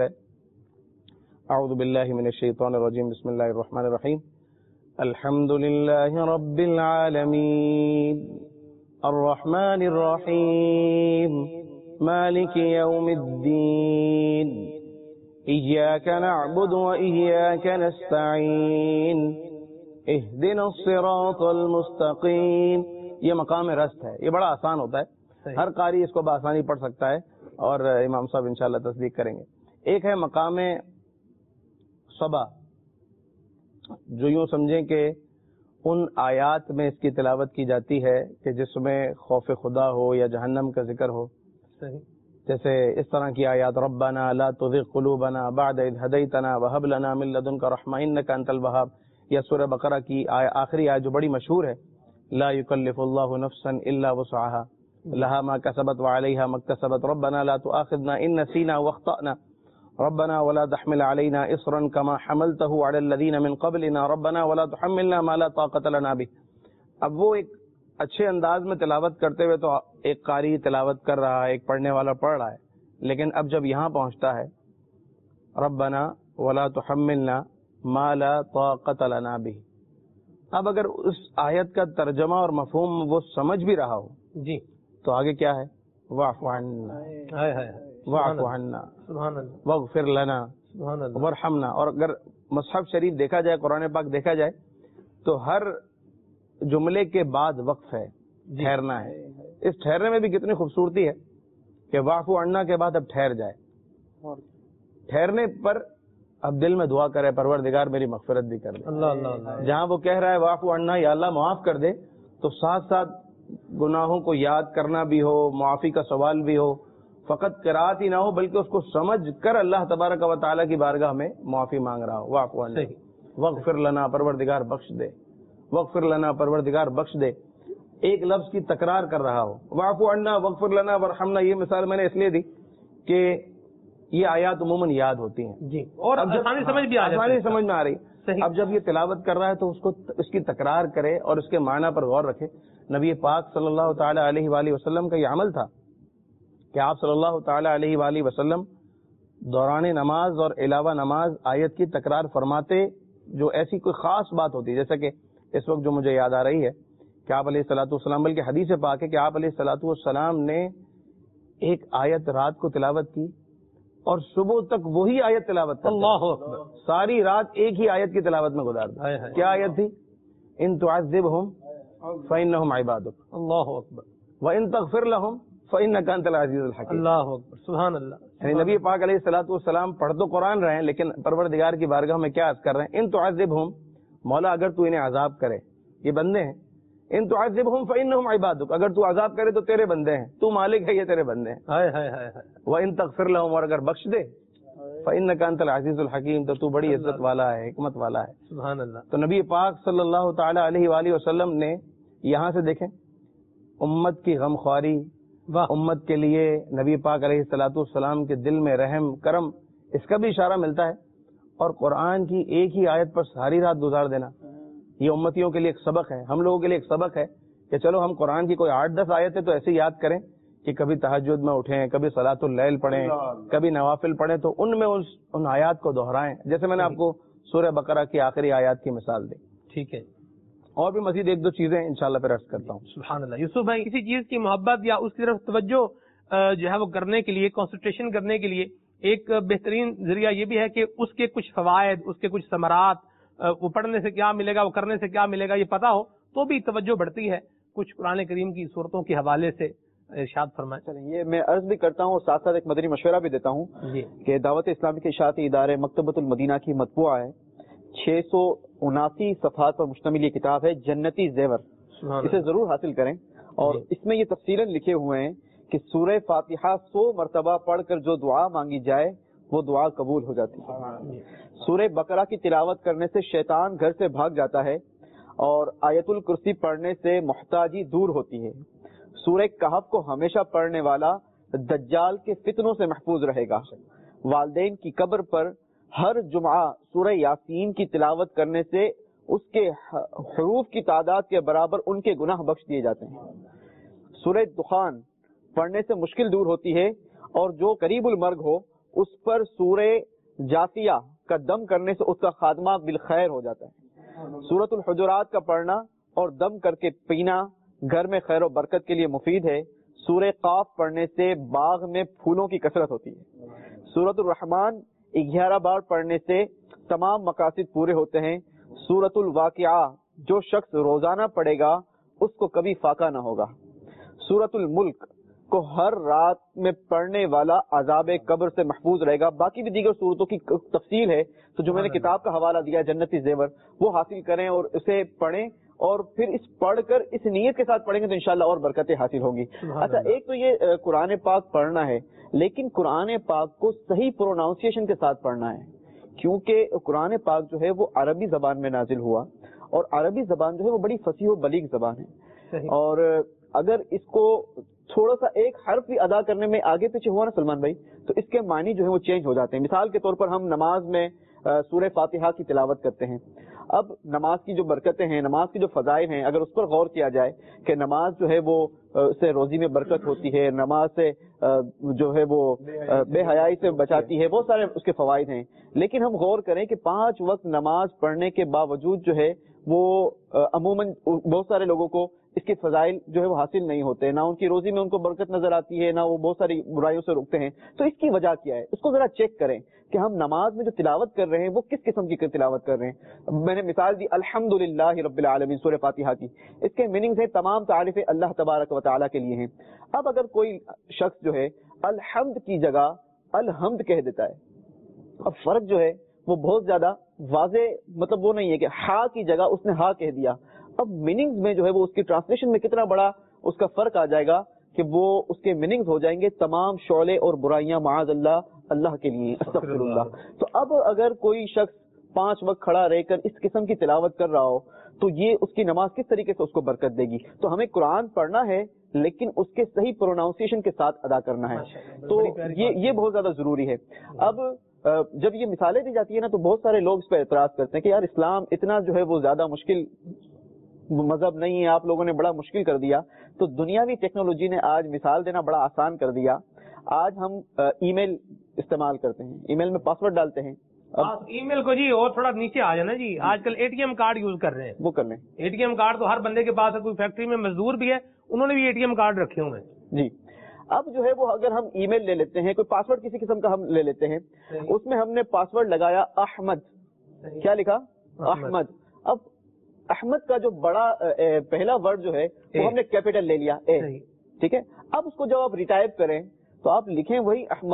اعوذ باللہ من الشیطان الرجیم بسم اللہ الرحمن الرحیم الحمد للہ رب العالمین الرحمن الرحیم مالک یوم الدین ایاک نعبد و ایاک نستعین اہدنا الصراط المستقیم. یہ مقام رست ہے. یہ بڑا آسان ہوتا ہے، ہر قاری اس کو بآسانی پڑھ سکتا ہے اور امام صاحب انشاءاللہ تصدیق کریں گے. ایک ہے مقام صبا، جو یوں سمجھیں کہ ان آیات میں اس کی تلاوت کی جاتی ہے کہ جس میں خوف خدا ہو یا جہنم کا ذکر ہو. جیسے اس طرح کی آیات ربنا لا تزغ قلوبنا بعد اذ ہدیتنا وہب لنا من لدنک رحمہ انک انت الوہاب، یا سورہ بقرہ کی آخری آیت جو بڑی مشہور ہے لا یکلف اللہ نفسا الا وسعها لها ما كسبت وعليها ما اكتسبت ربنا لا تؤاخذنا ان نسينا واخطأنا ربنا ولا تحمل علينا اصرا كما حملته على الذين من قبلنا ربنا ولا تحملنا ما لا طاقة لنا به. اب وہ ایک اچھے انداز میں تلاوت کرتے ہوئے تو ایک قاری تلاوت کر رہا ہے، ایک پڑھنے والا پڑھ رہا ہے، لیکن اب جب یہاں پہنچتا ہے ربنا ولا تحملنا ما لا طاقت لنا به، اب اگر اس آیت کا ترجمہ اور مفہوم وہ سمجھ بھی رہا ہو جی تو آگے کیا ہے واعف عنا واعف عنا واغفر لنا وارحمنا. اور اگر مصحف شریف دیکھا جائے، قرآن پاک دیکھا جائے تو ہر جملے کے بعد وقف ہے، ٹھہرنا ہے. اس ٹھہرنے میں بھی کتنی خوبصورتی ہے کہ واعف عنا کے بعد اب ٹھہر جائے. ٹھہرنے پر اب دل میں دعا کرے پروردگار میری مغفرت بھی کر دے. اللہ اللہ. جہاں وہ کہہ رہا ہے واعف عنا یا اللہ معاف کر دے، تو ساتھ ساتھ گناہوں کو یاد کرنا بھی ہو، معافی کا سوال بھی ہو، فقط قرات ہی نہ ہو بلکہ اس کو سمجھ کر اللہ تبارک و تعالیٰ کی بارگاہ میں معافی مانگ رہا ہو. واعف عنا واغفر لنا پروردگار بخش دے، واغفر لنا پروردگار بخش دے. ایک لفظ کی تکرار کر رہا ہو. واعف عنا واغفر لنا وارحمنا، یہ مثال میں نے اس لیے دی کہ یہ آیات عموماً یاد ہوتی ہیں جی، اور آسانی سمجھ بھی آسانی سمجھ میں آ رہی. اب جب یہ تلاوت کر رہا ہے تو اس کی تکرار کرے اور اس کے معنی پر غور رکھے. نبی پاک صلی اللہ تعالی علیہ وآلہ وسلم کا یہ عمل تھا کہ آپ صلی اللہ تعالی علیہ وآلہ وسلم دوران نماز اور علاوہ نماز آیت کی تکرار فرماتے. جو ایسی کوئی خاص بات ہوتی جیسا کہ اس وقت جو مجھے یاد آ رہی ہے کہ آپ علیہ الصلوۃ والسلام، بلکہ حدیث پاک ہے کہ آپ علیہ الصلوۃ والسلام نے ایک آیت رات کو تلاوت کی اور صبح تک وہی آیت تلاوت کرتے. اللہ اکبر. ساری رات ایک ہی آیت کی تلاوت میں گزار دی. کیا آیت تھی؟ ان تعذبہم فإنہم عبادک. اللہ اکبر. وإن تغفر لهم فإنک انت العزیز الحکیم. اللہ اکبر. سبحان اللہ. یعنی نبی پاک علیہ الصلوۃ والسلام پڑھ تو قرآن رہے ہیں لیکن پروردگار کی بارگاہ میں کیا عرض کر رہے ہیں؟ ان تعذبہم، مولا اگر تو انہیں عذاب کرے، یہ بندے ہیں. ان تعذبہم فإنہم عبادک، اگر تو عذاب کرے تو تیرے بندے ہیں، تو مالک ہے، یہ تیرے بندے ہیں. وَإِن تغفر لهم، اور اگر بخش دے، فإنک انت العزیز الحکیم، تو بڑی عزت والا ہے، حکمت والا ہے. سبحان اللہ. تو نبی پاک صلی اللہ تعالی علیہ وآلہ وسلم نے یہاں سے دیکھیں امت کی غمخواری، امت کے لیے نبی پاک علیہ الصلوۃ والسلام کے دل میں رحم کرم، اس کا بھی اشارہ ملتا ہے. اور قرآن کی ایک ہی آیت پر ساری رات گزار دینا، یہ امتیوں کے لیے ایک سبق ہے، ہم لوگوں کے لیے ایک سبق ہے کہ چلو ہم قرآن کی کوئی 8-10 آیتیں تو ایسے یاد کریں کہ کبھی تہجد میں اٹھیں، کبھی صلاۃ اللیل پڑھیں، کبھی نوافل پڑھیں، تو ان میں ان آیات کو دہرائیں، جیسے میں نے آپ کو سورہ بقرہ کی آخری آیات کی مثال دی. ٹھیک ہے. اور بھی مزید 1-2 چیزیں انشاءاللہ پھر عرض کرتا ہوں. سبحان اللہ. یوسف بھائی، کسی چیز کی محبت یا اس کی طرف توجہ جو ہے وہ کرنے کے لیے، کنسنٹریشن کرنے کے لیے ایک بہترین ذریعہ یہ بھی ہے کہ اس کے کچھ فوائد، اس کے کچھ ثمرات، وہ پڑھنے سے کیا ملے گا، وہ کرنے سے کیا ملے گا، یہ پتا ہو تو بھی توجہ بڑھتی ہے. کچھ قرآن کریم کی صورتوں کے حوالے سے ارشاد فرمائیں. چلیں، یہ میں عرض بھی کرتا ہوں اور ساتھ ساتھ ایک مدنی مشورہ بھی دیتا ہوں کہ دعوت اسلامی کے اشاعتی ادارے مکتبۃ المدینہ کی مطبوعہ ہے، 679 صفحات پر مشتمل یہ کتاب ہے جنتی زیور. اسے ضرور حاصل کریں. اور اس میں یہ تفصیلاً لکھے ہوئے ہیں کہ سورہ فاتحہ 100 مرتبہ پڑھ کر جو دعا مانگی جائے وہ دعا قبول ہو جاتی ہے. سورہ بقرہ کی تلاوت کرنے سے شیطان گھر سے بھاگ جاتا ہے اور آیت الکرسی پڑھنے سے محتاجی دور ہوتی ہے. سورہ کہف کو ہمیشہ پڑھنے والا دجال کے فتنوں سے محفوظ رہے گا. والدین کی قبر پر ہر جمعہ سورہ یاسین کی تلاوت کرنے سے اس کے حروف کی تعداد کے برابر ان کے گناہ بخش دیے جاتے ہیں. سورہ دخان پڑھنے سے مشکل دور ہوتی ہے اور جو قریب المرگ ہو اس پر سورہ جاثیہ کا دم کرنے سے اس کا خاتمہ بالخیر ہو جاتا ہے. سورۃ الحجرات کا پڑھنا اور دم کر کے پینا گھر میں خیر و برکت کے لیے مفید ہے. سورہ قاف پڑھنے سے باغ میں پھولوں کی کثرت ہوتی ہے. سورۃ الرحمن 11 بار پڑھنے سے تمام مقاصد پورے ہوتے ہیں. سورۃ الواقعہ جو شخص روزانہ پڑھے گا اس کو کبھی فاقہ نہ ہوگا. سورۃ الملک کو ہر رات میں پڑھنے والا عذاب قبر سے محفوظ رہے گا. باقی بھی دیگر صورتوں کی تفصیل ہے تو جو میں نے کتاب کا حوالہ دیا جنتی زیور وہ حاصل کریں اور اسے پڑھیں اور پھر اس پڑھ کر اس نیت کے ساتھ پڑھیں گے تو انشاءاللہ اور برکتیں حاصل ہوں گی. اچھا، ایک تو یہ قرآن پاک پڑھنا ہے لیکن قرآن پاک کو صحیح پروناؤنسیشن کے ساتھ پڑھنا ہے کیونکہ قرآن پاک جو ہے وہ عربی زبان میں نازل ہوا اور عربی زبان جو ہے وہ بڑی فصیح و بلیغ زبان ہے. اور اگر اس کو تھوڑا سا ایک حرف بھی ادا کرنے میں آگے پیچھے ہوا نا سلمان بھائی تو اس کے معنی جو ہے وہ چینج ہو جاتے ہیں. مثال کے طور پر ہم نماز میں سورہ فاتحہ کی تلاوت کرتے ہیں. اب نماز کی جو برکتیں ہیں، نماز کی جو فضائل ہیں، اگر اس پر غور کیا جائے کہ نماز جو ہے وہ سے روزی میں برکت ہوتی ہے، نماز سے جو ہے وہ بے حیائی سے بچاتی ہے، بہت سارے اس کے فوائد ہیں. لیکن ہم غور کریں کہ 5 وقت نماز پڑھنے کے باوجود جو ہے وہ عموماً بہت سارے لوگوں کو اس کے فضائل جو ہے وہ حاصل نہیں ہوتے، نہ ان کی روزی میں ان کو برکت نظر آتی ہے، نہ وہ بہت ساری برائیوں سے رکتے ہیں. تو اس کی وجہ کیا ہے؟ اس کو ذرا چیک کریں کہ ہم نماز میں جو تلاوت کر رہے ہیں وہ کس قسم کی تلاوت کر رہے ہیں. میں نے مثال دی الحمدللہ رب العالمین سورہ فاتحہ کی. اس کے میننگز ہیں تمام تعریفیں اللہ تبارک و تعالیٰ کے لیے ہیں. اب اگر کوئی شخص جو ہے الحمد کی جگہ الحمد کہہ دیتا ہے، اب فرق جو ہے وہ بہت زیادہ واضح، مطلب وہ نہیں ہے کہ ہا کی جگہ اس نے ہا کہہ دیا. اب میننگز میں جو ہے وہ اس کی ٹرانسلیشن میں کتنا بڑا اس کا فرق آ جائے گا کہ وہ اس کے میننگز ہو جائیں گے تمام شعلے اور برائیاں معاذ اللہ اللہ کے لیے، استغفر اللہ. تو اب اگر کوئی شخص 5 وقت کھڑا رہ کر اس قسم کی تلاوت کر رہا ہو تو یہ اس کی نماز کس طریقے سے اس کو برکت دے گی. تو ہمیں قرآن پڑھنا ہے لیکن اس کے صحیح پروناؤنسیشن کے ساتھ ادا کرنا ہے. تو یہ بہت زیادہ ضروری ہے. اب جب یہ مثالیں دی جاتی ہیں نا تو بہت سارے لوگ اس پہ اعتراض کرتے ہیں کہ یار اسلام اتنا جو ہے وہ زیادہ مشکل مذہب نہیں ہے، آپ لوگوں نے بڑا مشکل کر دیا. تو دنیاوی ٹیکنالوجی نے آج مثال دینا بڑا آسان کر دیا. آج ہم ای میل استعمال کرتے ہیں، ای میل میں پاسورڈ ڈالتے ہیں. ای میل کو جی اور تھوڑا نیچے آ جانا جی. آج کل A T M card use کر رہے ہیں، وہ کر لیں. اے ٹی ایم کارڈ تو ہر بندے کے پاس ہے. کوئی فیکٹری میں مزدور بھی ہے انہوں نے بھی اے ٹی ایم کارڈ رکھے ہوئے ہیں جی. اب جو ہے وہ اگر ہم ای میل لے لیتے ہیں، کوئی پاسورڈ کسی قسم کا ہم لے لیتے ہیں، اس میں ہم نے پاسورڈ لگایا احمد. کیا لکھا؟ احمد. اب احمد کا جو بڑا پہلا ورڈ جو ہے وہ ہم نے کیپیٹل لے لیا اے، ٹھیک ہے. اب اس کو جب آپ ریٹائپ کریں تو آپ لکھیں وہی احمد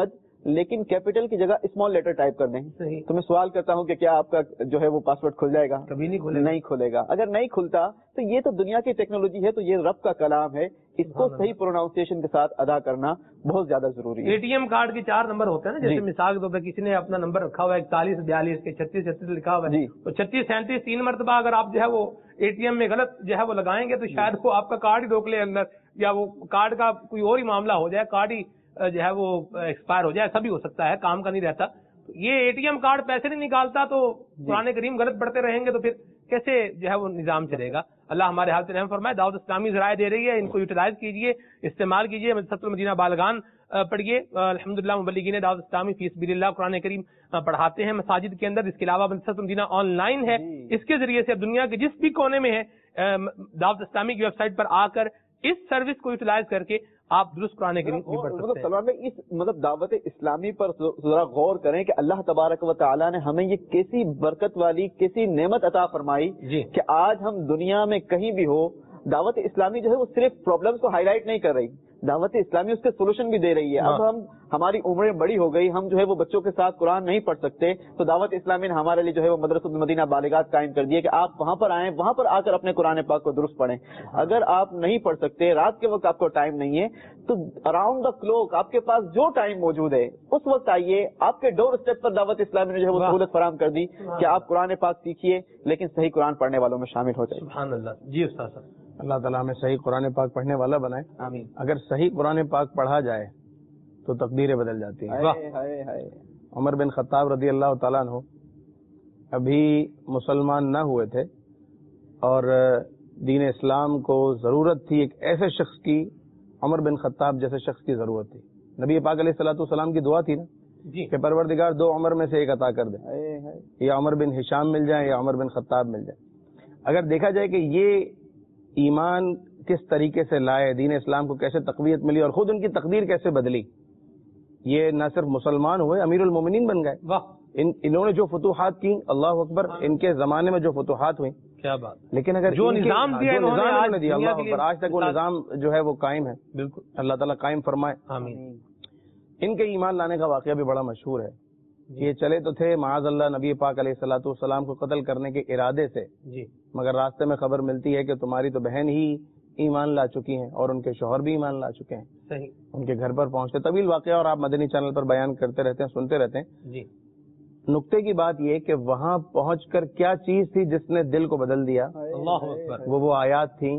لیکن کیپٹل کی جگہ اسمال لیٹر ٹائپ کر دیں. تو میں سوال کرتا ہوں کہ کیا آپ کا جو ہے وہ پاسورڈ کھل جائے گا؟ کبھی نہیں کھلے گا. اگر نہیں کھلتا تو یہ تو دنیا کی ٹیکنالوجی ہے, تو یہ رب کا کلام ہے, اس کو صحیح پروناؤنسیشن کے ساتھ ادا کرنا بہت زیادہ ضروری ہے. اے ٹی ایم کارڈ کے 4 نمبر ہوتے ہیں نا, جیسے مثال کے طور پر کسی نے اپنا نمبر رکھا ہوا ہے 4142 کے 3636 لکھا ہوا ہے, تو 3637 3 مرتبہ اگر آپ جو ہے وہ اے ٹی ایم میں غلط جو ہے وہ لگائیں گے تو شاید وہ آپ کا کارڈ ہی روک لے اندر, یا وہ کارڈ کا کوئی اور ہی معاملہ ہو جائے, کارڈ ہی جو ہے وہ ایکسپائر ہو جائے, ایسا بھی ہو سکتا ہے, کام کا نہیں رہتا. یہ اے ٹی ایم کارڈ پیسے نہیں نکالتا تو قرآن کریم غلط پڑھتے رہیں گے تو پھر کیسے جو ہے وہ نظام چلے گا. اللہ ہمارے حال سے رحم فرمائے. دعوت اسلامی ذرائع دے رہی ہے, ان کو یوٹیلائز کیجئے, استعمال کیجئے. مدرسۃ المدینہ بالغان پڑھیے. الحمدللہ مبلغین دعوت اسلامی فی سبیل اللہ قرآن کریم پڑھاتے ہیں مساجد کے اندر. اس کے علاوہ مدرسۃ المدینہ آن لائن ہے, اس کے ذریعے سے اب دنیا کے جس بھی کونے میں ہے دعوت اسلامی کی ویب سائٹ پر آ کر اس سروس کو یوٹیلائز کر کے آپ درست قرآن کریم بھی پڑھ سکتے ہیں. سلمان بھائی, اس دعوت اسلامی پر ذرا غور کریں کہ اللہ تبارک و تعالیٰ نے ہمیں یہ کیسی برکت والی, کیسی نعمت عطا فرمائی کہ آج ہم دنیا میں کہیں بھی ہو, دعوت اسلامی جو ہے وہ صرف پرابلمس کو ہائی لائٹ نہیں کر رہی, دعوت اسلامی اس کے سولوشن بھی دے رہی ہے. اب ہماری عمریں بڑی ہو گئی, ہم جو ہے وہ بچوں کے ساتھ قرآن نہیں پڑھ سکتے, تو دعوت اسلامی نے ہمارے لیے جو ہے وہ مدرسۃ المدینہ بالغات قائم کر دیے کہ آپ وہاں پر آئیں, وہاں پر آ کر اپنے قرآن پاک کو درست پڑھیں. اگر آپ نہیں پڑھ سکتے, رات کے وقت آپ کو ٹائم نہیں ہے, تو اراؤنڈ دا کلوک آپ کے پاس جو ٹائم موجود ہے اس وقت آئیے. آپ کے ڈور اسٹیپ پر دعوت اسلامی نے جو ہے وہ سہولت فراہم کر دی کہ آپ قرآن پاک سیکھیے, لیکن صحیح قرآن پڑھنے والوں میں شامل ہو جائے. سبحان اللہ. جی استاد صاحب, اللہ تعالیٰ ہمیں صحیح قرآن پاک پڑھنے والا بنائے. آمین. اگر صحیح قرآن پاک پڑھا جائے تو تقدیریں بدل جاتی ہیں. عمر بن خطاب رضی اللہ تعالیٰ عنہ ابھی مسلمان نہ ہوئے تھے اور دین اسلام کو ضرورت تھی, ایک ایسے شخص کی, عمر بن خطاب جیسے شخص کی ضرورت تھی. نبی پاک علیہ الصلوۃ والسلام کی دعا تھی نا کہ پروردگار 2 عمر میں سے ایک عطا کر دے, یا عمر بن ہشام مل جائے یا عمر بن خطاب مل جائے. اگر دیکھا جائے کہ یہ ایمان کس طریقے سے لائے, دین اسلام کو کیسے تقویت ملی اور خود ان کی تقدیر کیسے بدلی, یہ نہ صرف مسلمان ہوئے, امیر المومنین بن گئے. انہوں نے جو فتوحات کی, اللہ اکبر, ان کے زمانے میں جو فتوحات ہوئی, کیا بات. لیکن اگر جو نظام دیا انہوں نے دیا, اللہ اکبر, آج تک وہ نظام جو ہے وہ قائم ہے. بالکل, اللہ تعالیٰ قائم فرمائے. آمین. ان کے ایمان لانے کا واقعہ بھی بڑا مشہور ہے. یہ چلے تو تھے معاذ اللہ نبی پاک علیہ الصلوۃ والسلام کو قتل کرنے کے ارادے سے, مگر راستے میں خبر ملتی ہے کہ تمہاری تو بہن ہی ایمان لا چکی ہیں اور ان کے شوہر بھی ایمان لا چکے ہیں. صحیح. ان کے گھر پر پہنچتے, طویل واقعہ اور آپ مدنی چینل پر بیان کرتے رہتے ہیں, سنتے رہتے ہیں. جی. نقطے کی بات یہ کہ وہاں پہنچ کر کیا چیز تھی جس نے دل کو بدل دیا. اللہ اکبر. وہ آیات تھیں,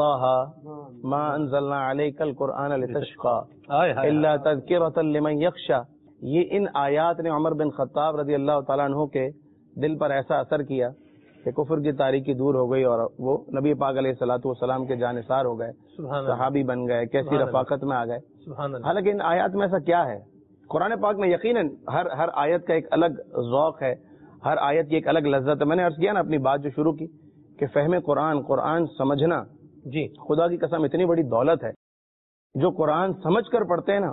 طٰہٰ ما انزلنا علیک القرآن لتشقیٰ الا تذکرۃ لمن یخشیٰ. یہ ان آیات نے عمر بن خطاب رضی اللہ تعالیٰ عنہ کے دل پر ایسا اثر کیا کہ کفر کی تاریکی دور ہو گئی اور وہ نبی پاک علیہ الصلوۃ والسلام کے جانثار ہو گئے, صحابی بن گئے, کیسی رفاقت میں آ گئے. حالانکہ ان آیات میں ایسا کیا ہے, قرآن پاک میں یقیناً ہر آیت کا ایک الگ ذوق ہے, ہر آیت کی ایک الگ لذت ہے. میں نے عرض کیا نا اپنی بات جو شروع کی کہ فہم قرآن سمجھنا, جی خدا کی قسم اتنی بڑی دولت ہے. جو قرآن سمجھ کر پڑھتے ہیں نا,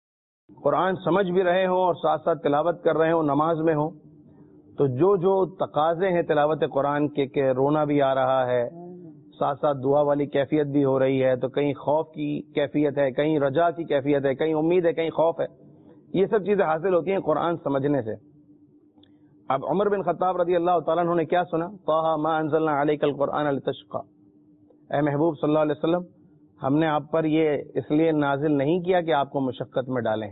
قرآن سمجھ بھی رہے ہوں اور ساتھ ساتھ تلاوت کر رہے ہوں, نماز میں ہوں, تو جو تقاضے ہیں تلاوت قرآن کے کہ رونا بھی آ رہا ہے, ساتھ ساتھ دعا والی کیفیت بھی ہو رہی ہے, تو کہیں خوف کی کیفیت ہے, کہیں رجا کی کیفیت ہے, کہیں امید ہے, کہیں خوف ہے, یہ سب چیزیں حاصل ہوتی ہیں قرآن سمجھنے سے. اب عمر بن خطاب رضی اللہ تعالیٰ عنہ نے کیا سنا, طٰہٰ ما انزلنا علیک القرآن لتشقیٰ. اے محبوب صلی اللہ علیہ وسلم, ہم نے آپ پر یہ اس لیے نازل نہیں کیا کہ آپ کو مشقت میں ڈالیں.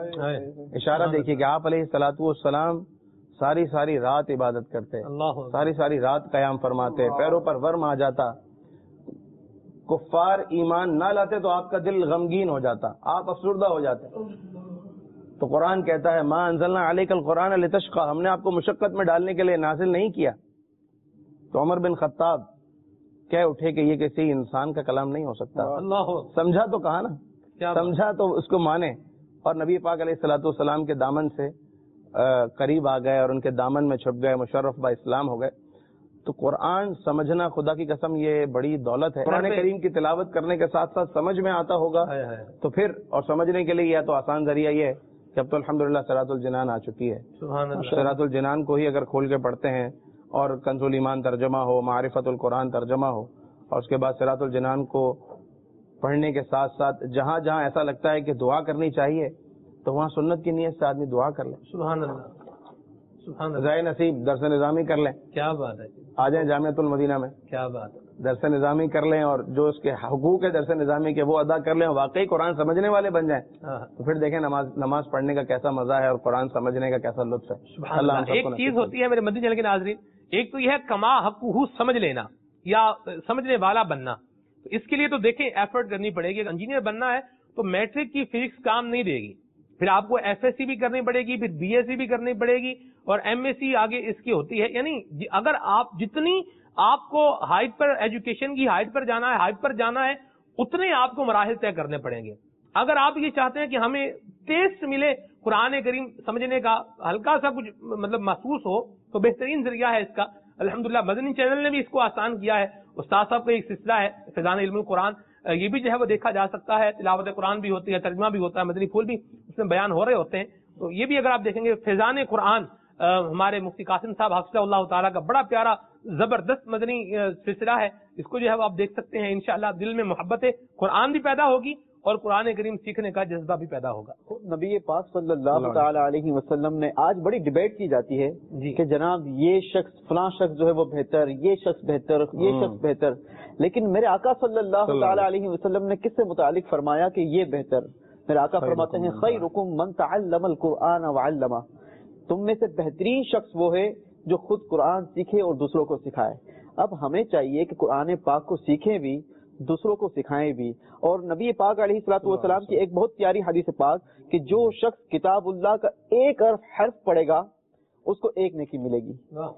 اشارہ دیکھیے کہ آپ علیہ الصلوۃ والسلام ساری رات عبادت کرتے, ساری رات قیام فرماتے, پیروں پر ورم آ جاتا, کفار ایمان نہ لاتے تو آپ کا دل غمگین ہو جاتا, آپ افسردہ ہو جاتے. تو قرآن کہتا ہے ما انزلنا علیک القرآن لتشقیٰ, ہم نے آپ کو مشقت میں ڈالنے کے لیے نازل نہیں کیا. تو عمر بن خطاب کہہ اٹھے کہ یہ کسی انسان کا کلام نہیں ہو سکتا. سمجھا تو کہا نا, سمجھا تو اس کو مانے, اور نبی پاک علیہ الصلوۃ والسلام کے دامن سے قریب آ گئے اور ان کے دامن میں چھپ گئے, مشرف با اسلام ہو گئے. تو قرآن سمجھنا خدا کی قسم یہ بڑی دولت ہے. قرآن کریم کی تلاوت کرنے کے ساتھ ساتھ سمجھ میں آتا ہوگا تو پھر, اور سمجھنے کے لیے یہ تو آسان ذریعہ یہ ہے کہ اب تو الحمدللہ صراط الجنان آ چکی ہے. صراط الجنان کو ہی اگر کھول کے پڑھتے ہیں اور کنز الایمان ترجمہ ہو, معرفت القرآن ترجمہ ہو, اور اس کے بعد صراط الجنان کو پڑھنے کے ساتھ ساتھ جہاں جہاں ایسا لگتا ہے کہ دعا کرنی چاہیے تو وہاں سنت کی نیت سے آدمی دعا کر لے. سبحان اللہ سبحان اللہ. رضائے نصیب درس نظامی کر لیں. کیا بات ہے. آ جائیں جامعۃ المدینہ میں. کیا بات ہے. درس نظامی کر لیں اور جو اس کے حقوق ہے درس نظامی کے وہ ادا کر لیں اور واقعی قرآن سمجھنے والے بن جائیں تو پھر دیکھیں نماز پڑھنے کا کیسا مزہ ہے اور قرآن سمجھنے کا کیسا لطف ہے. اللہ. ایک چیز ہوتی ہے میرے مدنی چینل کے ناظرین, ایک تو یہ ہے کما حقہ سمجھ لینا یا سمجھنے والا بننا. اس کے لیے تو دیکھیں ایفرٹ کرنی پڑے گی. اگر انجینئر بننا ہے تو میٹرک کی فزکس کام نہیں دے گی, پھر آپ کو ایف ایس سی بھی کرنی پڑے گی, پھر بی ایس سی بھی کرنی پڑے گی اور ایم ایس سی آگے اس کی ہوتی ہے. یعنی اگر آپ جتنی آپ کو ہائٹ پر ایجوکیشن کی ہائٹ پر جانا ہے, ہائٹ پر جانا ہے, اتنے آپ کو مراحل طے کرنے پڑیں گے. اگر آپ یہ چاہتے ہیں کہ ہمیں ٹیسٹ ملے قرآن کریم سمجھنے کا, ہلکا سا کچھ مطلب محسوس ہو, تو بہترین ذریعہ ہے اس کا. الحمدللہ مدنی چینل نے بھی اس کو آسان کیا ہے. استاد صاحب کا ایک سلسلہ ہے فیضان علم القرآن, یہ بھی جو ہے وہ دیکھا جا سکتا ہے. تلاوت قرآن بھی ہوتی ہے, ترجمہ بھی ہوتا ہے, مدنی پھول بھی اس میں بیان ہو رہے ہوتے ہیں. تو یہ بھی اگر آپ دیکھیں گے فیضان قرآن ہمارے مفتی قاسم صاحب حفظہ اللہ تعالیٰ کا بڑا پیارا زبردست مدنی سلسلہ ہے. اس کو جو ہے وہ آپ دیکھ سکتے ہیں. انشاءاللہ دل میں محبت قرآن بھی پیدا ہوگی اور قرآن کریم سیکھنے کا جذبہ بھی پیدا ہوگا. نبی پاک صلی اللہ تعالی علیہ وسلم نے آج بڑی ڈیبیٹ کی جاتی ہے کہ جناب یہ شخص فلاں شخص جو ہے وہ بہتر, یہ شخص بہتر, یہ شخص بہتر, لیکن میرے آقا صلی اللہ تعالی علیہ وسلم نے کس سے متعلق فرمایا کہ یہ بہتر؟ میرے آقا فرماتے ہیں خیرکم من تعلم القرآن وعلمہ, تم میں سے بہترین شخص وہ ہے جو خود قرآن سیکھے اور دوسروں کو سکھائے. اب ہمیں چاہیے کہ قرآن پاک کو سیکھیں بھی, دوسروں کو سکھائیں بھی. اور نبی پاک علیہ الصلوۃ والسلام کی ایک بہت پیاری حدیث پاک کہ جو شخص کتاب اللہ کا ایک حرف پڑھے گا اس کو ایک نیکی ملے گی,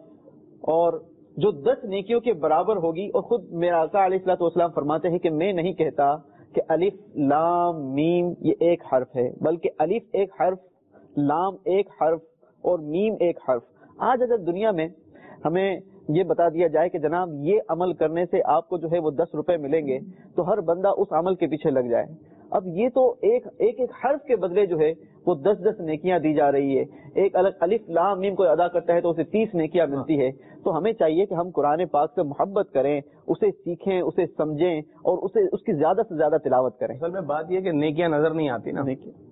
اور جو 10 نیکیوں کے برابر ہوگی. اور خود میرا آقا علیہ الصلوۃ والسلام فرماتے ہیں کہ میں نہیں کہتا کہ الف لام میم یہ ایک حرف ہے, بلکہ الف ایک حرف, لام ایک حرف اور میم ایک حرف. آج اگر دنیا میں ہمیں یہ بتا دیا جائے کہ جناب یہ عمل کرنے سے آپ کو جو ہے وہ 10 روپے ملیں گے, تو ہر بندہ اس عمل کے پیچھے لگ جائے. اب یہ تو ایک حرف کے بدلے جو ہے وہ 10 نیکیاں دی جا رہی ہے. ایک الگ الف لام میم کو ادا کرتا ہے تو اسے 30 نیکیاں ملتی ہے. تو ہمیں چاہیے کہ ہم قرآن پاک سے محبت کریں, اسے سیکھیں, اسے سمجھیں اور اس کی زیادہ سے زیادہ تلاوت کریں. اصل میں بات یہ کہ نیکیاں نظر نہیں آتی نا,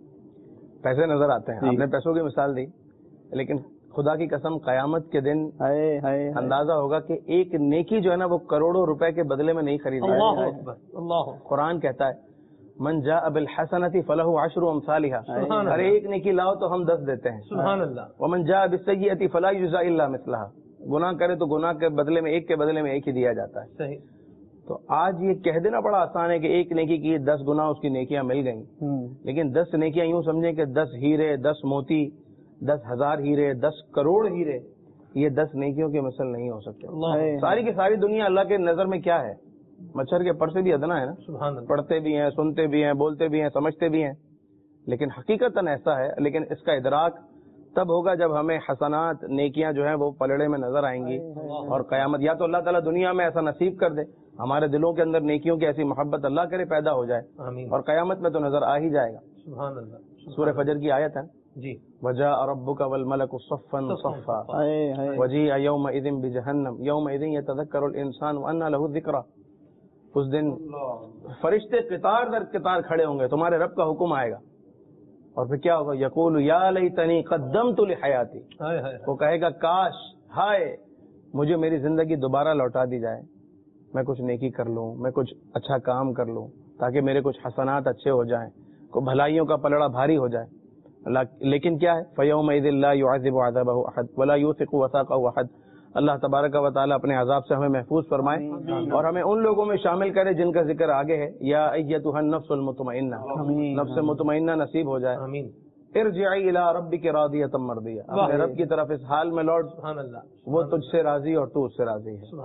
پیسے نظر آتے ہیں. آپ نے پیسوں کی مثال دی, لیکن خدا کی قسم قیامت کے دن اندازہ ہوگا کہ ایک نیکی جو ہے نا وہ کروڑوں روپے کے بدلے میں نہیں خرید رہا. قرآن کہتا ہے من جاء بالحسنۃ فلہ عشر امثالها, ہر ایک نیکی لاؤ تو ہم 10 دیتے ہیں. سبحان اللہ. ومن جاء بالسیئۃ فلا یجزى الا مثلها, گناہ کرے تو گناہ کے بدلے میں ایک کے بدلے میں ایک ہی دیا جاتا ہے. صحیح. تو آج یہ کہہ دینا بڑا آسان ہے کہ ایک نیکی کی 10 گنا اس کی نیکیاں مل گئیں, لیکن 10 نیکیاں یوں سمجھیں کہ 10 ہیرے, 10 موتی, 10,000 ہیرے, 10 کروڑ ہیرے, یہ 10 نیکیوں کے مثل نہیں ہو سکتے. ساری کی ساری دنیا اللہ کے نظر میں کیا ہے؟ مچھر کے پر سے بھی ادنا ہے نا. پڑھتے بھی ہیں, سنتے بھی ہیں, بولتے بھی ہیں, سمجھتے بھی ہیں, لیکن حقیقتاً ایسا ہے. لیکن اس کا ادراک تب ہوگا جب ہمیں حسنات نیکیاں جو ہیں وہ پلڑے میں نظر آئیں گی. اور قیامت یا تو اللہ تعالیٰ دنیا میں ایسا نصیب کر دے, ہمارے دلوں کے اندر نیکیوں کی ایسی محبت اللہ کرے پیدا ہو جائے, اور قیامت میں تو نظر آ ہی جائے گا. سبحان اللہ. سورہ فجر کی آیت ہے جی, وجاء ربک والملک صفا صفا وجیء یومئذ بجہنم یومئذ یتذکر الانسان وانى له الذکری. اس دن فرشتے قطار در قطار کھڑے ہوں گے, تمہارے رب کا حکم آئے گا, اور پھر کیا ہوگا؟ یقول یا لیتنی قدمت لحیاتی, وہ کہے گا کاش, ہائے مجھے میری زندگی دوبارہ لوٹا دی جائے, میں کچھ نیکی کر لوں, میں کچھ اچھا کام کر لوں, تاکہ میرے کچھ حسنات اچھے ہو جائیں, کو بھلائیوں کا پلڑا بھاری ہو جائے. لیکن کیا ہے؟ فَيَوْمَئِذٍ لَا يُعَذِّبُ عَذَابَهُ أَحَدٌ وَلَا يُوثِقُ وَثَاقَهُ أَحَدٌ. اللہ تبارک و تعالیٰ اپنے عذاب سے ہمیں محفوظ فرمائے, اور ہمیں ان لوگوں میں شامل کرے جن کا ذکر آگے ہے. یا ایتھا النفس المطمئنہ, نفس مطمئنہ نصیب ہو جائے. ارجعی الی ربک راضیۃ مرضیہ, اپنے رب کی طرف اس حال میں لوٹ, سبحان اللہ, وہ تجھ سے راضی اور تو اس سے راضی ہے.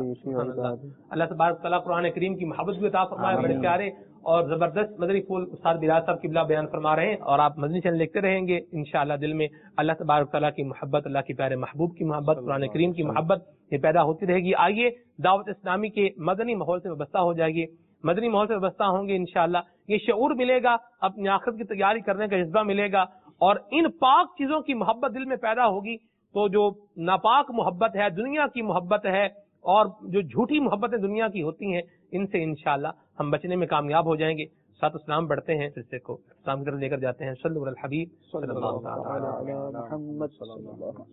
اللہ تبارک تعالیٰ قرآن کریم کی محبت بھی عطا فرمائے. بڑے پیارے اور زبردست مدنی پھول استاد بلال صاحب قبلہ بیان فرما رہے ہیں, اور آپ مدنی چینل دیکھتے رہیں گے انشاءاللہ. دل میں اللہ تبارک تعالیٰ کی محبت, اللہ کے پیارے محبوب کی محبت, قرآن کریم کی محبت یہ پیدا ہوتی رہے گی. آئیے دعوت اسلامی کے مدنی ماحول سے وابستہ ہو جائے گی, مدنی ماحول سے وابستہ ہوں گے انشاءاللہ. یہ شعور ملے گا, اپنی آخرت کی تیاری کرنے کا جذبہ ملے گا, اور ان پاک چیزوں کی محبت دل میں پیدا ہوگی. تو جو ناپاک محبت ہے, دنیا کی محبت ہے, اور جو جھوٹی محبتیں دنیا کی ہوتی ہیں, ان سے انشاءاللہ ہم بچنے میں کامیاب ہو جائیں گے. ساتھ اسلام بڑھتے ہیں، سلسلے کو اسلام کی طرف لے کر جاتے ہیں. صلی اللہ الحبیب صلی اللہ تعالی علیہ محمد صلی اللہ علیہ وسلم.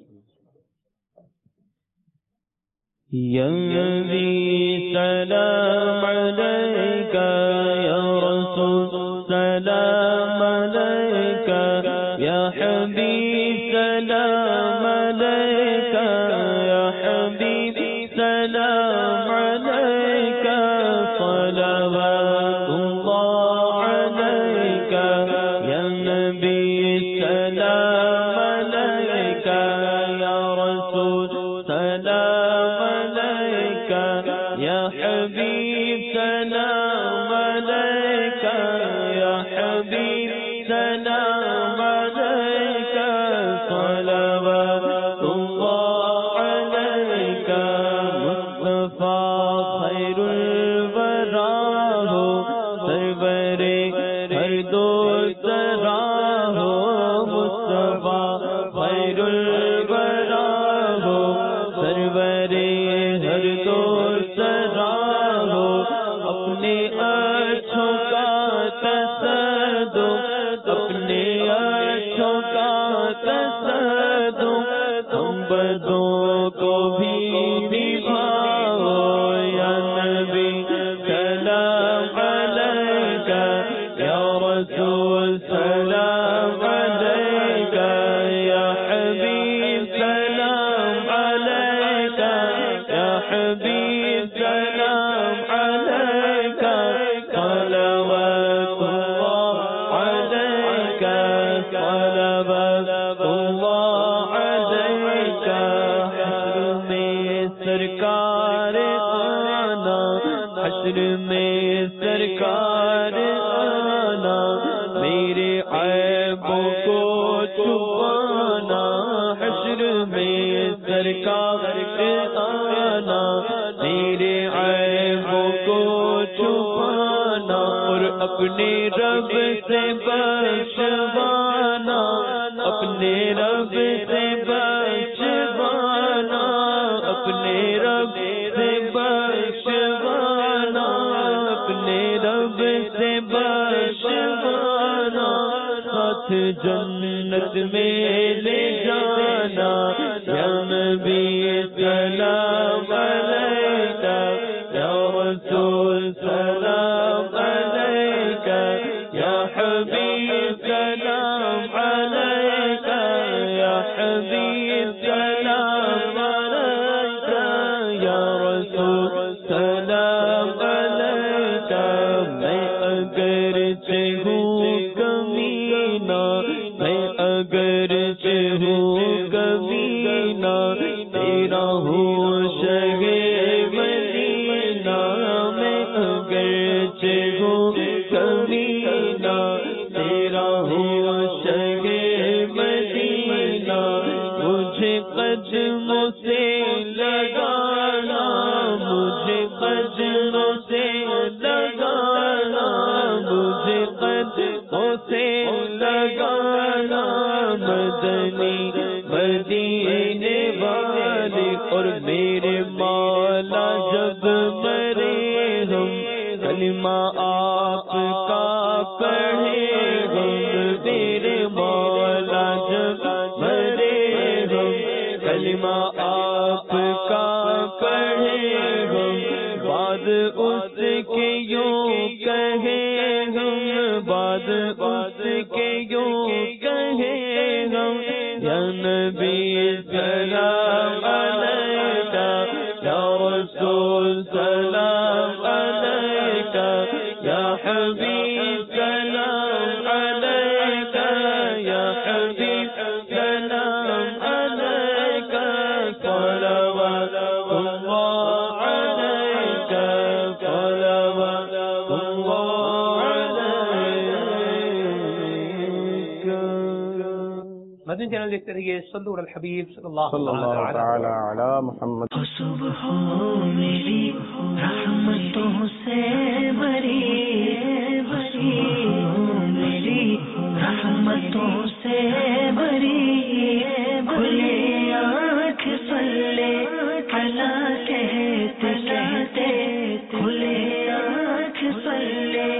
یا نبی سلام علیکہ، یا رسول سلام علیکہ، یا حبیب سلام علیکہ، یا حبیب سلام علیکہ، صلوات اللہ علیکہ، یا نبی سلام علیکہ، یا رسول سلام علیکہ، یا حبیب سلام علیکہ، یا حبیب سلام علیکہ، صلوات اللہ علیکہ. مصطفیٰ خیر الورا ہو، سرور ہر دو سرا ہو. مصطفیٰ خیر الورا ہو، سرور ہر دو سرا ہو. اپنے اچھوں کا تصدق، اپنے اچھوں کا تصدق، تم بدوں کو بھی نبھاؤ. یا نبی سلام علیکہ، یا رسول سلام علیکہ، یا حبیب سلام علیکہ، یا حبیب سلام علیکہ، صلوات اللہ علیکہ، صلوات اللہ علیکہ. حشر میں سرکار آنا، حشر میں سرکار آنا، میرے عیبوں کو چھپانا. حشر میں سرکار آنا، میرے عیبوں کو چھپانا، اور اپنے رب سے بخشوانا، اپنے رب سے بخشوانا، اپنے رب سے بخشوانا، اپنے رب سے بخشوانا. ساتھ جنت میں لے جانا. یا نبی سلام علیکہ، یا رسول سلام علیکہ، یا حبیب سلام علیکہ، یا حبیب سلام علیکہ، یا رسول سلام علیکہ. میں اگرچہ ہوں کمینہ، میں اگرچہ ہوں کمینہ، تیرا ہوں شہ مدینہ. میں اگرچہ ہوں کمینہ، تیرا ہوں شہ مدینہ. مجھے قدموں سے لگانا، مجھے قدموں سے لگانا، مجھے قدموں سے لگانا. مدنی مدینے والے اور میرے مولا جب مرے ہم، کلمہ آپ کا پڑھے ہم. میرے مولا جب مرے ہم، کلمہ آپ کا پڑھے ہم. بعد اس کے یوں کہے ہم، بعد اس کے یوں کہے ہم. یا نبی سلام علیکہ، یا رسول سلام علیکہ، یا حبیب سلام علیکہ، یا حبیب سلام علیکہ. صلوات اللہ علیکہ، صلوات اللہ علیکہ. مدنی چینل دیکھتے رہیے. صلو علی الحبیب صلی اللہ تعالی علی محمد. صبح میری رحمتوں سے بری، میری رحمتوں سے بری، کھلے آنکھ صلی علی کہتے کہتے، کھلے آنکھ صلی